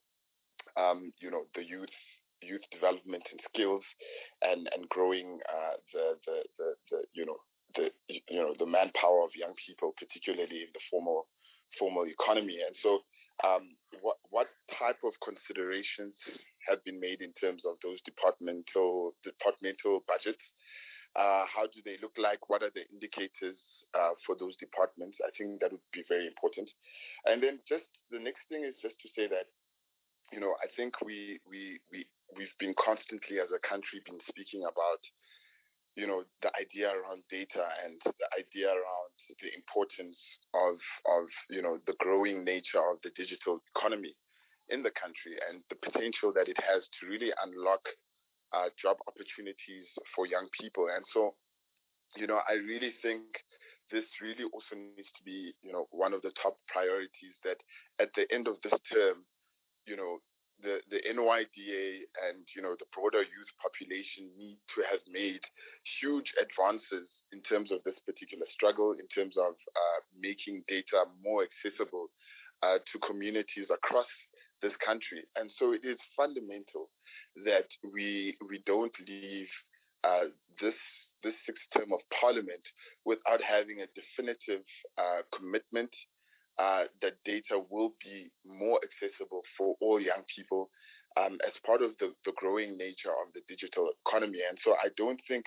S13: um, you know the youth youth development and skills and and growing uh, the, the the the you know the you know the manpower of young people, particularly in the formal formal economy. And so, um, what what type of considerations have been made in terms of those departmental departmental budgets? Uh, how do they look like? What are the indicators uh, for those departments? I think that would be very important. And then just the next thing is just to say that you know I think we we we we've been constantly as a country been speaking about you know, the idea around data and the idea around the importance of, of, you know, the growing nature of the digital economy in the country and the potential that it has to really unlock uh, job opportunities for young people. And so, you know, I really think this really also needs to be, you know, one of the top priorities that at the end of this term, you know, the, the N Y D A and, you know, the broader youth population need to have made huge advances in terms of this particular struggle, in terms of uh, making data more accessible uh, to communities across this country. And so it is fundamental that we we don't leave uh, this this sixth term of parliament without having a definitive uh, commitment Uh, that data will be more accessible for all young people um, as part of the, the growing nature of the digital economy. And so I don't think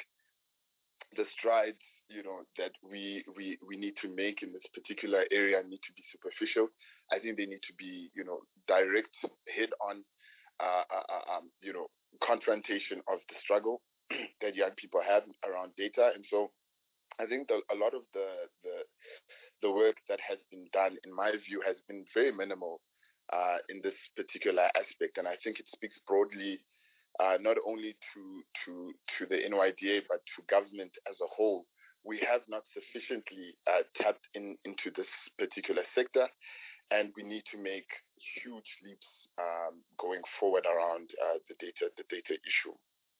S13: the strides, you know, that we, we, we need to make in this particular area need to be superficial. I think they need to be, you know, direct, head-on, uh, uh, um, you know, confrontation of the struggle that young people have around data. And so I think the, a lot of the, the the work that has been done, in my view, has been very minimal uh, in this particular aspect. And I think it speaks broadly uh, not only to, to, to the N Y D A, but to government as a whole. We have not sufficiently uh, tapped in, into this particular sector, and we need to make huge leaps um, going forward around uh, the data, the data issue.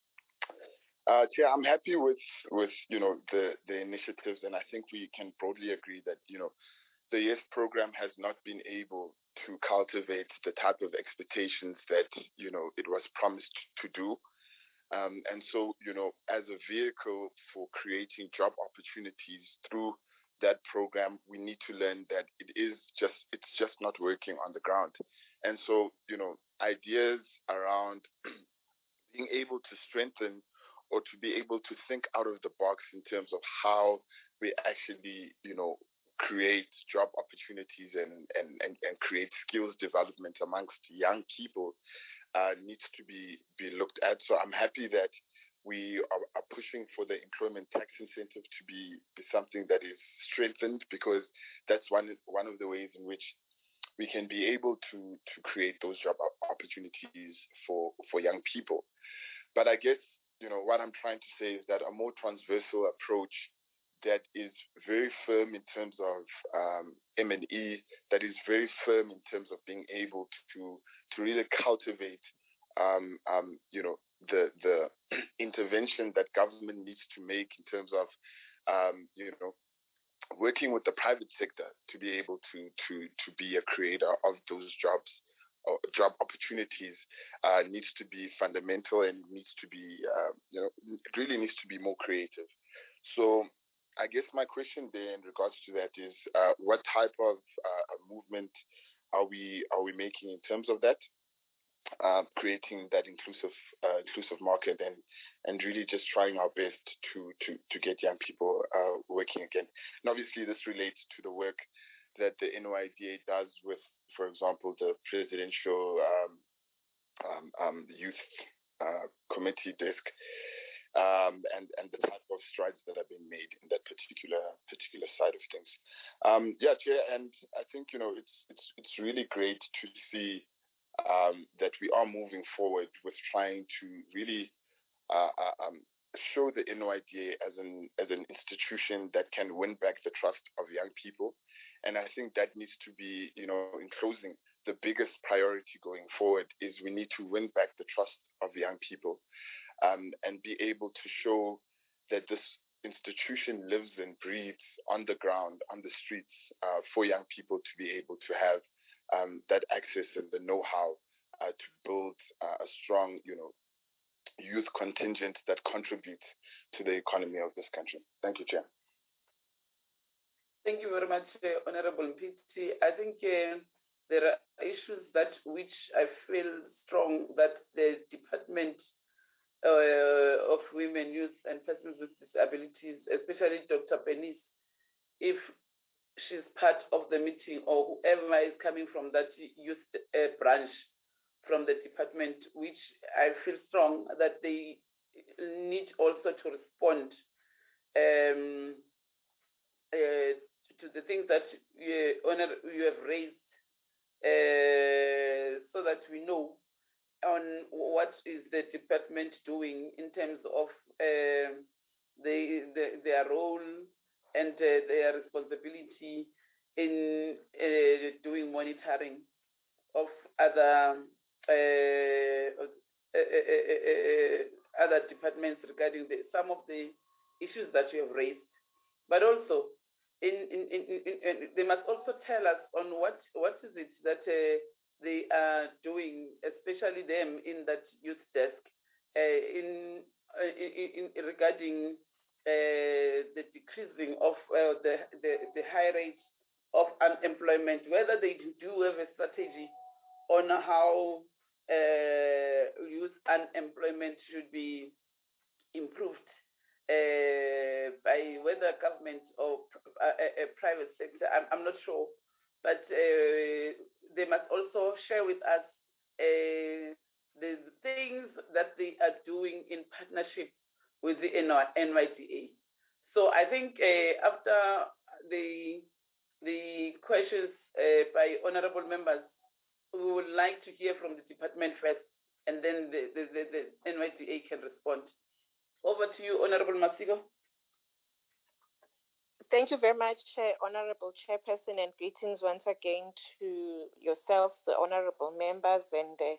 S13: Uh, Chair, I'm happy with, with you know the, the initiatives, and I think we can broadly agree that you know the YES program has not been able to cultivate the type of expectations that you know it was promised to do, um, and so you know as a vehicle for creating job opportunities through that program, we need to learn that it is just it's just not working on the ground, and so you know ideas around being able to strengthen or to be able to think out of the box in terms of how we actually, you know, create job opportunities and, and, and, and create skills development amongst young people uh, needs to be, be looked at. So I'm happy that we are, are pushing for the employment tax incentive to be, be something that is strengthened, because that's one, one of the ways in which we can be able to, to create those job opportunities for, for young people. But I guess, you know, what I'm trying to say is that a more transversal approach that is very firm in terms of um, M and E, that is very firm in terms of being able to to really cultivate, um, um, you know, the the intervention that government needs to make in terms of, um, you know, working with the private sector to be able to to to be a creator of those jobs. Or job opportunities uh, needs to be fundamental and needs to be, uh, you know, it really needs to be more creative. So I guess my question there in regards to that is, uh, what type of uh, movement are we are we making in terms of that, uh, creating that inclusive uh, inclusive market and and really just trying our best to to to get young people uh, working again. And obviously this relates to the work that the N Y D A does with for example, the presidential um, um, um, youth uh, committee desk, um, and and the type of strides that have been made in that particular particular side of things. Um, yeah, Chair, and I think you know it's it's it's really great to see um, that we are moving forward with trying to really uh, uh, um, show the N Y D A as an as an institution that can win back the trust of young people, and I think that needs to be, you know, in closing, the biggest priority going forward is we need to win back the trust of young people, um, and be able to show that this institution lives and breathes on the ground, on the streets, uh, for young people to be able to have um, that access and the know-how uh, to build uh, a strong, you know, youth contingent that contributes to the economy of this country. Thank you, Chair.
S1: Thank you very much, uh, Honorable Mpiti. I think uh, there are issues that which I feel strong that the Department uh, of Women, Youth and Persons with Disabilities, especially Doctor Penis, if she's part of the meeting or whoever is coming from that youth uh, branch from the department, which I feel strong that they need also to respond um, uh, to the things that you, honor, you have raised, uh, so that we know on what is the department doing in terms of uh, the, the, their role and uh, their responsibility in uh, doing monitoring of other uh, uh, uh, uh, other departments regarding the, some of the issues that you have raised, but also in, in, in, in, in, they must also tell us on what what is it that uh, they are doing, especially them in that youth desk, uh, in, uh, in, in regarding uh, the decreasing of uh, the, the the high rate of unemployment, whether they do have a strategy on how uh, youth unemployment should be improved uh, by whether government or a, a private sector. I'm, I'm not sure, but uh, they must also share with us uh, the things that they are doing in partnership with the N Y D A. So I think uh, after the the questions uh, by honorable members, we would like to hear from the department first, and then the, the, the, the N Y D A can respond. Over to you, Honorable Masigo.
S6: Thank you very much, uh, Honorable Chairperson, and greetings once again to yourself, the honorable members, and uh,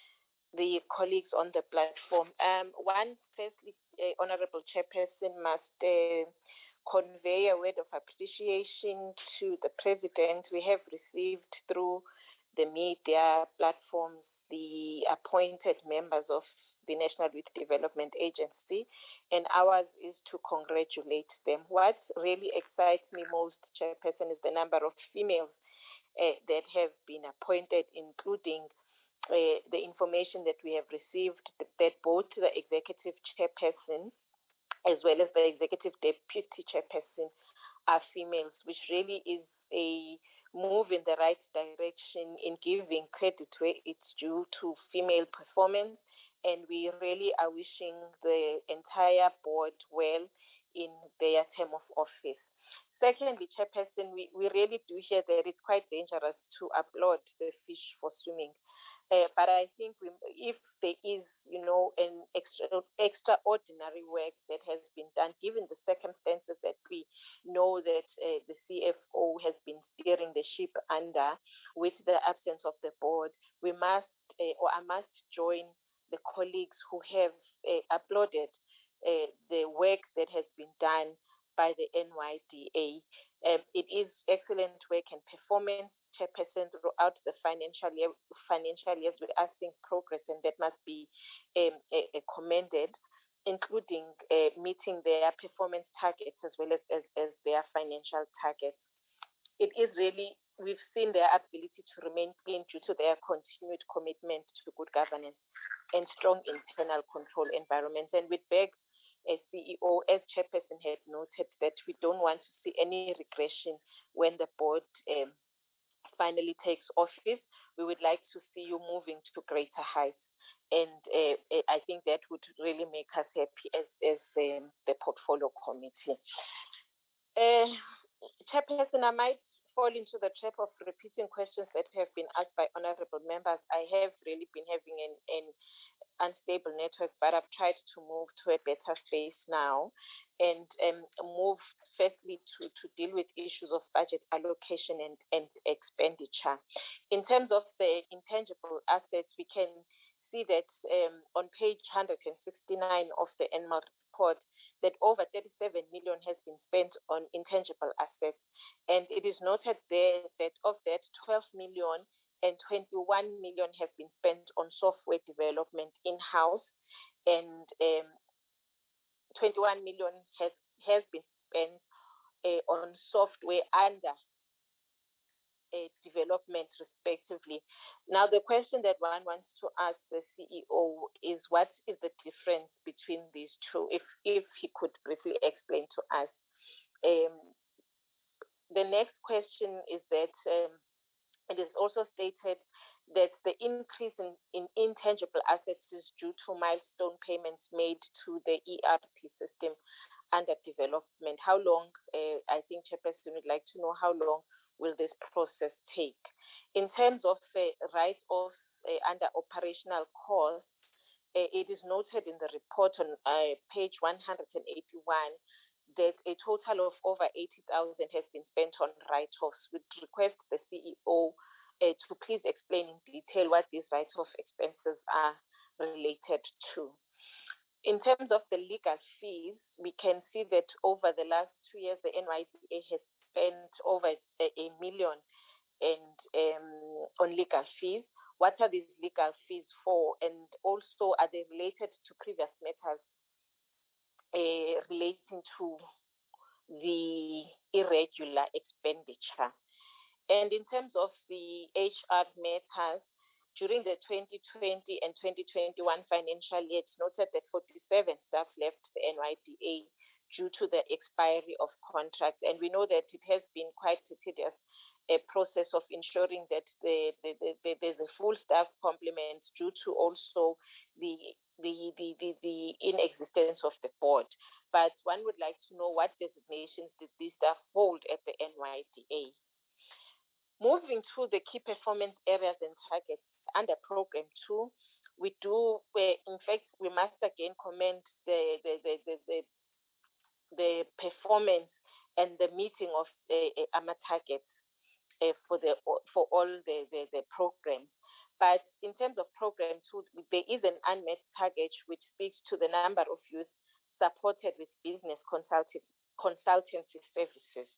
S6: the colleagues on the platform. Um, one, firstly, uh, Honorable Chairperson must uh, convey a word of appreciation to the President. We have received through the media platforms the appointed members of the National Youth Development Agency, and ours is to congratulate them. What really excites me most, Chairperson, is the number of females uh, that have been appointed, including uh, the information that we have received that both the executive chairperson as well as the executive deputy chairperson are females, which really is a move in the right direction in giving credit where it's due to female performance. And we really are wishing the entire board well in their term of office. Secondly, Chairperson, we, we really do hear that it's quite dangerous to upload the fish for swimming. Uh, but I think we, if there is, you know, an extra, extraordinary work that has been done, given the circumstances that we know that uh, the C F O has been steering the ship under, with the absence of the board, we must, uh, or I must join the colleagues who have uh, uploaded uh, the work that has been done by the N Y D A. Um, it is excellent work and performance, Chairperson, throughout the financial year. Financial years, we are seeing progress, and that must be um, uh, commended, including uh, meeting their performance targets as well as, as, as their financial targets. It is really, we've seen their ability to remain clean due to their continued commitment to good governance and strong internal control environments. And with beg, as C E O, as Chairperson had noted, that we don't want to see any regression when the board um, finally takes office, we would like to see you moving to greater heights. And uh, I think that would really make us happy as, as um, the portfolio committee. Uh, Chairperson, I might fall into the trap of repeating questions that have been asked by honorable members. I have really been having an, an unstable network, but I've tried to move to a better space now and um, move firstly to, to deal with issues of budget allocation and, and expenditure. In terms of the intangible assets, we can see that um, on page one hundred sixty-nine of the annual report, that over thirty-seven million has been spent on intangible assets. And it is noted there that of that, twelve million and twenty-one million have been spent on software development in-house, and um, twenty-one million has, has been spent uh, on software under uh, development, respectively. Now, the question that one wants to ask the C E O is, what is the difference between these two? If, if he could briefly explain to us. Um, the next question is that um, it is also stated that the increase in, in intangible assets is due to milestone payments made to the E R P system under development. How long, uh, I think Chairperson would like to know, how long will this process take? In terms of uh, write-offs uh, under operational costs, uh, it is noted in the report on uh, page one hundred eighty-one that a total of over eighty thousand has been spent on write-offs. We request the C E O uh, to please explain in detail what these write-off expenses are related to. In terms of the legal fees, we can see that over the last two years, the N Y D A has spent over a, a million and um, on legal fees. What are these legal fees for? And also, are they related to previous matters uh, relating to the irregular expenditure? And in terms of the H R matters, during the twenty twenty and twenty twenty-one financial year, it's noted that forty-seven staff left the N Y D A due to the expiry of contracts. And we know that it has been quite a tedious a process of ensuring that the, the, the, the, there's a full staff complement due to also the, the, the, the, the inexistence of the board. But one would like to know, what designations did these staff hold at the N Y D A? Moving to the key performance areas and targets under program two, we do, in fact, we must again commend the, the, the, the, the, the performance and the meeting of the uh, A M A targets uh, for, the, for all the, the, the programs. But in terms of program two, there is an unmet target which speaks to the number of youth supported with business consulting, consultancy services.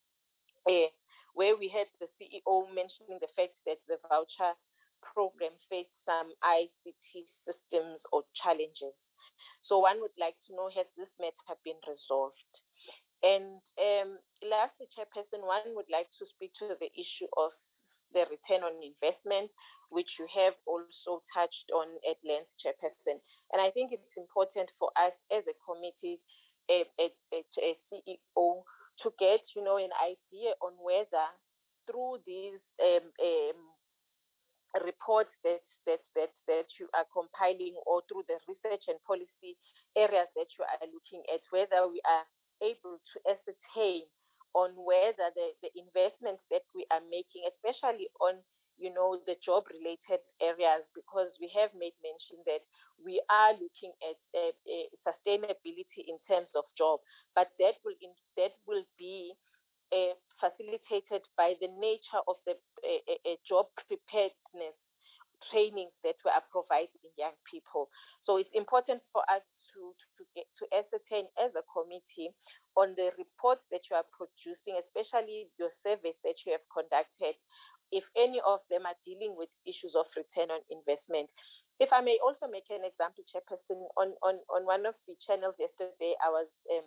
S6: Uh, where we had the C E O mentioning the fact that the voucher program faced some I C T systems or challenges. So one would like to know, has this matter been resolved? And um, lastly, Chairperson, one would like to speak to the issue of the return on investment, which you have also touched on at length, Chairperson. And I think it's important for us as a committee, a, a, a, a C E O, to get, you know, an idea on whether through these um, um, reports that, that, that, that you are compiling, or through the research and policy areas that you are looking at, whether we are able to ascertain on whether the, the investments that we are making, especially on, you know, the job-related areas, because we have made mention that we are looking at uh, uh, sustainability in terms of job, but that will in, that will be uh, facilitated by the nature of the uh, uh, job preparedness trainings that we are providing young people. So it's important for us to to get to ascertain as a committee on the reports that you are producing, especially your surveys that you have conducted, if any of them are dealing with issues of return on investment. If I may also make an example, Chairperson, on, on, on one of the channels yesterday, I was um,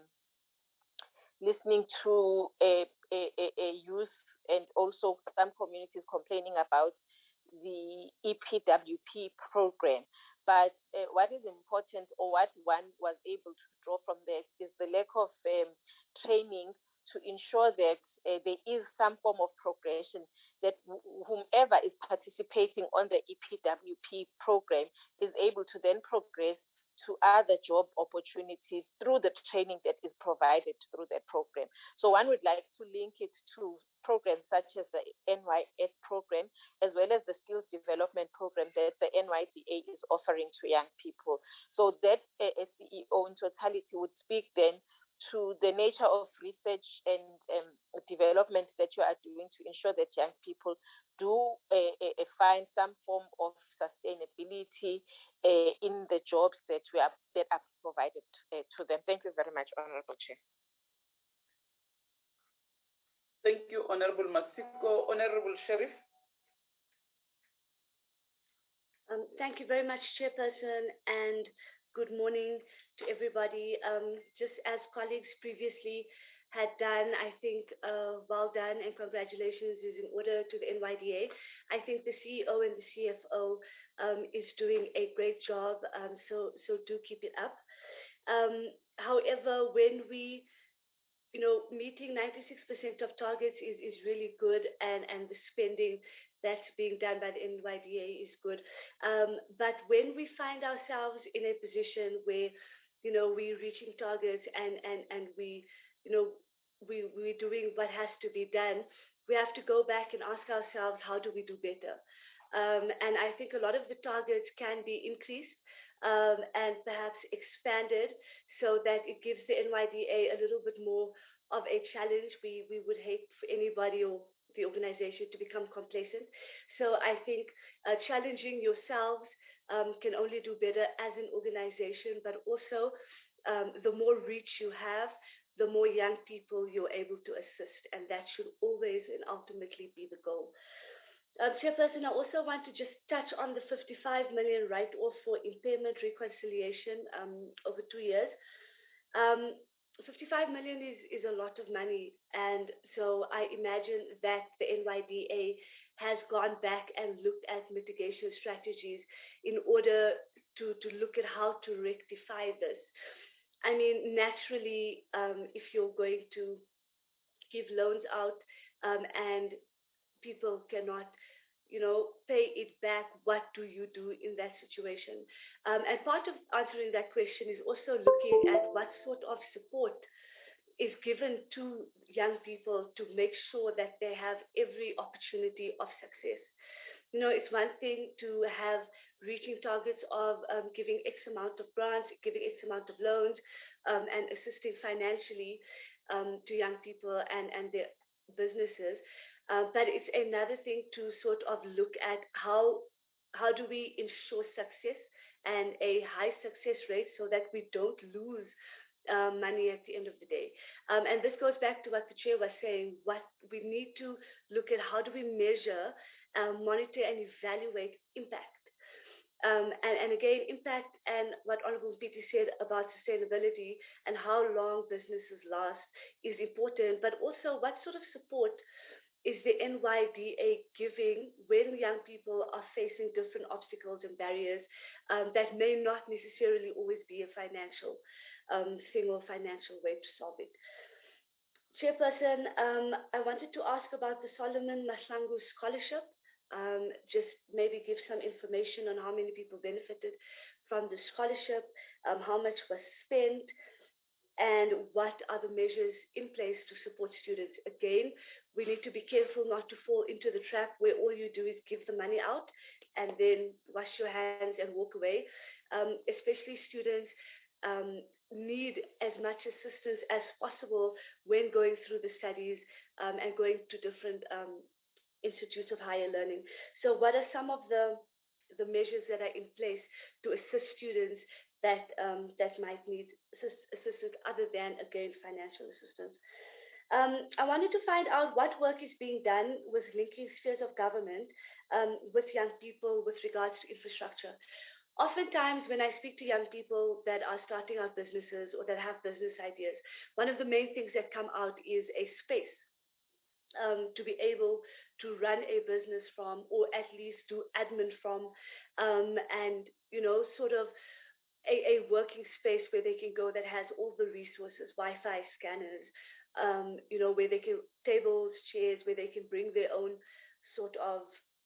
S6: listening to a, a, a youth and also some communities complaining about the E P W P program. But uh, what is important, or what one was able to draw from this, is the lack of um, training to ensure that uh, there is some form of progression, that whomever is participating on the E P W P program is able to then progress to other job opportunities through the training that is provided through that program. So one would like to link it to programs such as the N Y S program, as well as the skills development program that the N Y D A is offering to young people. So that uh, S C E O in totality would speak then to the nature of research and um, development that you are doing to ensure that young people do uh, uh, find some form of sustainability uh, in the jobs that we are that are provided uh, to them. Thank you very much, Honorable Chair.
S1: Thank you, Honorable Masiko. Honorable Sheriff.
S14: Um, thank you very much, Chairperson, and good morning to everybody. Um, just as colleagues previously had done, I think uh, well done and congratulations is in order to the N Y D A. I think the C E O and the C F O um, is doing a great job, um, so, so do keep it up. Um, however, when we you know, meeting ninety-six percent of targets is, is really good, and, and the spending that's being done by the N Y D A is good. Um, but when we find ourselves in a position where, you know, we're reaching targets and, and, and we, you know, we, we're doing what has to be done, we have to go back and ask ourselves, how do we do better? Um, and I think a lot of the targets can be increased um, and perhaps expanded so that it gives the N Y D A a little bit more of a challenge. We we would hate for anybody or the organization to become complacent. So I think uh, challenging yourselves um, can only do better as an organization, but also um, the more reach you have, the more young people you're able to assist, and that should always and ultimately be the goal. Um, Chairperson, I also want to just touch on the fifty-five million write-off for impairment reconciliation um, over two years. Um, fifty-five million is, is a lot of money, and so I imagine that the N Y D A has gone back and looked at mitigation strategies in order to, to look at how to rectify this. I mean, naturally, um, if you're going to give loans out um, and people cannot, you know, pay it back, what do you do in that situation? Um, and part of answering that question is also looking at what sort of support is given to young people to make sure that they have every opportunity of success. You know, it's one thing to have reaching targets of um, giving X amount of grants, giving X amount of loans, um, and assisting financially um, to young people and, and their businesses. Uh, but it's another thing to sort of look at how how do we ensure success and a high success rate so that we don't lose uh, money at the end of the day. Um, and this goes back to what the chair was saying. What we need to look at, how do we measure, um, monitor, and evaluate impact. Um, and, and again, impact and what Honorable Peter said about sustainability and how long businesses last is important, but also what sort of support is the N Y D A giving when young people are facing different obstacles and barriers um, that may not necessarily always be a financial um, thing or financial way to solve it. Chairperson, um, I wanted to ask about the Solomon Mahlangu Scholarship. Um, just maybe give some information on how many people benefited from the scholarship, um, how much was spent, and what are the measures in place to support students. Again, we need to be careful not to fall into the trap where all you do is give the money out and then wash your hands and walk away. Um, especially students um, need as much assistance as possible when going through the studies um, and going to different um, institutes of higher learning. So what are some of the, the measures that are in place to assist students that um, that might need assist, assistance other than, again, financial assistance? Um, I wanted to find out what work is being done with linking spheres of government um, with young people with regards to infrastructure. Oftentimes, when I speak to young people that are starting out businesses or that have business ideas, one of the main things that come out is a space um, to be able to run a business from, or at least do admin from, um, and, you know, sort of A, a working space where they can go that has all the resources, Wi-Fi, scanners, um, you know, where they can, tables, chairs, where they can bring their own sort of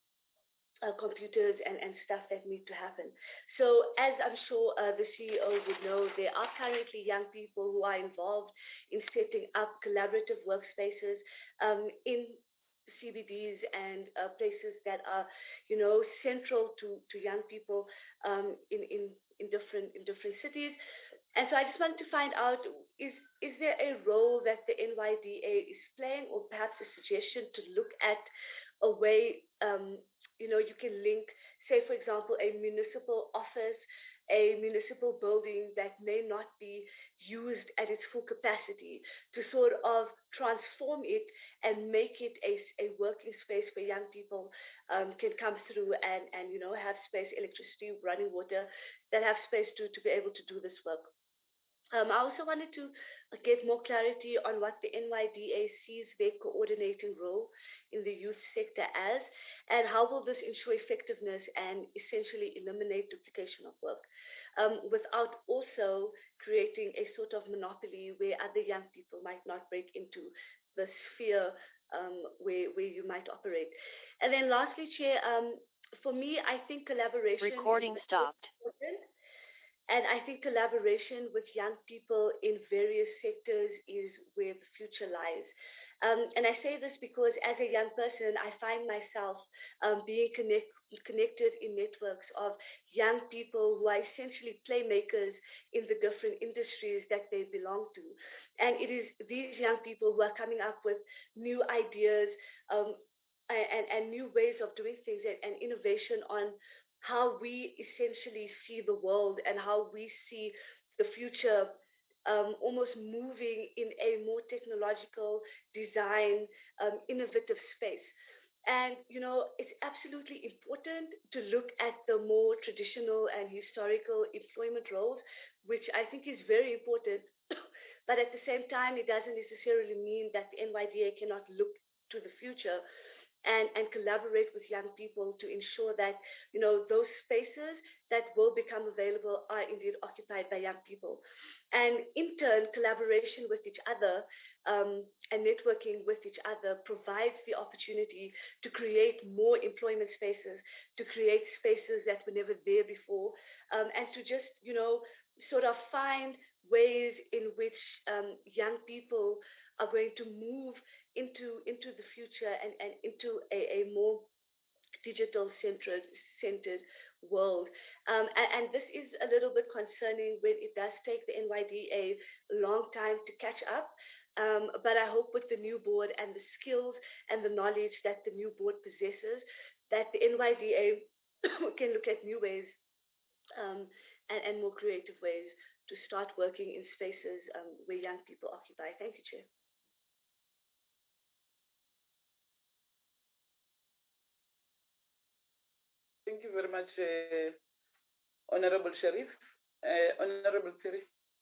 S14: uh, computers and, and stuff that need to happen. So as I'm sure uh, the C E O would know, there are currently young people who are involved in setting up collaborative workspaces um, in C B Ds and uh, places that are, you know, central to, to young people um, in, in, in different in different cities. And so I just wanted to find out, is is there a role that the N Y D A is playing, or perhaps a suggestion to look at a way, um, you know, you can link, say, for example, a municipal office, a municipal building that may not be used at its full capacity, to sort of transform it and make it a, a working space where young people um, can come through and, and, you know, have space, electricity, running water, that have space to, to be able to do this work. Um, I also wanted to get more clarity on what the N Y D A sees their coordinating role in the youth sector as, and how will this ensure effectiveness and essentially eliminate duplication of work, um, without also creating a sort of monopoly where other young people might not break into the sphere um, where, where you might operate. And then lastly, Chair, um, for me, I think collaboration
S4: Recording
S14: is
S4: stopped.
S14: important. And I think collaboration with young people in various sectors is where the future lies. Um, and I say this because as a young person, I find myself um, being connect, connected in networks of young people who are essentially playmakers in the different industries that they belong to. And it is these young people who are coming up with new ideas um, and, and new ways of doing things and, and innovation on how we essentially see the world and how we see the future um, almost moving in a more technological, design, um, innovative space. And, you know, it's absolutely important to look at the more traditional and historical employment roles, which I think is very important. But at the same time, it doesn't necessarily mean that the N Y D A cannot look to the future and, and collaborate with young people to ensure that, you know, those spaces that will become available are indeed occupied by young people. And in turn, collaboration with each other um, and networking with each other provides the opportunity to create more employment spaces, to create spaces that were never there before, um, and to just, you know, sort of find ways in which um, young people are going to move into into the future and, and into a, a more digital centered centered world. Um, and, and this is a little bit concerning when it does take the N Y D A a long time to catch up. Um, but I hope with the new board and the skills and the knowledge that the new board possesses, that the N Y D A can look at new ways um, and, and more creative ways to start working in spaces um, where young people occupy. Thank you, Chair.
S1: Thank you very much, uh, Honorable Sharif. Uh, Honorable Thierry.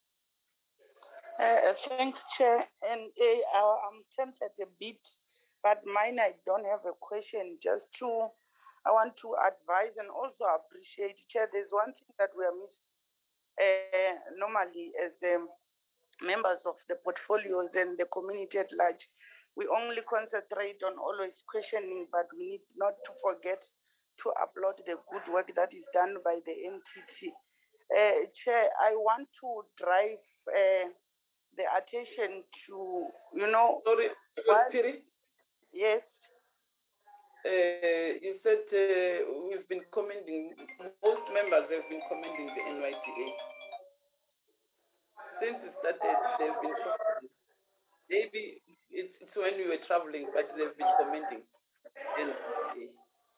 S9: Uh, thanks, Chair. And uh, I'm tempted a bit, but mine, I don't have a question. Just to, I want to advise and also appreciate, Chair. There's one thing that we are missing uh, normally as the members of the portfolios and the community at large. We only concentrate on always questioning, but we need not to forget to applaud the good work that is done by the N T T. Uh, Chair, I want to drive uh, the attention to, you know...
S1: Sorry, Thierry?
S9: Yes.
S1: Uh, you said uh, we've been commending, most members have been commending the N Y D A. Since it started, they've been commending. Maybe it's, it's when we were traveling, but they've been commending N Y D A.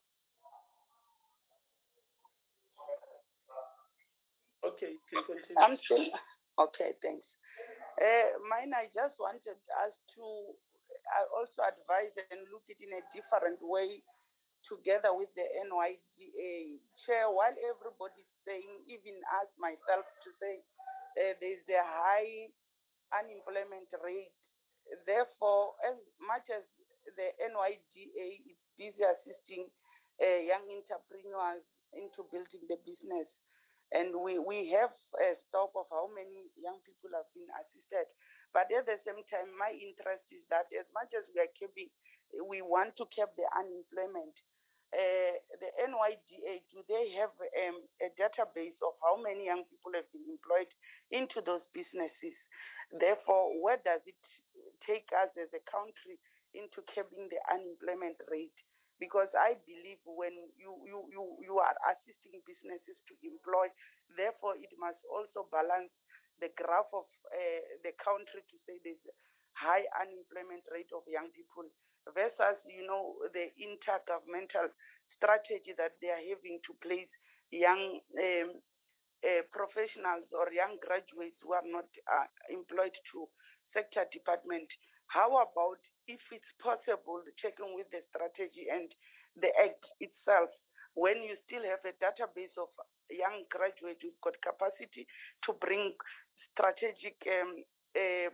S1: Okay, you can continue.
S9: I'm still... Okay, thanks. Uh, mine, I just wanted us to I also advise and look at it in a different way together with the N Y D A. Chair, while everybody's saying, even us, myself, to say uh, there's a high unemployment rate, therefore, as much as the N Y D A is busy assisting uh, young entrepreneurs into building the business, and we, we have a stock of how many young people have been assisted.
S8: But at the same time, my interest is that as much as we are keeping, we want to keep the unemployment. Uh, the N Y D A, do they have um, a database of how many young people have been employed into those businesses? Therefore, where does it take us as a country into curbing the unemployment rate? Because I believe when you, you, you, you are assisting businesses to employ, therefore it must also balance the graph of uh, the country to say there's a high unemployment rate of young people versus, you know, the intergovernmental strategy that they are having to place young um, uh, professionals or young graduates who are not uh, employed to sector department. How about if it's possible, checking with the strategy and the act itself, when you still have a database of young graduates who've got capacity to bring strategic um, uh,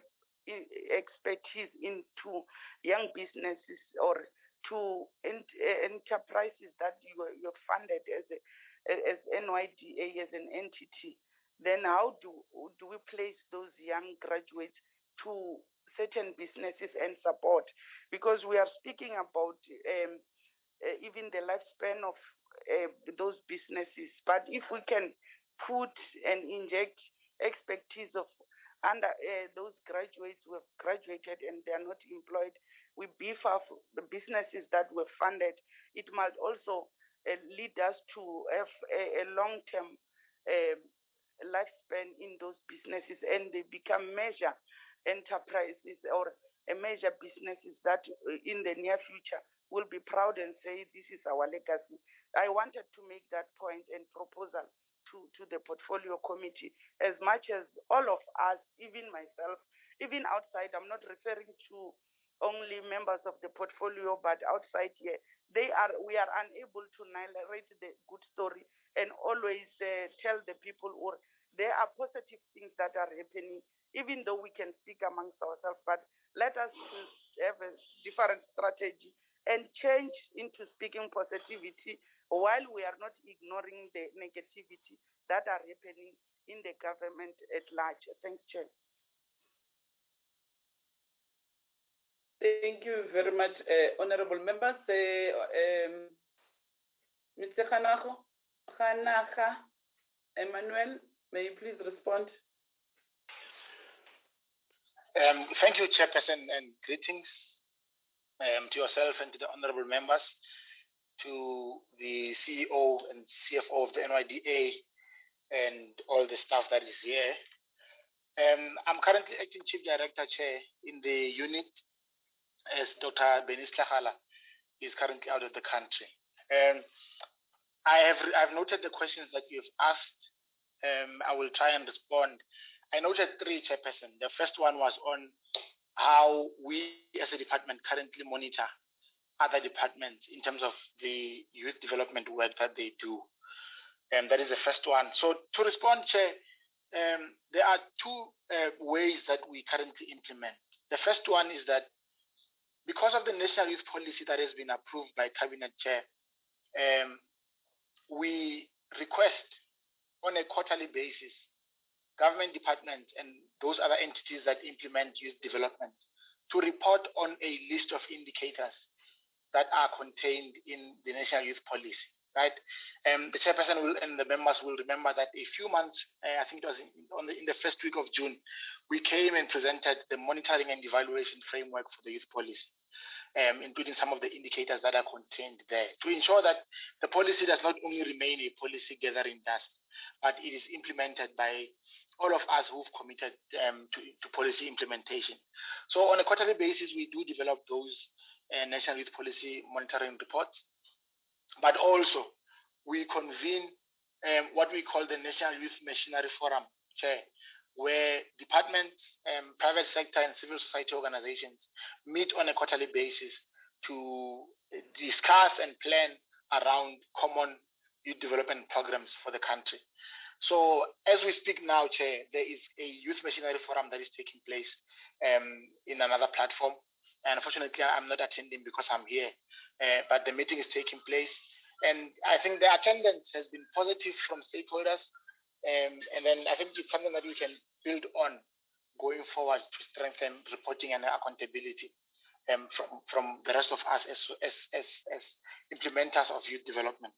S8: expertise into young businesses or to ent enterprises that you are, you're funded as a, as N Y D A, as an entity, then how do do we place those young graduates to certain businesses and support? Because we are speaking about um, uh, even the lifespan of uh, those businesses. But if we can put and inject expertise of under uh, those graduates who have graduated and they are not employed, we beef up the businesses that were funded. It might also uh, lead us to have a, a long-term uh, lifespan in those businesses, and they become major enterprises or a major businesses that uh, in the near future will be proud and say, this is our legacy. I wanted to make that point and proposal to, to the portfolio committee, as much as all of us, even myself, even outside, I'm not referring to only members of the portfolio, but outside here, they are, we are unable to narrate the good story and always uh, tell the people, or there are positive things that are happening, even though we can speak amongst ourselves, but let us have a different strategy and change into speaking positivity while we are not ignoring the negativity that are happening in the government at large. Thanks, Chair.
S1: Thank you very much, uh, honorable members. Uh, um, Mister Khanago, Khanaga Emmanuel, may you please respond?
S15: Um, thank you, Chairperson, and greetings um, to yourself and to the honorable members, to the C E O and C F O of the N Y D A, and all the staff that is here. Um, I'm currently acting Chief Director, Chair, in the unit, as Doctor Benis Tlhagala is currently out of the country. Um, I have I've noted the questions that you've asked. Um, I will try and respond. I noted three, Chairperson. The first one was on how we as a department currently monitor other departments in terms of the youth development work that they do. And that is the first one. So to respond, Chair, um, there are two uh, ways that we currently implement. The first one is that because of the National Youth Policy that has been approved by Cabinet Chair, um, we request on a quarterly basis government departments and those other entities that implement youth development to report on a list of indicators that are contained in the National Youth Policy, right? Um, the chairperson will, and the members will remember that a few months, uh, I think it was in, on the, in the first week of June, we came and presented the monitoring and evaluation framework for the youth policy, um, including some of the indicators that are contained there, to ensure that the policy does not only remain a policy gathering dust, but it is implemented by all of us who've committed um, to, to policy implementation. So on a quarterly basis, we do develop those uh, National Youth Policy monitoring reports, but also we convene um, what we call the National Youth Machinery Forum, Chair, where departments, um, private sector and civil society organizations meet on a quarterly basis to discuss and plan around common youth development programs for the country. So as we speak now, Chair, there is a youth machinery forum that is taking place um, in another platform. And unfortunately, I'm not attending because I'm here, uh, but the meeting is taking place. And I think the attendance has been positive from stakeholders. Um, and then I think it's something that we can build on going forward to strengthen reporting and accountability um, from, from the rest of us as, as, as, as implementers of youth development.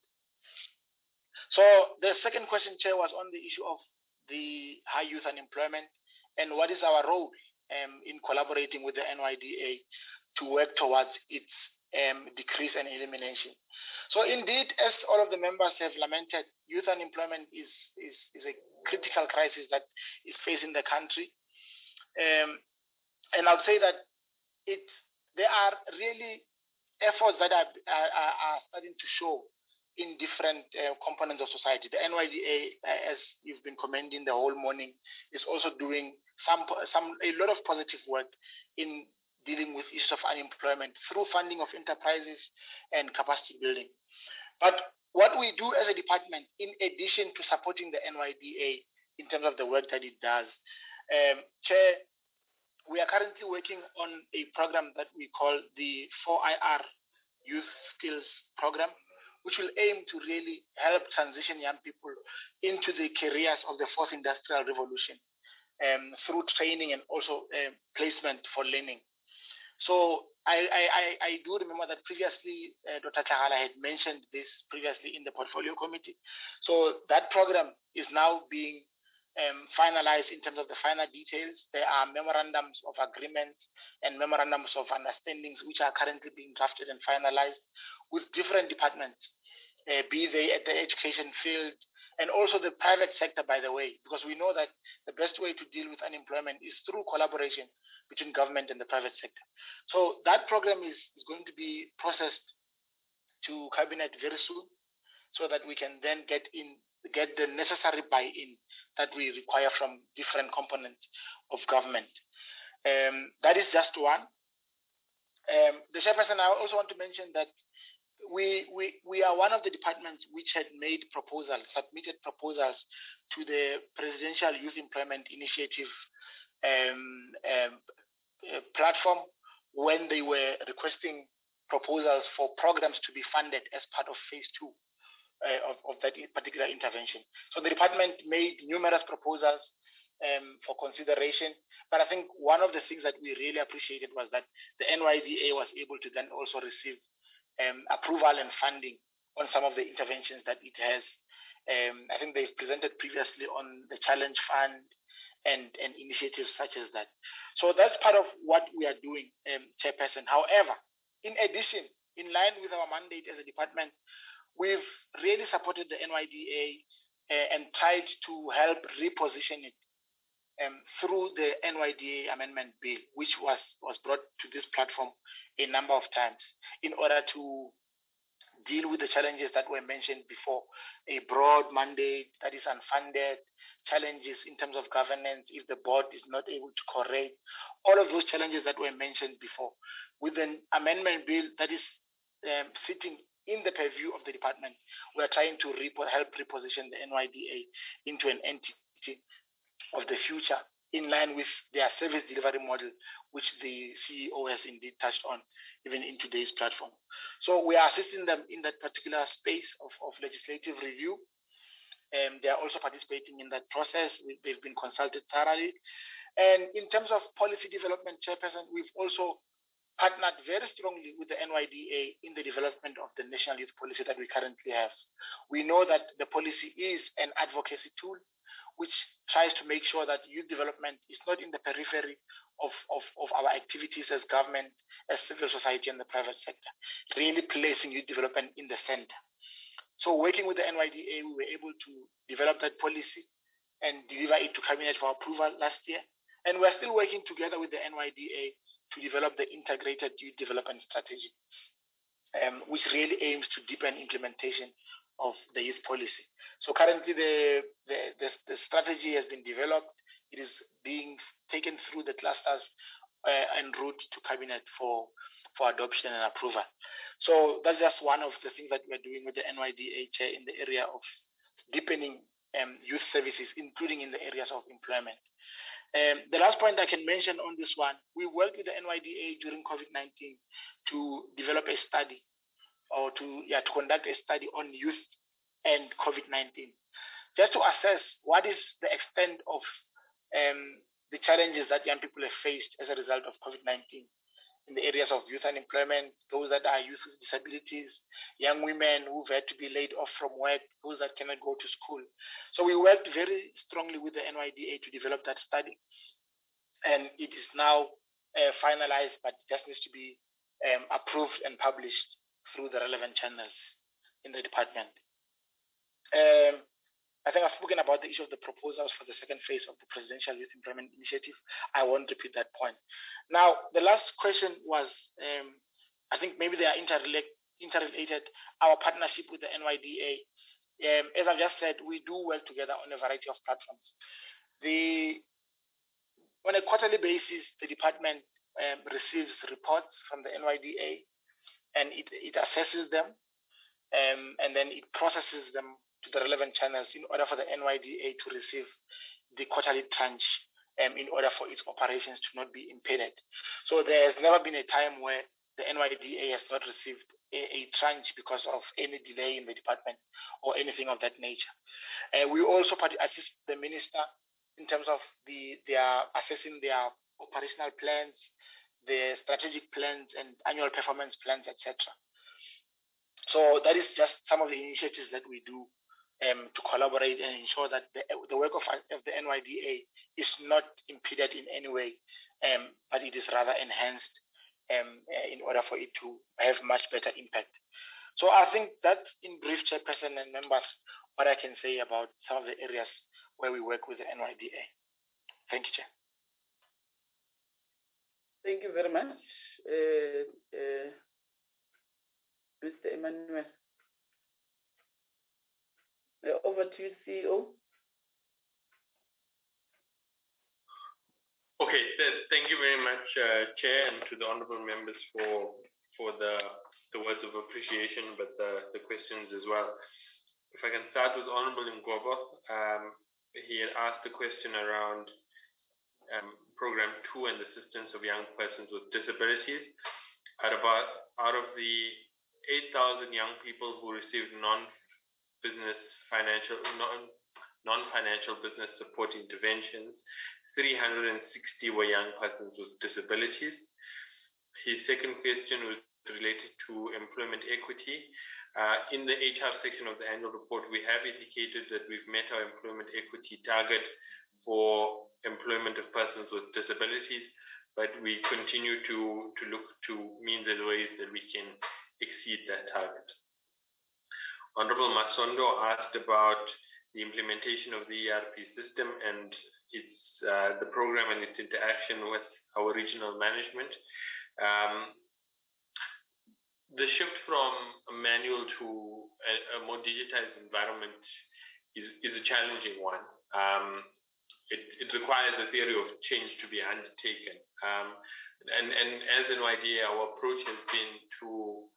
S15: So the second question, Chair, was on the issue of the high youth unemployment and what is our role um, in collaborating with the N Y D A to work towards its um, decrease and elimination. So indeed, as all of the members have lamented, youth unemployment is, is, is a critical crisis that is facing the country. Um, and I'll say that it, there are really efforts that are, are, are starting to show in different uh, components of society. The N Y D A, uh, as you've been commending the whole morning, is also doing some, some, a lot of positive work in dealing with issues of unemployment through funding of enterprises and capacity building. But what we do as a department, in addition to supporting the N Y D A in terms of the work that it does, um, Chair, we are currently working on a program that we call the four I R Youth Skills Program, which will aim to really help transition young people into the careers of the fourth industrial revolution um, through training and also uh, placement for learning. So I, I, I do remember that previously uh, Doctor Tlhagala had mentioned this previously in the portfolio committee. So that program is now being um, finalized in terms of the final details. There are memorandums of agreement and memorandums of understandings which are currently being drafted and finalized with different departments, uh, be they at the education field and also the private sector, by the way, because we know that the best way to deal with unemployment is through collaboration between government and the private sector. So that program is, is going to be processed to cabinet very soon so that we can then get in, get the necessary buy-in that we require from different components of government. Um, that is just one. Um, the chairperson, I also want to mention that we, we, we are one of the departments which had made proposals, submitted proposals to the Presidential Youth Employment Initiative um, um, uh, platform when they were requesting proposals for programs to be funded as part of phase two uh, of, of that particular intervention. So the department made numerous proposals um, for consideration, but I think one of the things that we really appreciated was that the N Y D A was able to then also receive um, approval and funding on some of the interventions that it has. Um, I think they've presented previously on the Challenge Fund and, and initiatives such as that. So that's part of what we are doing, um, Chairperson. However, in addition, in line with our mandate as a department, we've really supported the N Y D A uh, and tried to help reposition it um, through the N Y D A Amendment Bill, which was, was brought to this platform a number of times in order to deal with the challenges that were mentioned before, a broad mandate that is unfunded, challenges in terms of governance if the board is not able to correct, all of those challenges that were mentioned before. With an amendment bill that is um, sitting in the purview of the department, we are trying to repo help reposition the N Y D A into an entity of the future in line with their service delivery model, which the C E O has indeed touched on, even in today's platform. So we are assisting them in that particular space of, of legislative review. Um, they are also participating in that process. We, they've been consulted thoroughly. And in terms of policy development, Chairperson, we've also partnered very strongly with the N Y D A in the development of the national youth policy that we currently have. We know that the policy is an advocacy tool, which tries to make sure that youth development is not in the periphery of, of, of our activities as government, as civil society and the private sector, really placing youth development in the center. So working with the N Y D A, we were able to develop that policy and deliver it to Cabinet for approval last year. And we're still working together with the N Y D A to develop the integrated youth development strategy, um, which really aims to deepen implementation of the youth policy. So currently the, the, the, the strategy has been developed. It is being taken through the clusters uh, en route to Cabinet for, for adoption and approval. So that's just one of the things that we're doing with the N Y D A chair in the area of deepening um, youth services, including in the areas of employment. Um, the last point I can mention on this one, we worked with the N Y D A during COVID nineteen to develop a study or to, yeah, to conduct a study on youth and COVID nineteen, just to assess what is the extent of um, the challenges that young people have faced as a result of COVID nineteen in the areas of youth unemployment, those that are youth with disabilities, young women who've had to be laid off from work, those that cannot go to school. So we worked very strongly with the N Y D A to develop that study. And it is now uh, finalized, but it just needs to be um, approved and published through the relevant channels in the department. Um, I think I've spoken about the issue of the proposals for the second phase of the Presidential Youth Employment Initiative. I won't repeat that point. Now, the last question was, um, I think maybe they are interrelated, interrelated, our partnership with the N Y D A. Um, as I've just said, we do work together on a variety of platforms. The, on a quarterly basis, the department um, receives reports from the N Y D A, and it, it assesses them, um, and then it processes them to the relevant channels in order for the N Y D A to receive the quarterly tranche um, in order for its operations to not be impeded. So there has never been a time where the N Y D A has not received a, a tranche because of any delay in the department or anything of that nature. Uh, we also assist the minister in terms of the their assessing their operational plans, their strategic plans and annual performance plans, et cetera. So that is just some of the initiatives that we do Um, to collaborate and ensure that the, the work of, of the N Y D A is not impeded in any way, um, but it is rather enhanced um, in order for it to have much better impact. So I think that's in brief, Chairperson and members, what I can say about some of the areas where we work with the N Y D A. Thank you, Chair.
S1: Thank you very much, uh, uh, Mister Emmanuel. Uh, over to you, C E O.
S2: Okay, thank you very much, uh, Chair, and to the honourable members for for the the words of appreciation, but the, the questions as well. If I can start with Honourable Mgobo, um, he had asked a question around um, Program Two and assistance of young persons with disabilities. At about out of the eight thousand young people who received non-business financial non non-financial business support interventions, three hundred sixty were young persons with disabilities. His second question was related to employment equity. Uh, in the H R section of the annual report, we have indicated that we've met our employment equity target for employment of persons with disabilities, but we continue to, to look to means and ways that we can exceed that target. Honorable Masondo asked about the implementation of the E R P system and its uh, the program and its interaction with our regional management. Um, the shift from a manual to a, a more digitized environment is, is a challenging one. Um, it, it requires a theory of change to be undertaken. Um, and, and as N Y D A, our approach has been to,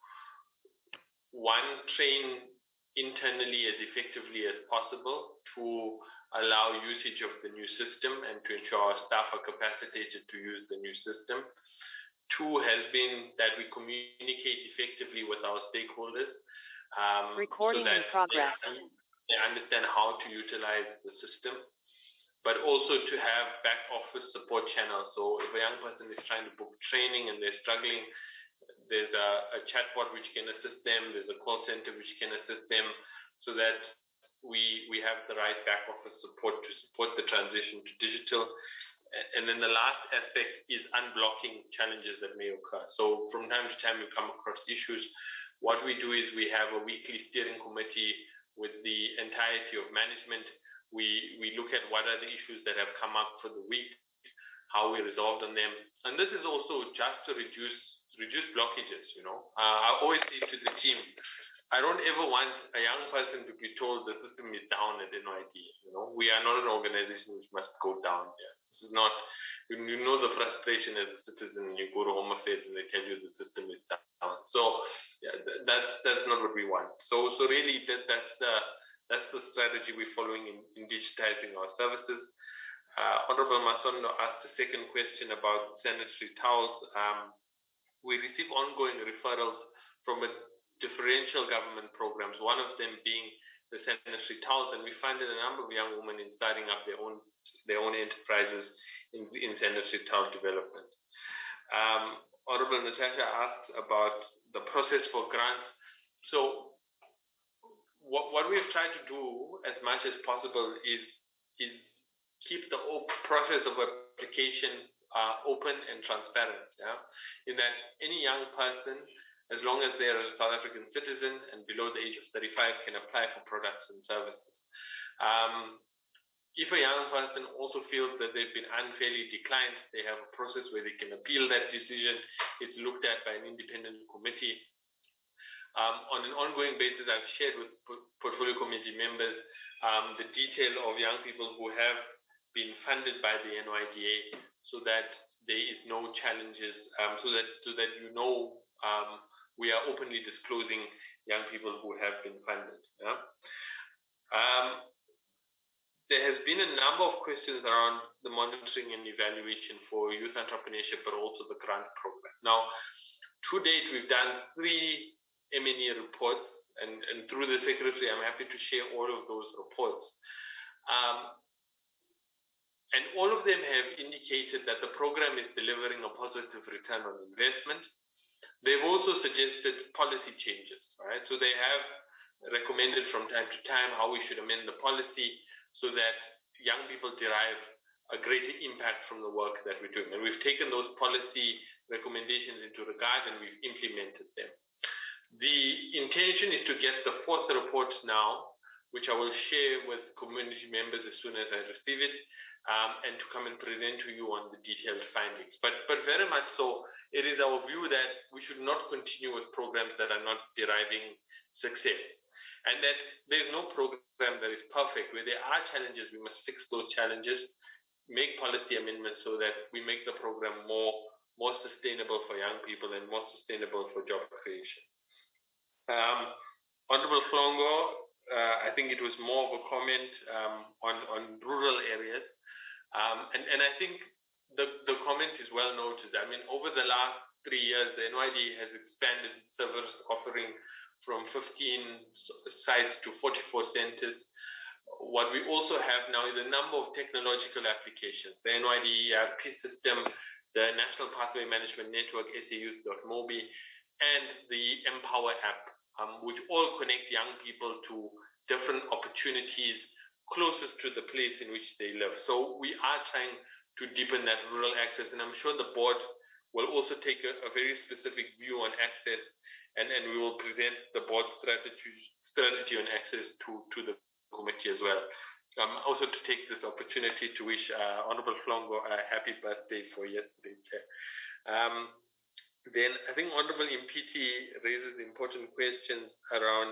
S2: one, train internally as effectively as possible to allow usage of the new system and to ensure our staff are capacitated to use the new system. Two has been that we communicate effectively with our stakeholders um,
S4: Recording
S2: so that
S4: in progress.
S2: They, they understand how to utilize the system, but also to have back office support channels. So if a young person is trying to book training and they're struggling, there's a, a chatbot which can assist them, there's a call center which can assist them, so that we we have the right back office support to support the transition to digital. And then the last aspect is unblocking challenges that may occur. So from time to time we come across issues. What we do is we have a weekly steering committee with the entirety of management. We we look at what are the issues that have come up for the week, how we resolve on them. And this is also just to reduce reduce blockages, you know. Uh, I always say to the team, I don't ever want a young person to be told the system is down at N Y D A. You know, we are not an organization which must go down there. This is not, you know, the frustration as a citizen. You go to Home Affairs and they tell you the system is down. So yeah, that's that's not what we want. So so really that that's the that's the strategy we're following in, in digitizing our services. Uh, Honorable Masondo asked a second question about sanitary towels. Um, we receive ongoing referrals from a differential government programs, one of them being the sanitary towels, and we find that a number of young women in starting up their own their own enterprises in incentives to child development. Um, Honorable Natasha asked about the process for grants. So what, what we've tried to do as much as possible is, is keep the process of application uh, open and transparent. Yeah? In that any young person, as long as they are a South African citizen and below the age of thirty-five, can apply for products and services. Um, if a young person also feels that they've been unfairly declined, they have a process where they can appeal that decision. It's looked at by an independent committee. Um, on an ongoing basis, I've shared with portfolio committee members um, the detail of young people who have been funded by the N Y D A, so that there is no challenges, um, so that so that you know um, we are openly disclosing young people who have been funded. Yeah? Um, there has been a number of questions around the monitoring and evaluation for youth entrepreneurship, but also the grant program. Now, to date, we've done three M N E reports, and, and through the secretary, I'm happy to share all of those reports. Um, and all of them have indicated that the program is delivering a positive return on investment. They've also suggested policy changes, right? So they have recommended from time to time how we should amend the policy so that young people derive a greater impact from the work that we're doing. And we've taken those policy recommendations into regard and we've implemented them. The intention is to get the fourth report now, which I will share with community members as soon as I receive it, um, and to come and present to you on the detailed findings. But, but very much so, it is our view that we should not continue with programs that are not deriving success. And that there's no program that is perfect. Where there are challenges, we must fix those challenges, make policy amendments so that we make the program more, more sustainable for young people and more sustainable for job creation. Um, Honorable Flongo, uh, I think it was more of a comment um, on, on rural areas. Um, and, and I think the, the comment is well noted. I mean, over the last three years, the N Y D A has expanded its service offering from fifteen sites to forty-four centers. What we also have now is a number of technological applications. The N Y D A E R P system, the National Pathway Management Network, S A youth dot mobi, and the Empower app, um, which all connect young people to different opportunities closest to the place in which they live. So we are trying to deepen that rural access, and I'm sure the board will also take a, a very specific view on access, and, and we will present the board strategy, strategy on access to, to the committee as well. Um, also to take this opportunity to wish uh, Honorable Flongo a happy birthday for yesterday, Chair. Um, then I think Honorable Impiti raises important questions around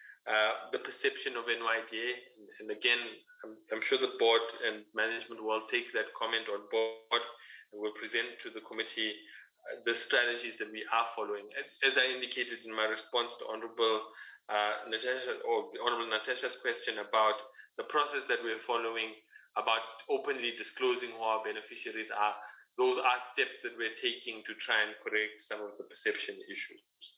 S2: uh, the perception of N Y D A. And, and again, I'm, I'm sure the board and management will take that comment on board and will present to the committee uh, the strategies that we are following. As, as I indicated in my response to Honorable uh, Natasha, or Honorable Natasha's question about the process that we're following, about openly disclosing who our beneficiaries are, those are steps that we're taking to try and correct some of the perception issues.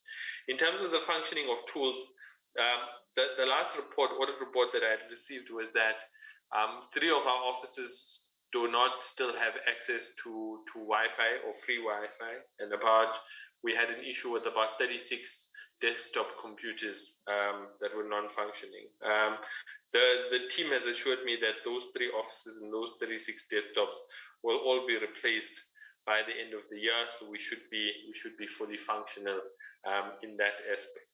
S2: In terms of the functioning of tools, um, the, the last report, audit report that I had received was that um, three of our offices do not still have access to, to Wi-Fi or free Wi-Fi, and about, we had an issue with about thirty-six desktop computers um, that were non-functioning. Um, the, the team has assured me that those three offices and those thirty-six desktops will all be replaced by the end of the year, so we should be we should be fully functional um, in that aspect.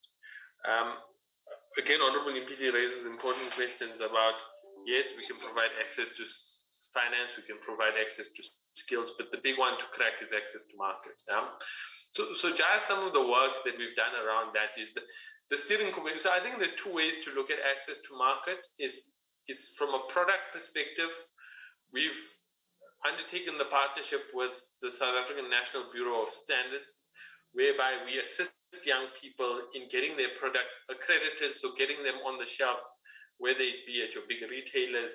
S2: Um, again, Honorable Impiti raises important questions about, yes, we can provide access to finance, we can provide access to skills, but the big one to crack is access to markets. Yeah? So, so just some of the work that we've done around that is the, the steering committee. So I think there are two ways to look at access to market. Is is from a product perspective, we've undertaken the partnership with the South African National Bureau of Standards, whereby we assist young people in getting their products accredited, so getting them on the shelf, whether it be at your big retailers.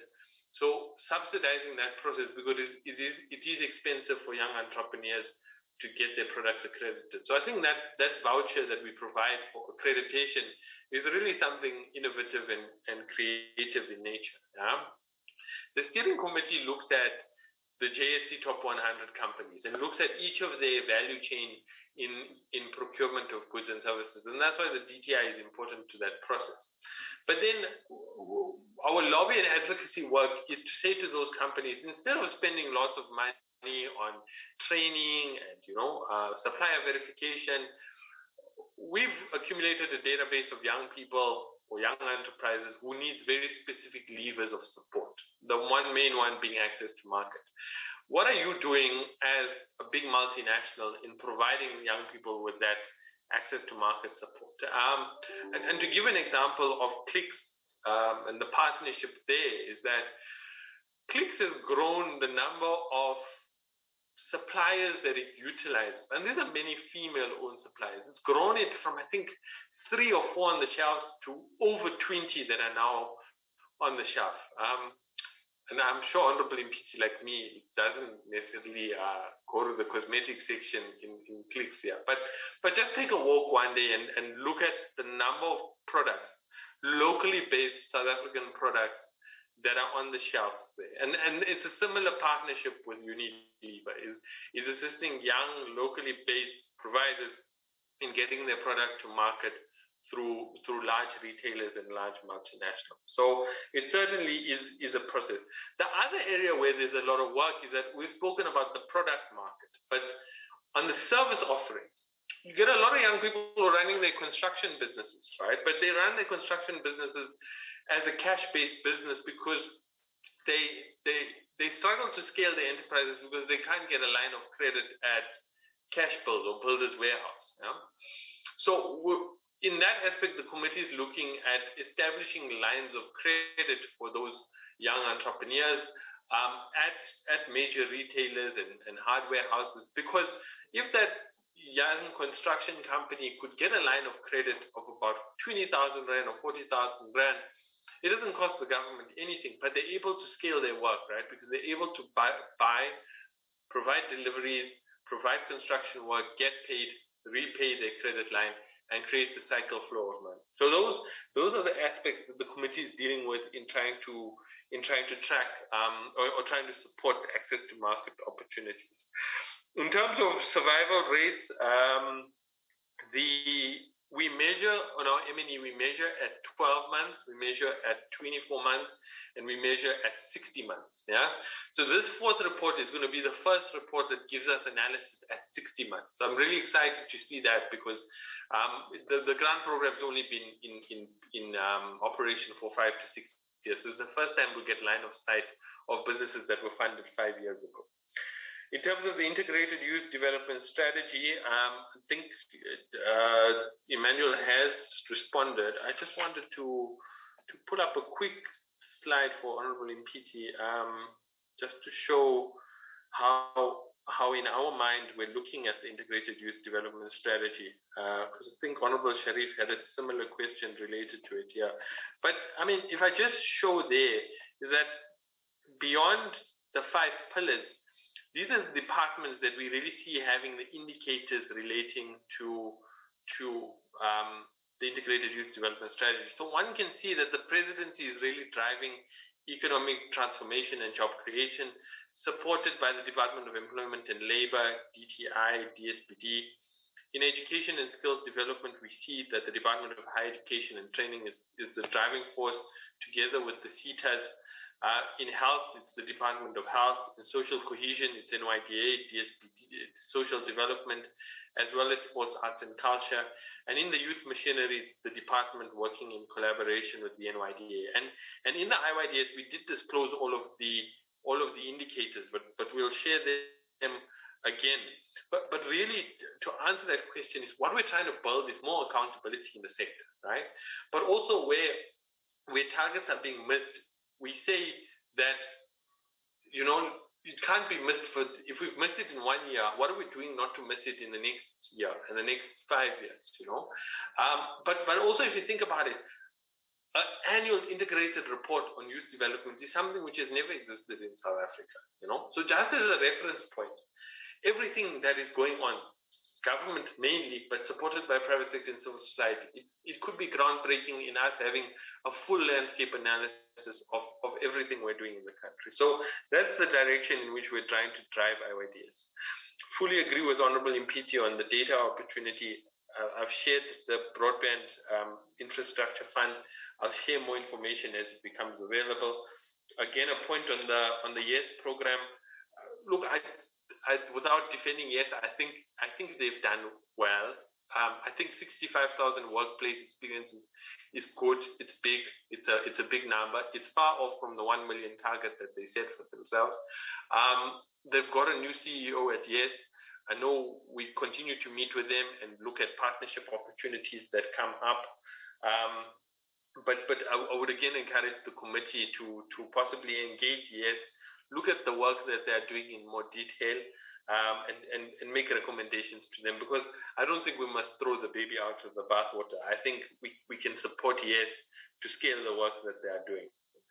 S2: So subsidizing that process, because it, it, is, it is expensive for young entrepreneurs to get their products accredited. So I think that, that voucher that we provide for accreditation is really something innovative and, and creative in nature. Yeah? The steering committee looked at the J S C top one hundred companies and looks at each of their value chain in, in procurement of goods and services. And that's why the D T I is important to that process. But then our lobby and advocacy work is to say to those companies, instead of spending lots of money on training and, you know, uh, supplier verification, we've accumulated a database of young people or young enterprises who need very specific levers of support. The one main one being access to market. What are you doing as a big multinational in providing young people with that access to market support? Um, and, and to give an example of Clicks um, and the partnership there is that Clicks has grown the number of suppliers that it utilizes, and these are many female-owned suppliers. It's grown it from, I think, three or four on the shelves to over twenty that are now on the shelf. Um, and I'm sure Honorable M P C like me doesn't necessarily uh, go to the cosmetic section in, in Clicks here. But, but just take a walk one day and, and look at the number of products, locally based South African products that are on the shelf there. And, and it's a similar partnership with Unilever, is, is assisting young, locally based providers in getting their product to market through through large retailers and large multinationals. So it certainly is, is a process. The other area where there's a lot of work is that we've spoken about the product market, but on the service offerings, you get a lot of young people who are running their construction businesses, right? But they run their construction businesses as a cash-based business because they they they struggle to scale their enterprises because they can't get a line of credit at Cash Build or Builders Warehouse. Yeah? So we're, in that aspect, the committee is looking at establishing lines of credit for those young entrepreneurs um, at at major retailers and, and hardware houses, because if that young construction company could get a line of credit of about twenty thousand rand or forty thousand rand, it doesn't cost the government anything, but they're able to scale their work, right? Because they're able to buy, buy provide deliveries, provide construction work, get paid, repay their credit line, and create the cycle flow of money. So those those are the aspects that the committee is dealing with in trying to in trying to track um, or, or trying to support access to market opportunities. In terms of survival rates, um, the we measure on our M and E, we measure at twelve months, we measure at twenty-four months, and we measure at sixty months. Yeah. So this fourth report is going to be the first report that gives us analysis at sixty months. So I'm really excited to see that because um, the, the grant program has only been in in, in um, operation for five to six years. So it's the first time we get line of sight of businesses that were funded five years ago. In terms of the integrated youth development strategy, um, I think uh, Emmanuel has responded. I just wanted to to pull up a quick slide for Honorable Mpiti, um, just to show how how in our mind we're looking at the integrated youth development strategy. Because uh, I think Honorable Sharif had a similar question related to it here. But I mean, if I just show there, is that beyond the five pillars, these are the departments that we really see having the indicators relating to to um, the integrated youth development strategy. So one can see that the presidency is really driving economic transformation and job creation, supported by the Department of Employment and Labor, D T I, D S P D. In education and skills development, we see that the Department of Higher Education and Training is, is the driving force together with the C E T As. Uh, in health, it's the Department of Health. In social cohesion, it's N Y D A, D S P D, social development, as well as sports, arts, and culture. And in the youth machinery, it's the department working in collaboration with the N Y D A. And and in the I Y D S, we did disclose all of the all of the indicators, but but we'll share them again. But but really, to answer that question is what we're trying to build is more accountability in the sector, right? But also where where targets are being missed, we say that, you know, it can't be missed for, if we've missed it in one year, what are we doing not to miss it in the next year, in the next five years, you know? Um, but, but also if you think about it, an annual integrated report on youth development is something which has never existed in South Africa, you know? So just as a reference point, everything that is going on, government mainly, but supported by private sector and civil society, it, it could be groundbreaking in us having a full landscape analysis analysis of, of everything we're doing in the country. So that's the direction in which we're trying to drive I Y D S. Fully agree with Honorable Impiti on the data opportunity. Uh, I've shared the broadband um, infrastructure fund. I'll share more information as it becomes available. Again, a point on the on the YES program. Uh, look, I, I, without defending YES, I think I think they've done well. Um, I think sixty-five thousand workplace experiences is good. It's big. It's a it's a big number. It's far off from the one million target that they set for themselves. Um, they've got a new C E O at YES. I know we continue to meet with them and look at partnership opportunities that come up. Um, but but I, I would again encourage the committee to to possibly engage YES, look at the work that they're doing in more detail, um, and, and, and make recommendations to them, because I don't think we must throw the baby out with the bathwater. I think we, we can support YES to scale the work that they are doing.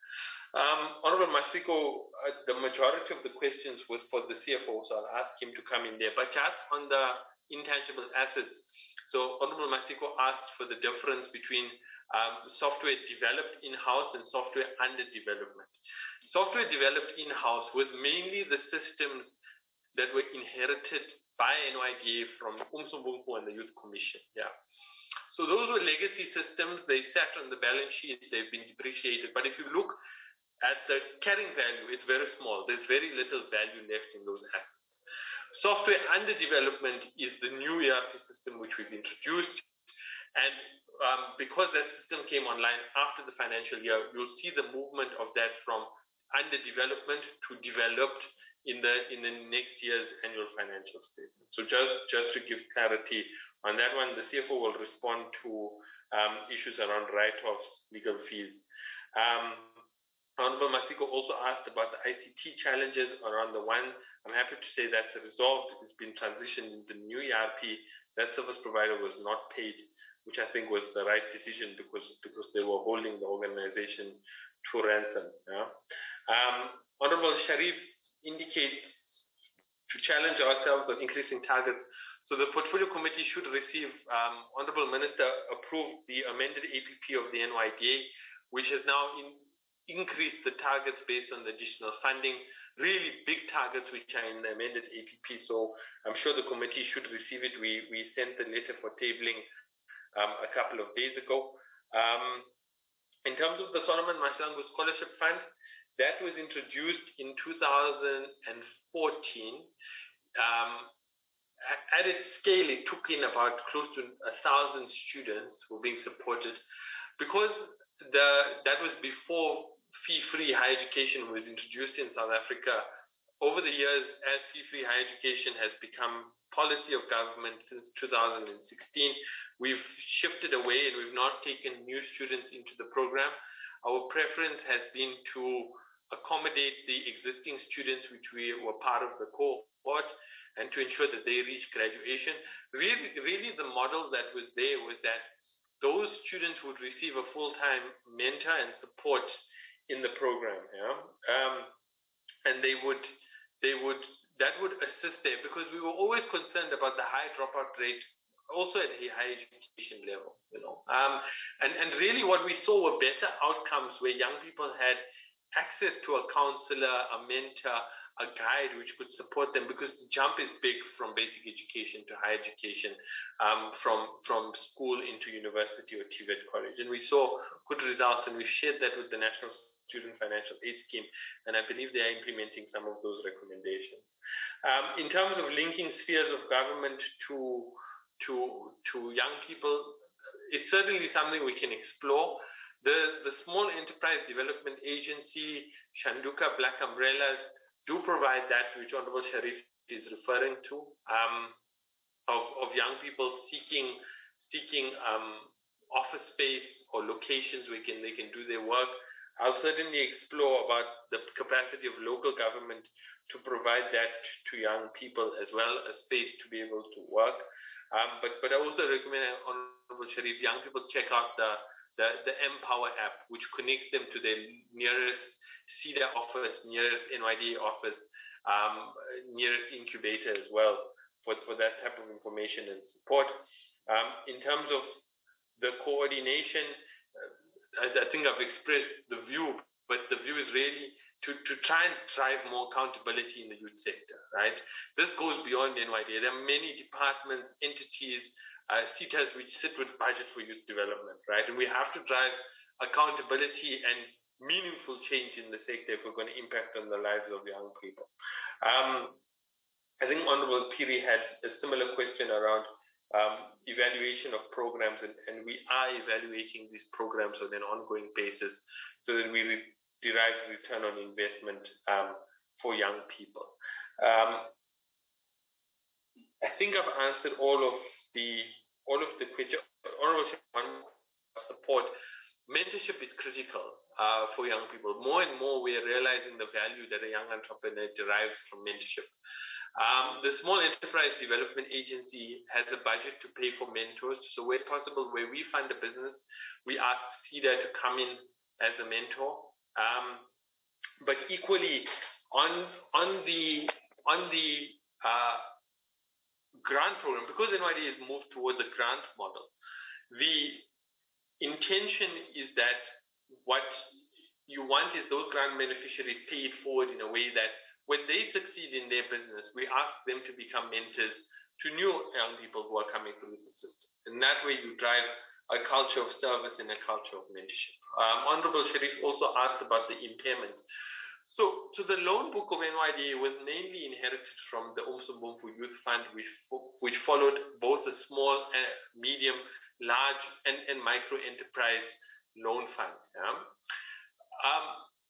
S2: Um, Honorable Masiko, uh, the majority of the questions was for the C F O, so I'll ask him to come in there. But just on the intangible assets, so Honorable Masiko asked for the difference between um, software developed in-house and software under development. Software developed in-house was mainly the systems that were inherited by N Y D A from Umsumbungu and the Youth Commission. Yeah. So those were legacy systems. They sat on the balance sheet. They've been depreciated. But if you look at the carrying value, it's very small. There's very little value left in those assets. Software under development is the new E R P system which we've introduced. And um, because that system came online after the financial year, you'll see the movement of that from under development to developed in the in the next year's annual financial statement. So just, just to give clarity on that one, the C F O will respond to um, issues around write-offs, legal fees. Um, Honorable Masiko also asked about the I C T challenges around the one. I'm happy to say that's resolved. It's been transitioned into the new E R P. That service provider was not paid, which I think was the right decision because, because they were holding the organization to ransom. Yeah? Um, Honorable Sharif indicates to challenge ourselves on increasing targets. So the Portfolio Committee should receive, um, Honorable Minister approved the amended A P P of the N Y D A, which has now in increase the targets based on the additional funding, really big targets which are in the amended A P P. So I'm sure the committee should receive it. We, we sent the letter for tabling um, a couple of days ago. Um, in terms of the Solomon Masango Scholarship Fund, that was introduced in two thousand fourteen. Um, at its scale, it took in about close to a thousand students who were being supported because the, that was before fee-free higher education was introduced in South Africa. Over the years, as fee-free higher education has become policy of government since two thousand sixteen, we've shifted away and we've not taken new students into the program. Our preference has been to accommodate the existing students which we were part of the cohort and to ensure that they reach graduation. Really, really the model that was there was that those students would receive a full-time mentor and support in the program, yeah? um, and they would, they would, that would assist there because we were always concerned about the high dropout rate, also at a higher education level, you know. Um, and and really, what we saw were better outcomes where young people had access to a counselor, a mentor, a guide which could support them because the jump is big from basic education to higher education, um, from, from school into university or T V E T college. And we saw good results, and we shared that with the National Student Financial Aid Scheme, and I believe they are implementing some of those recommendations. Um, in terms of linking spheres of government to, to, to young people, it's certainly something we can explore. The, the Small Enterprise Development Agency, Shanduka, Black Umbrellas, do provide that which Honorable Sharif is referring to, um, of, of young people seeking seeking um, office space or locations where can, they can do their work. I'll certainly explore about the capacity of local government to provide that to young people as well, a space to be able to work. Um, but, but I also recommend, Honorable Sharif, young people check out the, the, the Empower app, which connects them to their nearest C E D A office, nearest N Y D A office, um, nearest incubator as well for, for that type of information and support. Um, in terms of the coordination, uh, I, I think I've expressed the view but the view is really to, to try and drive more accountability in the youth sector, right? This goes beyond N Y D A. There are many departments, entities, uh, C T A S which sit with budget for youth development, right? And we have to drive accountability and meaningful change in the sector if we're going to impact on the lives of young people. Um, I think Honorable Phiri had a similar question around um, evaluation of programs, and, and we are evaluating these programs on an ongoing basis so that we re derive return on investment um, for young people. Um, I think I've answered all of the all of the questions. Honorable Chairman, support. Mentorship is critical uh, for young people. More and more, we are realizing the value that a young entrepreneur derives from mentorship. Um, the Small Enterprise Development Agency has a budget to pay for mentors. So where possible, where we fund a business, we ask C D A to come in as a mentor. Um, but equally, on on the on the uh, grant program, because N Y D A has moved towards a grant model, the intention is that what you want is those grant beneficiaries pay it forward in a way that when they succeed in their business, we ask them to become mentors to new young people who are coming through the system. And that way you drive a culture of service and a culture of mentorship. Um, Honorable Sharif also asked about the impairment. So, so the loan book of N Y D A was mainly inherited from the Umsumbumfu Youth Fund, which, which followed both the small, and medium, large, and, and micro enterprise loan fund. Yeah? Um,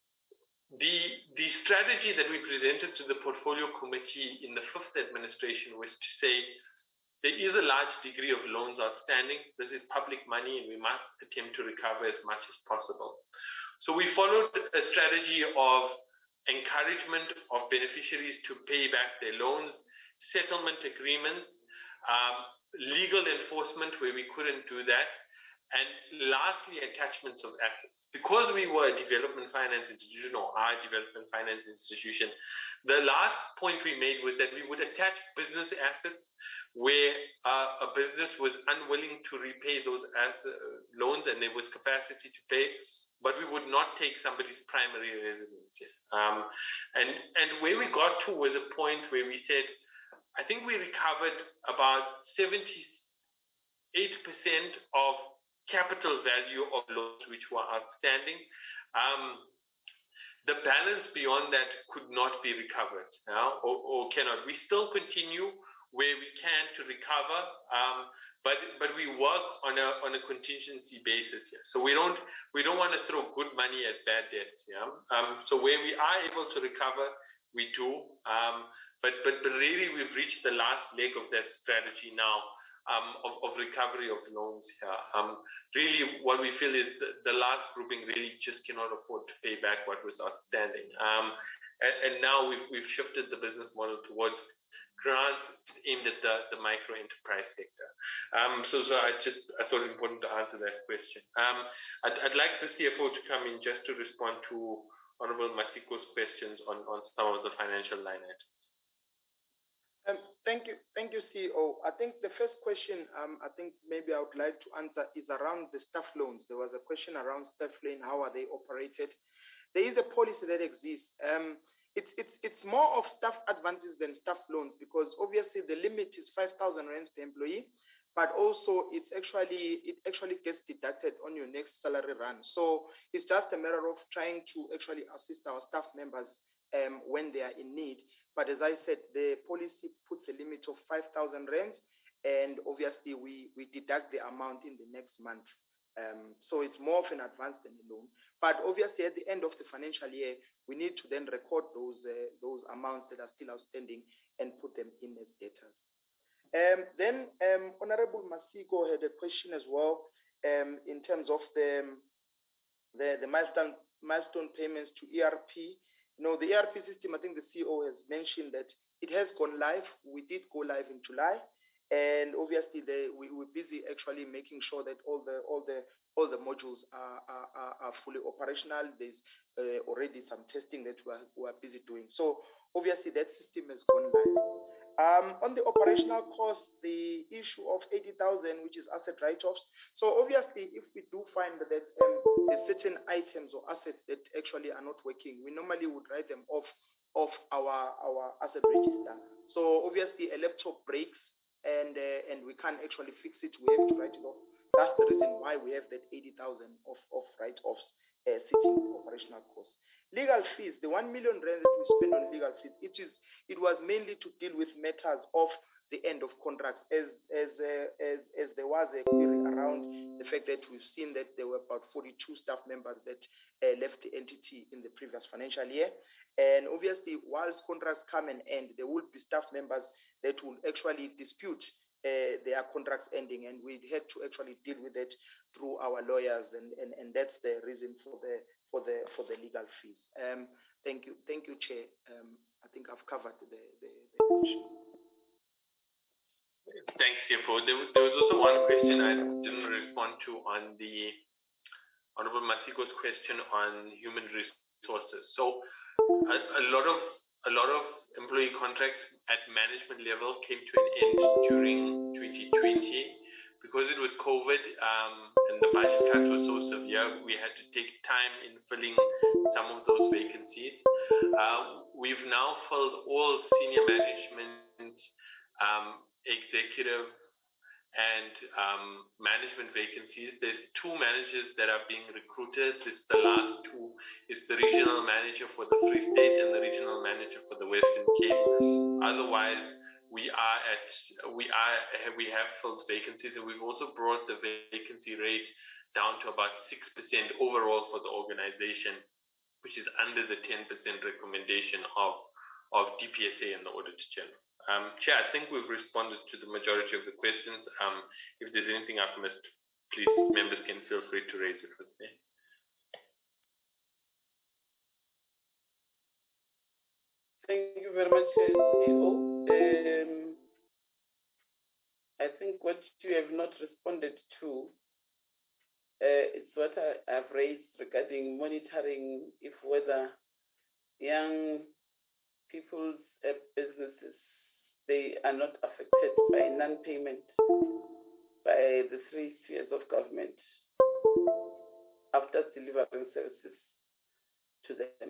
S2: the, the strategy that we presented to the portfolio committee in the fifth administration was to say there is a large degree of loans outstanding. This is public money, and we must attempt to recover as much as possible. So we followed a strategy of encouragement of beneficiaries to pay back their loans, settlement agreements, um, legal enforcement where we couldn't do that, and lastly, attachments of assets. Because we were a development finance institution, or our development finance institution, the last point we made was that we would attach business assets where uh, a business was unwilling to repay those asset, loans and there was capacity to pay, but we would not take somebody's primary residence. Um, and, and where we got to was a point where we said, I think we recovered about seventy-eight percent of capital value of loans which were outstanding. Um, the balance beyond that could not be recovered, uh, or, or cannot. We still continue where we can to recover, um, but but we work on a on a contingency basis here. So we don't we don't want to throw good money at bad debts. Yeah. Um, so where we are able to recover, we do. Um, but but but really, we've reached the last leg of that strategy now. Um, of, of recovery of loans here. Um, really, what we feel is the, the last grouping really just cannot afford to pay back what was outstanding. Um, and, and now we've, we've shifted the business model towards grants aimed at the, the micro enterprise sector. Um, so, so I just I thought it important to answer that question. Um, I'd, I'd like the C F O to come in just to respond to Honorable Masiko's questions on, on some of the financial line items.
S3: Um, thank you, thank you, C E O. I think the first question, um, I think maybe I would like to answer is around the staff loans. There was a question around staff loan. How are they operated? There is a policy that exists. Um, it's it's it's more of staff advances than staff loans, because obviously the limit is five thousand rands per employee, but also it's actually it actually gets deducted on your next salary run. So it's just a matter of trying to actually assist our staff members um, when they are in need. But as I said, the policy puts a limit of five thousand rands, and obviously we, we deduct the amount in the next month. Um, so it's more of an advance than a loan. But obviously at the end of the financial year, we need to then record those uh, those amounts that are still outstanding and put them in as debtors. Um, then um, Honorable Masiko had a question as well um, in terms of the, the, the milestone, milestone payments to E R P. You know, the E R P system, I think the C E O has mentioned that it has gone live. We did go live in July, and obviously they, we were busy actually making sure that all the all the all the modules are are, are fully operational. There's uh, already some testing that we are, we are busy doing. So obviously that system has gone live. Um, on the operational cost, the issue of eighty thousand, which is asset write-offs. So obviously, if we do find that um, there's certain items or assets that actually are not working, we normally would write them off of our our asset register. So obviously, a laptop breaks and uh, and we can't actually fix it. We have to write it off. That's the reason why we have that eighty thousand of of write-offs uh, sitting in operational costs. Legal fees, the one million rand that we spend on legal fees, it is it was mainly to deal with matters of the end of contracts, as as uh, as as there was a query around the fact that we've seen that there were about forty-two staff members that uh, left the entity in the previous financial year, and obviously, whilst contracts come and end, there will be staff members that will actually dispute uh, their contracts ending, and we had to actually deal with it through our lawyers, and, and, and that's the reason for the for the for the legal fees. Um, thank you, thank you, Chair. Um, I think I've covered the the, the issue.
S2: Thanks, C F O. There, there was also one question I didn't respond to on the Honorable Masiko's question on human resources. So a, a lot of a lot of employee contracts at management level came to an end during twenty twenty. Because it was COVID um, and the budget cuts were so severe, we had to take time in filling some of those vacancies. Uh, we've now filled all senior management, um, executive, and um, management vacancies. There's two managers that are being recruited. It's the last two. It's the regional manager for the Free State and the regional manager for the Western Cape. Otherwise, we are at we are we have filled vacancies, and we've also brought the vacancy rate down to about six percent overall for the organization, which is under the ten percent recommendation of of D P S A and the Auditor General. Um, Chair, I think we've responded to the majority of the questions. Um, if there's anything I've missed, please, members can feel free to raise it with me.
S1: Thank you very much, C E O. Um, I think what you have not responded to uh, is what I have raised regarding monitoring if whether young people's uh, businesses, they are not affected by non-payment by the three spheres of government after delivering services to them.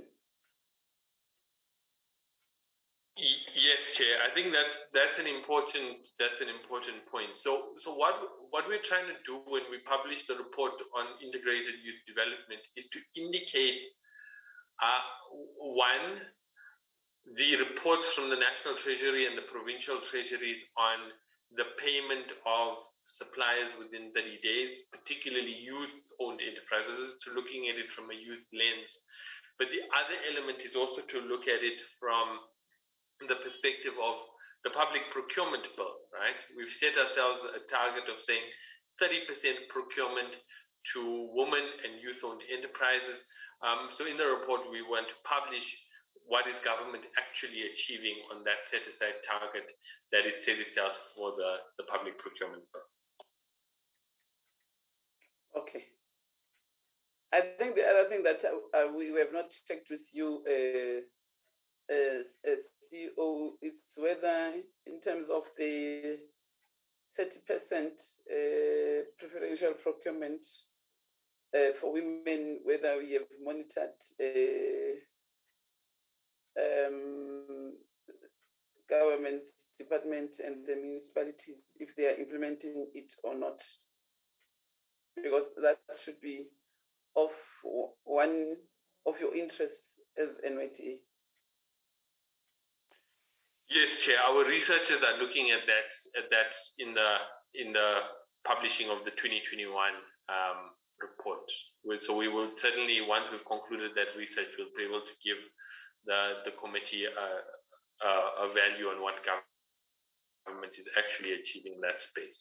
S2: Yes, Chair. I think that's that's an important that's an important point. So so what what we're trying to do when we publish the report on integrated youth development is to indicate uh, one, the reports from the National Treasury and the provincial treasuries on the payment of suppliers within thirty days, particularly youth-owned enterprises, to looking at it from a youth lens. But the other element is also to look at it from the perspective of the public procurement bill, right? We've set ourselves a target of saying thirty percent procurement to women and youth-owned enterprises. Um, so in the report, we want to publish what is government actually achieving on that set-aside target that is set itself for the, the public procurement bill.
S1: Okay. I think the other thing that uh, we have not checked with you, uh, uh, uh, C E O, is whether in terms of the thirty percent uh, preferential procurement uh, for women, whether we have monitored uh, um, government departments and the municipalities if they are implementing it or not, because that should be of one of your interests as N Y T A.
S2: Yes, Chair. Our researchers are looking at that at that in the in the publishing of the twenty twenty-one um, report. So we will certainly, once we've concluded that research, we'll be able to give the the committee a, a, a value on what government is actually achieving in that space.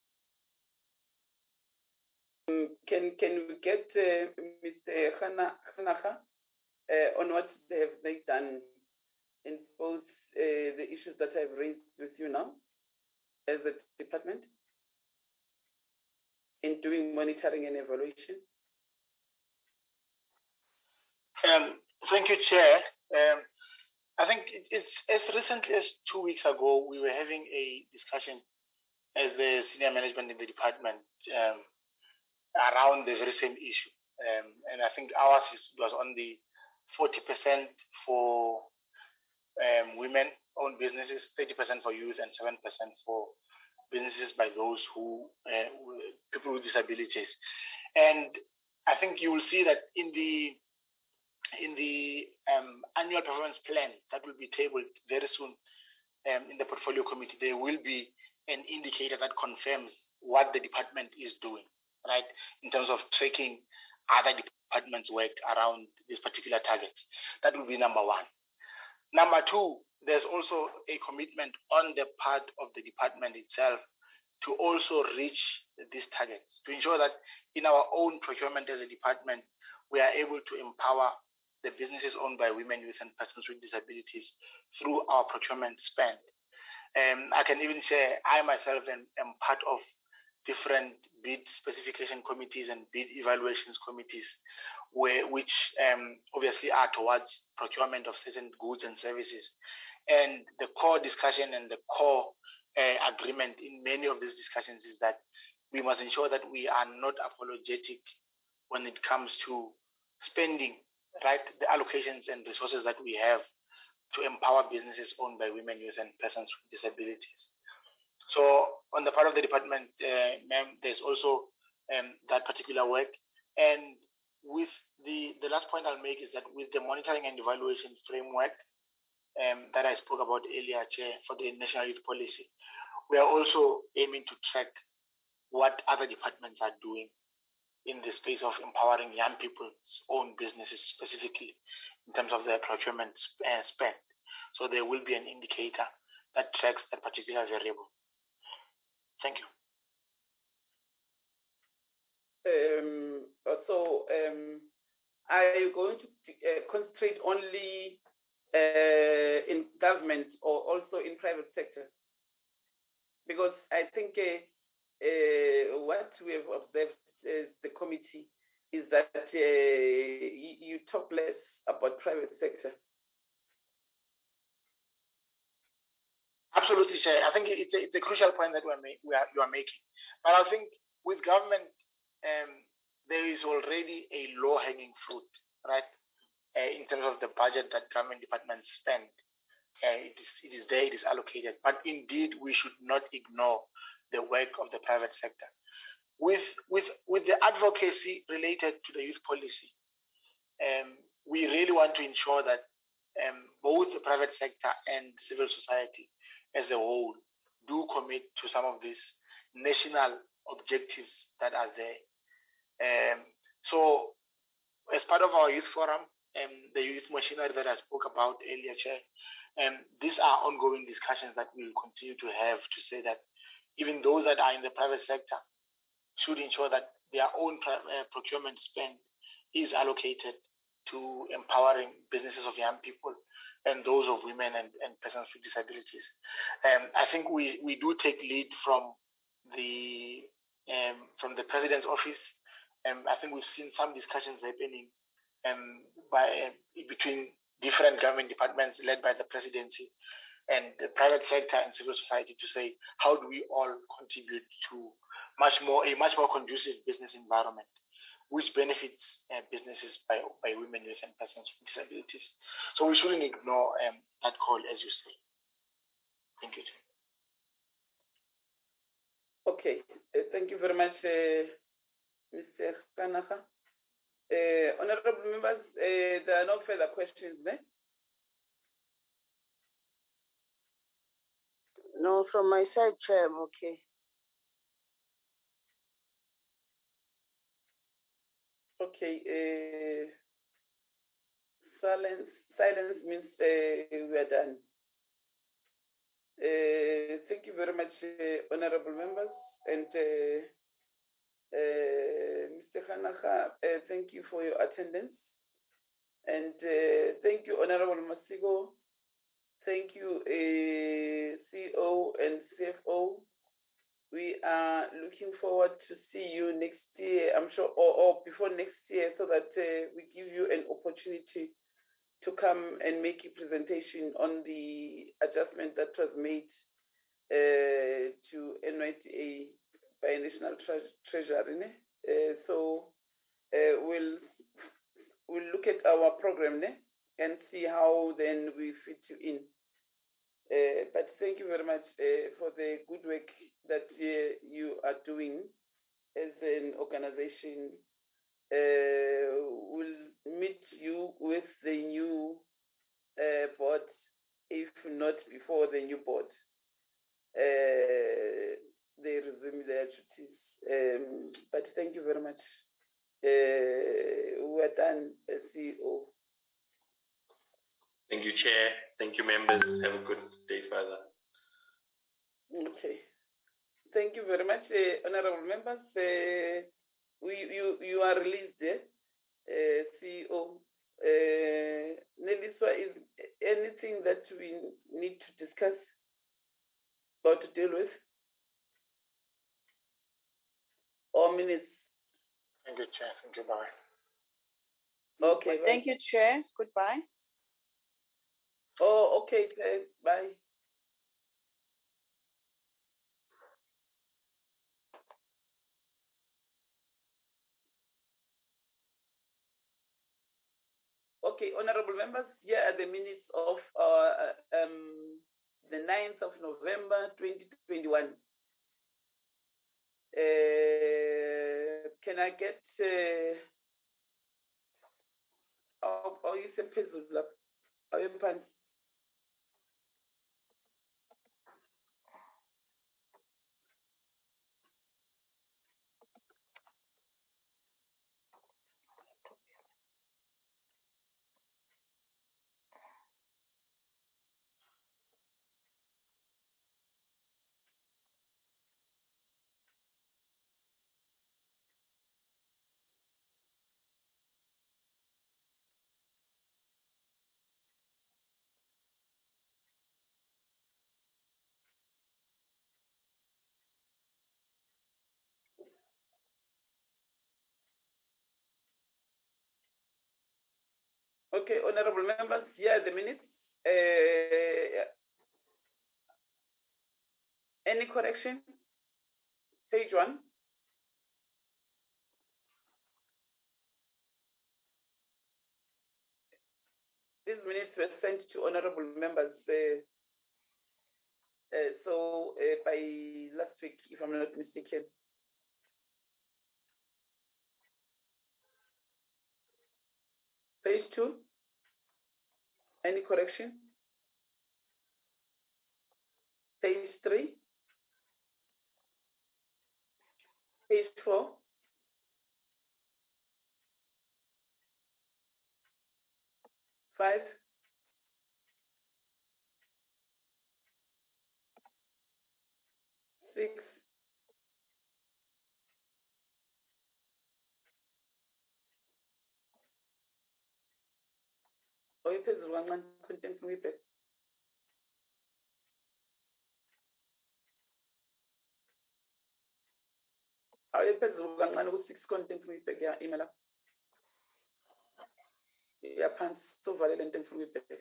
S1: Um, can can we get uh, Mister Khanaga uh, on what they have they done in both uh, the issues that I've raised with you now as a department in doing monitoring and evaluation?
S15: Um, thank you, Chair. Um, I think it, it's as recently as two weeks ago, we were having a discussion as the senior management in the department um, around the very same issue. Um, and I think ours is, was on the forty percent for um, women-owned businesses, thirty percent for youth, and seven percent for businesses by those who, uh, people with disabilities. And I think you will see that in the in the um, annual performance plan that will be tabled very soon um, in the portfolio committee, there will be an indicator that confirms what the department is doing, right, in terms of tracking other departments' work around these particular targets. That will be number one. Number two, there's also a commitment on the part of the department itself to also reach these targets, to ensure that in our own procurement as a department, we are able to empower the businesses owned by women, youth, and persons with disabilities through our procurement spend. Um, I can even say I myself am, am part of different bid specification committees and bid evaluations committees, where, which um, obviously are towards procurement of certain goods and services. And the core discussion and the core uh, agreement in many of these discussions is that we must ensure that we are not apologetic when it comes to spending, right, the allocations and resources that we have to empower businesses owned by women, youth, and persons with disabilities. So on the part of the department, uh, ma'am, there's also um, that particular work. And with the, the last point I'll make is that with the monitoring and evaluation framework um, that I spoke about earlier, Chair, for the National Youth Policy, we are also aiming to track what other departments are doing in the space of empowering young people's own businesses, specifically in terms of their procurement uh, spend. So there will be an indicator that tracks that particular variable. Thank you.
S1: Um, so, um, are you going to uh, concentrate only uh, in government or also in private sector? Because I think uh, uh, what we have observed as the committee is that uh, you, you talk less about private sector.
S15: Absolutely, Chair. I think it's a, it's a crucial point that we're make, we are, you are making. But I think with government, um, there is already a low-hanging fruit, right, uh, in terms of the budget that government departments spend. Uh, it, is, it is there, it is allocated. But indeed, we should not ignore the work of the private sector. With, with, with the advocacy related to the youth policy, um, we really want to ensure that um, both the private sector and civil society as a whole do commit to some of these national objectives that are there. Um, so as part of our youth forum, um, the youth machinery that I spoke about earlier, Chair, um, these are ongoing discussions that we will continue to have to say that even those that are in the private sector should ensure that their own uh, procurement spend is allocated to empowering businesses of young people and those of women and, and persons with disabilities. Um, I think we, we do take lead from the um, from the President's office. Um, I think we've seen some discussions happening um, by uh, between different government departments led by the Presidency and the private sector and civil society to say, how do we all contribute to much more a much more conducive business environment, which benefits uh, businesses by by women, youth, and persons with disabilities. So we shouldn't ignore um, that call, as you say. Thank you.
S1: Okay, uh, thank you very much, uh, Mister Kanaha. Uh, honorable members, uh, there are no further questions, eh?
S8: No, from my side, Chair, I'm okay.
S1: Okay, uh, silence, silence means uh, we are done. Uh, thank you very much, uh, honorable members, and uh, uh, Mister Kanaha, uh, thank you for your attendance, and uh, thank you, Honorable Masigo. Thank you, uh, C O and C F O. We are looking forward to see you next year, I'm sure, or, or before next year, so that uh, we give you an opportunity to come and make a presentation on the adjustment that was made uh, to N Y T A by National Tre- Treasury. Uh, so uh, we'll we'll look at our program ne? and see how then we fit you in. Uh, but thank you very much uh, for the good work that uh, you are doing as an organization. Uh, we'll meet you with the new uh, board, if not before the new board. Uh, they resume their duties. Um, but thank you very much. Uh, we're done, uh, C E O.
S2: Thank you, Chair. Thank you, members. Have a good day further.
S1: Okay. Thank you very much, uh, honorable members. Uh, we, you, you are released, eh? uh, C E O. Uh, Neliswa, is anything that we need to discuss or to deal with? Or minutes?
S15: Thank you, Chair. Thank you. Bye.
S1: Okay.
S7: Well, thank you, Chair. Goodbye.
S1: Oh, okay. Uh, bye. Okay, honorable members, here are the minutes of uh, um, the ninth of November, twenty twenty-one. Uh, can I get, uh, oh, oh, you said pesos, are you pants? Okay, honorable members, here are the minutes. Uh, any correction? Page one. These minutes were sent to honorable members. Uh, uh, so uh, by last week, if I'm not mistaken. Page two. Any correction? Page three. Page four. Five. Six. Oyiphezulu kancane content ngiyibheke. Awuyiphezulu kancane ku-six content ngiyibheke ya email. Yaphansi sovale lento engifuna uyibheke.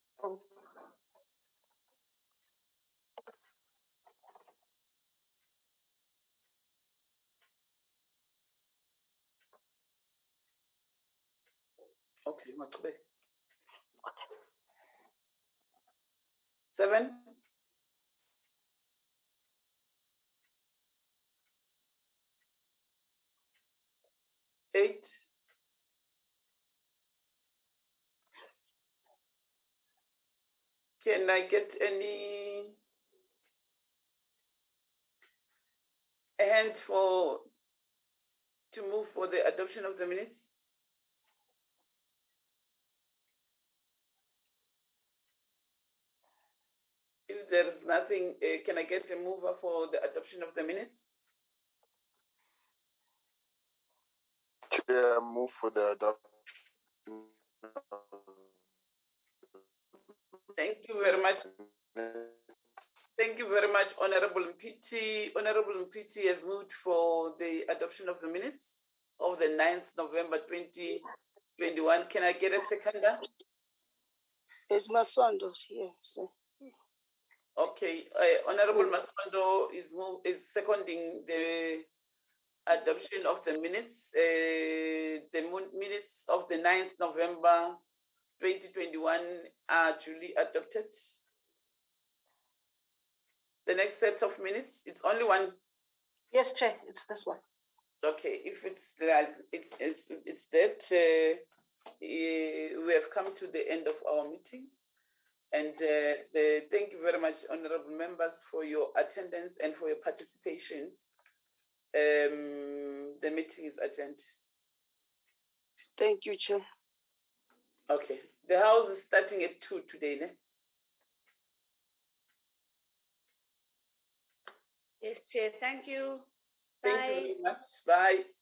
S1: Okay, machubeke. Seven. Eight. Can I get any hand for to move for the adoption of the minutes? If there is nothing, uh, can I get a mover for the adoption of the minutes?
S13: Chair, move for the adoption.
S1: Thank you very much. Thank you very much, Honorable Mpiti. Honorable Mpiti has moved for the adoption of the minutes of the ninth of November twenty twenty-one. Can I get a seconder?
S8: Is Masondo here? So.
S1: Okay, uh, Honorable Masondo is move, is seconding the adoption of the minutes, uh, the minutes of the ninth November twenty twenty-one are duly adopted. The next set of minutes, it's only one.
S5: Yes, Chair, it's this one.
S1: Okay, if it's like it's it's, it's that uh, uh, we have come to the end of our meeting, and uh, the, thank you very much, honourable members, for your attendance and for your participation. Um, the meeting is adjourned.
S8: Thank you, Chair.
S1: Okay, the house is starting at two today, ne?
S14: Yes, Chair. Thank you.
S1: Thank
S14: Bye.
S1: you very much. Bye.